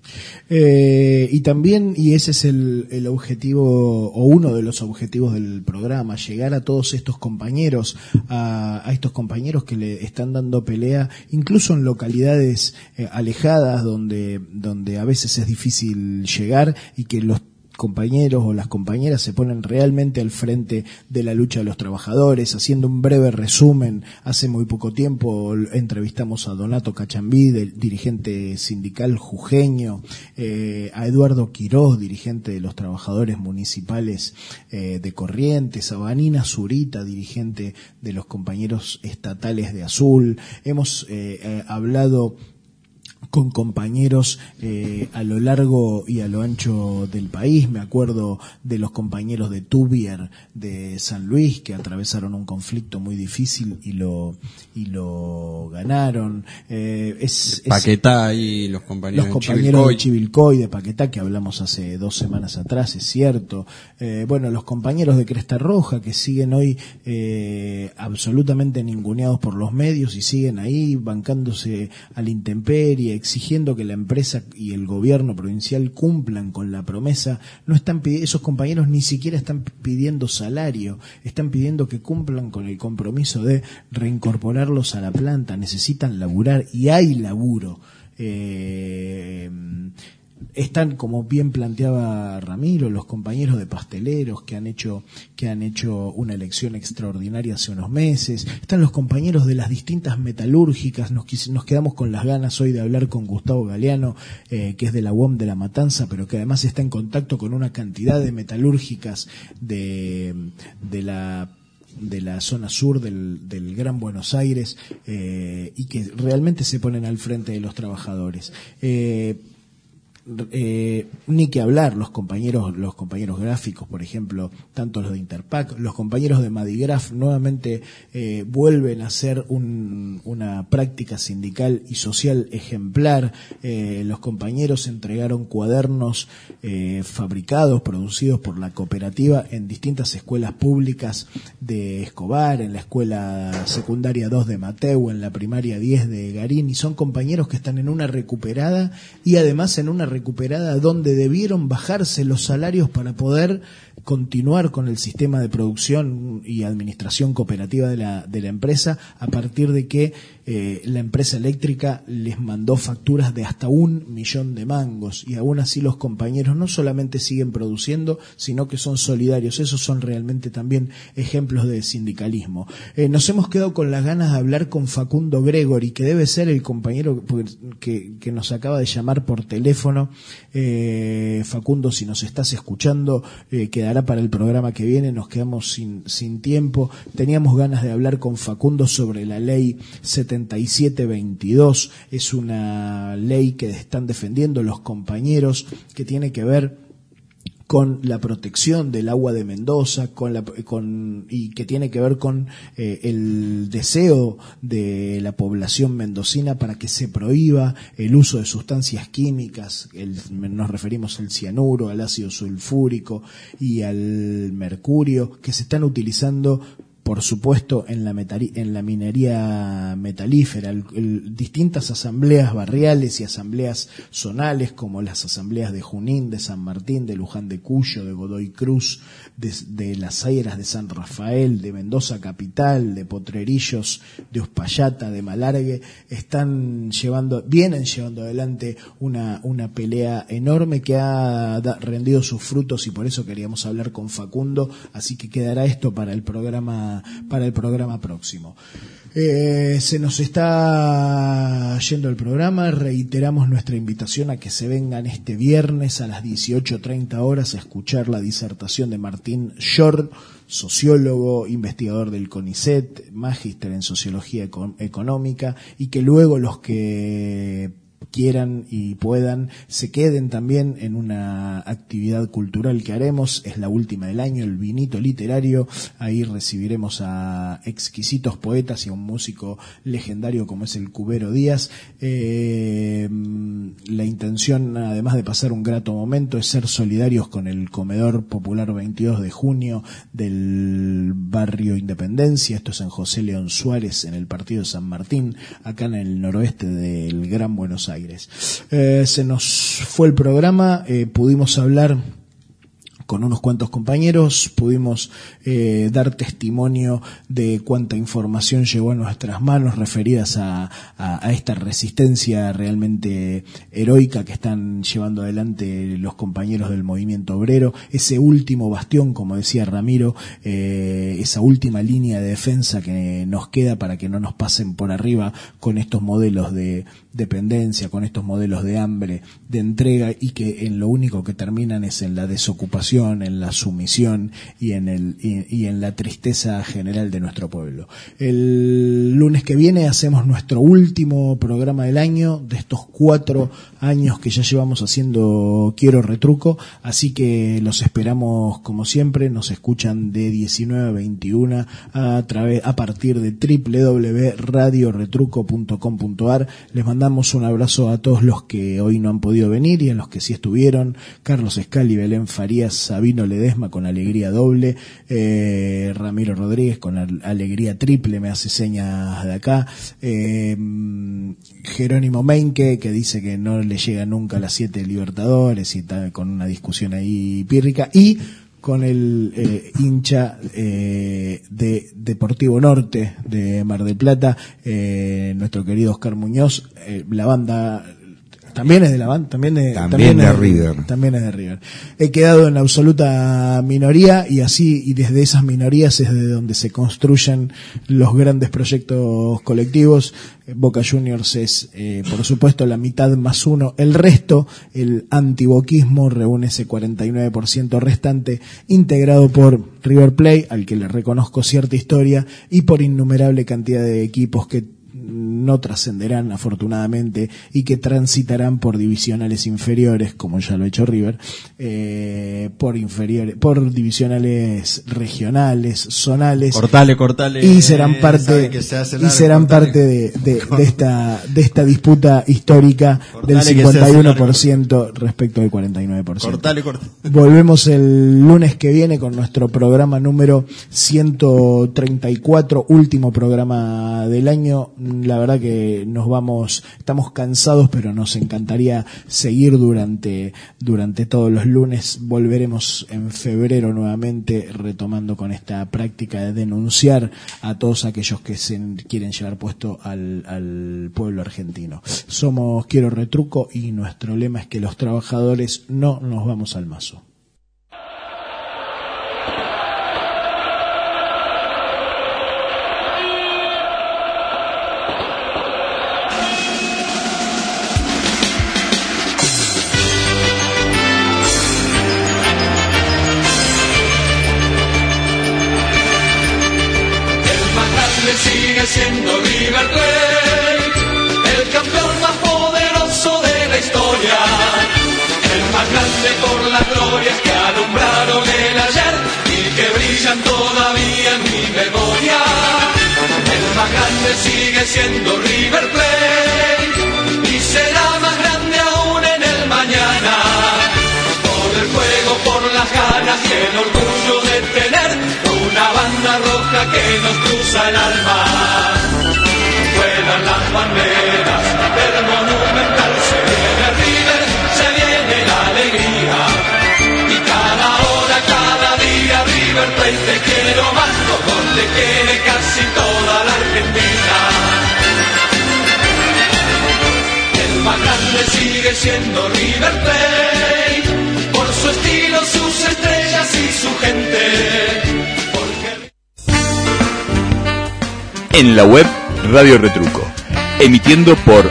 Y también, y ese es el objetivo, o uno de los objetivos del programa, llegar a todos estos compañeros, a estos compañeros que le están dando pelea, incluso en localidades alejadas donde a veces es difícil llegar y que los compañeros o las compañeras se ponen realmente al frente de la lucha de los trabajadores. Haciendo un breve resumen, hace muy poco tiempo entrevistamos a Donato Cachambí, dirigente sindical jujeño, a Eduardo Quirós, dirigente de los trabajadores municipales de Corrientes, a Vanina Zurita, dirigente de los compañeros estatales de Azul. Hemos hablado con compañeros a lo largo y a lo ancho del país. Me acuerdo de los compañeros de Tubier de San Luis, que atravesaron un conflicto muy difícil y lo ganaron. Paquetá y los compañeros de Chivilcoy, de Paquetá, que hablamos hace 2 semanas atrás, es cierto. Bueno, los compañeros de Cresta Roja, que siguen hoy absolutamente ninguneados por los medios y siguen ahí bancándose a la intemperie, exigiendo que la empresa y el gobierno provincial cumplan con la promesa. No están esos compañeros ni siquiera están pidiendo salario, están pidiendo que cumplan con el compromiso de reincorporarlos a la planta. Necesitan laburar y hay laburo. Están, como bien planteaba Ramiro, los compañeros de pasteleros que han hecho una elección extraordinaria hace unos meses. Están los compañeros de las distintas metalúrgicas. Nos quedamos con las ganas hoy de hablar con Gustavo Galeano, que es de la UOM de La Matanza, pero que además está en contacto con una cantidad de metalúrgicas de la zona sur del Gran Buenos Aires, y que realmente se ponen al frente de los trabajadores. ni que hablar los compañeros gráficos, por ejemplo, tanto los de Interpac, los compañeros de Madigraf nuevamente vuelven a hacer una práctica sindical y social ejemplar. Los compañeros entregaron cuadernos fabricados, producidos por la cooperativa en distintas escuelas públicas de Escobar, en la escuela secundaria 2 de Mateu, en la primaria 10 de Garín, y son compañeros que están en una recuperada, y además en una recuperada donde debieron bajarse los salarios para poder continuar con el sistema de producción y administración cooperativa de la empresa, a partir de que la empresa eléctrica les mandó facturas de hasta 1 millón de mangos, y aún así los compañeros no solamente siguen produciendo, sino que son solidarios. Esos son realmente también ejemplos de sindicalismo. Nos hemos quedado con las ganas de hablar con Facundo Gregori, que debe ser el compañero que nos acaba de llamar por teléfono. Facundo, si nos estás escuchando, quedará para el programa que viene, nos quedamos sin tiempo. Teníamos ganas de hablar con Facundo sobre la ley 7722, es una ley que están defendiendo los compañeros, que tiene que ver con la protección del agua de Mendoza, y que tiene que ver con el deseo de la población mendocina para que se prohíba el uso de sustancias químicas. Nos referimos al cianuro, al ácido sulfúrico y al mercurio, que se están utilizando, por supuesto, en la minería metalífera. Distintas asambleas barriales y asambleas zonales, como las asambleas de Junín, de San Martín, de Luján de Cuyo, de Godoy Cruz, de Las Heras, de San Rafael, de Mendoza Capital, de Potrerillos, de Uspallata, de Malargue, vienen llevando adelante una pelea enorme que ha rendido sus frutos, y por eso queríamos hablar con Facundo. Así que quedará esto para el programa próximo. Se nos está yendo el programa. Reiteramos nuestra invitación a que se vengan este viernes a las 18:30 horas a escuchar la disertación de Martín Short, sociólogo, investigador del CONICET, magíster en sociología económica, y que luego los que quieran y puedan se queden también en una actividad cultural que haremos. Es la última del año, el vinito literario. Ahí recibiremos a exquisitos poetas y a un músico legendario como es el Cubero Díaz. La intención, además de pasar un grato momento, es ser solidarios con el Comedor Popular 22 de junio del barrio Independencia. Esto es en José León Suárez, en el partido de San Martín, acá en el noroeste del Gran Buenos Aires. Se nos fue el programa, pudimos hablar con unos cuantos compañeros, pudimos dar testimonio de cuánta información llegó a nuestras manos referidas a esta resistencia realmente heroica que están llevando adelante los compañeros del movimiento obrero, ese último bastión, como decía Ramiro, esa última línea de defensa que nos queda para que no nos pasen por arriba con estos modelos de dependencia, con estos modelos de hambre, de entrega, y que en lo único que terminan es en la desocupación, en la sumisión y en la tristeza general de nuestro pueblo. El lunes que viene hacemos nuestro último programa del año, de estos 4 años que ya llevamos haciendo Quiero Retruco, así que los esperamos como siempre. Nos escuchan de 19 a 21 a partir de www.radioretruco.com.ar. Les mandamos un abrazo a todos los que hoy no han podido venir y a los que sí estuvieron: Carlos Escali, Belén Farías, Sabino Ledesma con alegría doble, Ramiro Rodríguez con alegría triple, me hace señas de acá, Jerónimo Meinke, que dice que no le llega nunca a las 7 Libertadores, y está con una discusión ahí pírrica, y con el hincha de Deportivo Norte de Mar del Plata, nuestro querido Oscar Muñoz. La banda también es de la banda, también de River. También es de River. He quedado en la absoluta minoría, y desde esas minorías es de donde se construyen los grandes proyectos colectivos. Boca Juniors es, por supuesto, la mitad más uno. El resto, el antiboquismo, reúne ese 49% restante, integrado por River Plate, al que le reconozco cierta historia, y por innumerable cantidad de equipos que no trascenderán afortunadamente y que transitarán por divisionales inferiores, como ya lo ha hecho River, por divisionales regionales, zonales, cortale, y serán parte de esta disputa histórica del 51% respecto del 49%. Cortale. Volvemos el lunes que viene con nuestro programa número 134, último programa del año. La verdad que estamos cansados, pero nos encantaría seguir durante todos los lunes. Volveremos en febrero nuevamente, retomando con esta práctica de denunciar a todos aquellos que se quieren llevar puesto al pueblo argentino. Somos Quiero Retruco y nuestro lema es que los trabajadores no nos vamos al mazo. Siendo River Plate, el campeón más poderoso de la historia, el más grande por las glorias que alumbraron el ayer y que brillan todavía en mi memoria. El más grande sigue siendo River Plate y será más grande aún en el mañana, por el juego, por las ganas y el orgullo de tener una banda roja que nos cruza el alma. Vuelan las banderas del Monumental, se viene River, se viene la alegría. Y cada hora, cada día, River Plate te quiero más, como te quiere casi toda la Argentina. El más grande sigue siendo River Plate, por su estilo, sus estrellas y su gente. En la web Radio Retruco, emitiendo por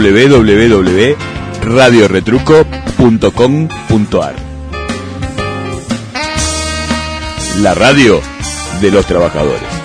www.radioretruco.com.ar. La radio de los trabajadores.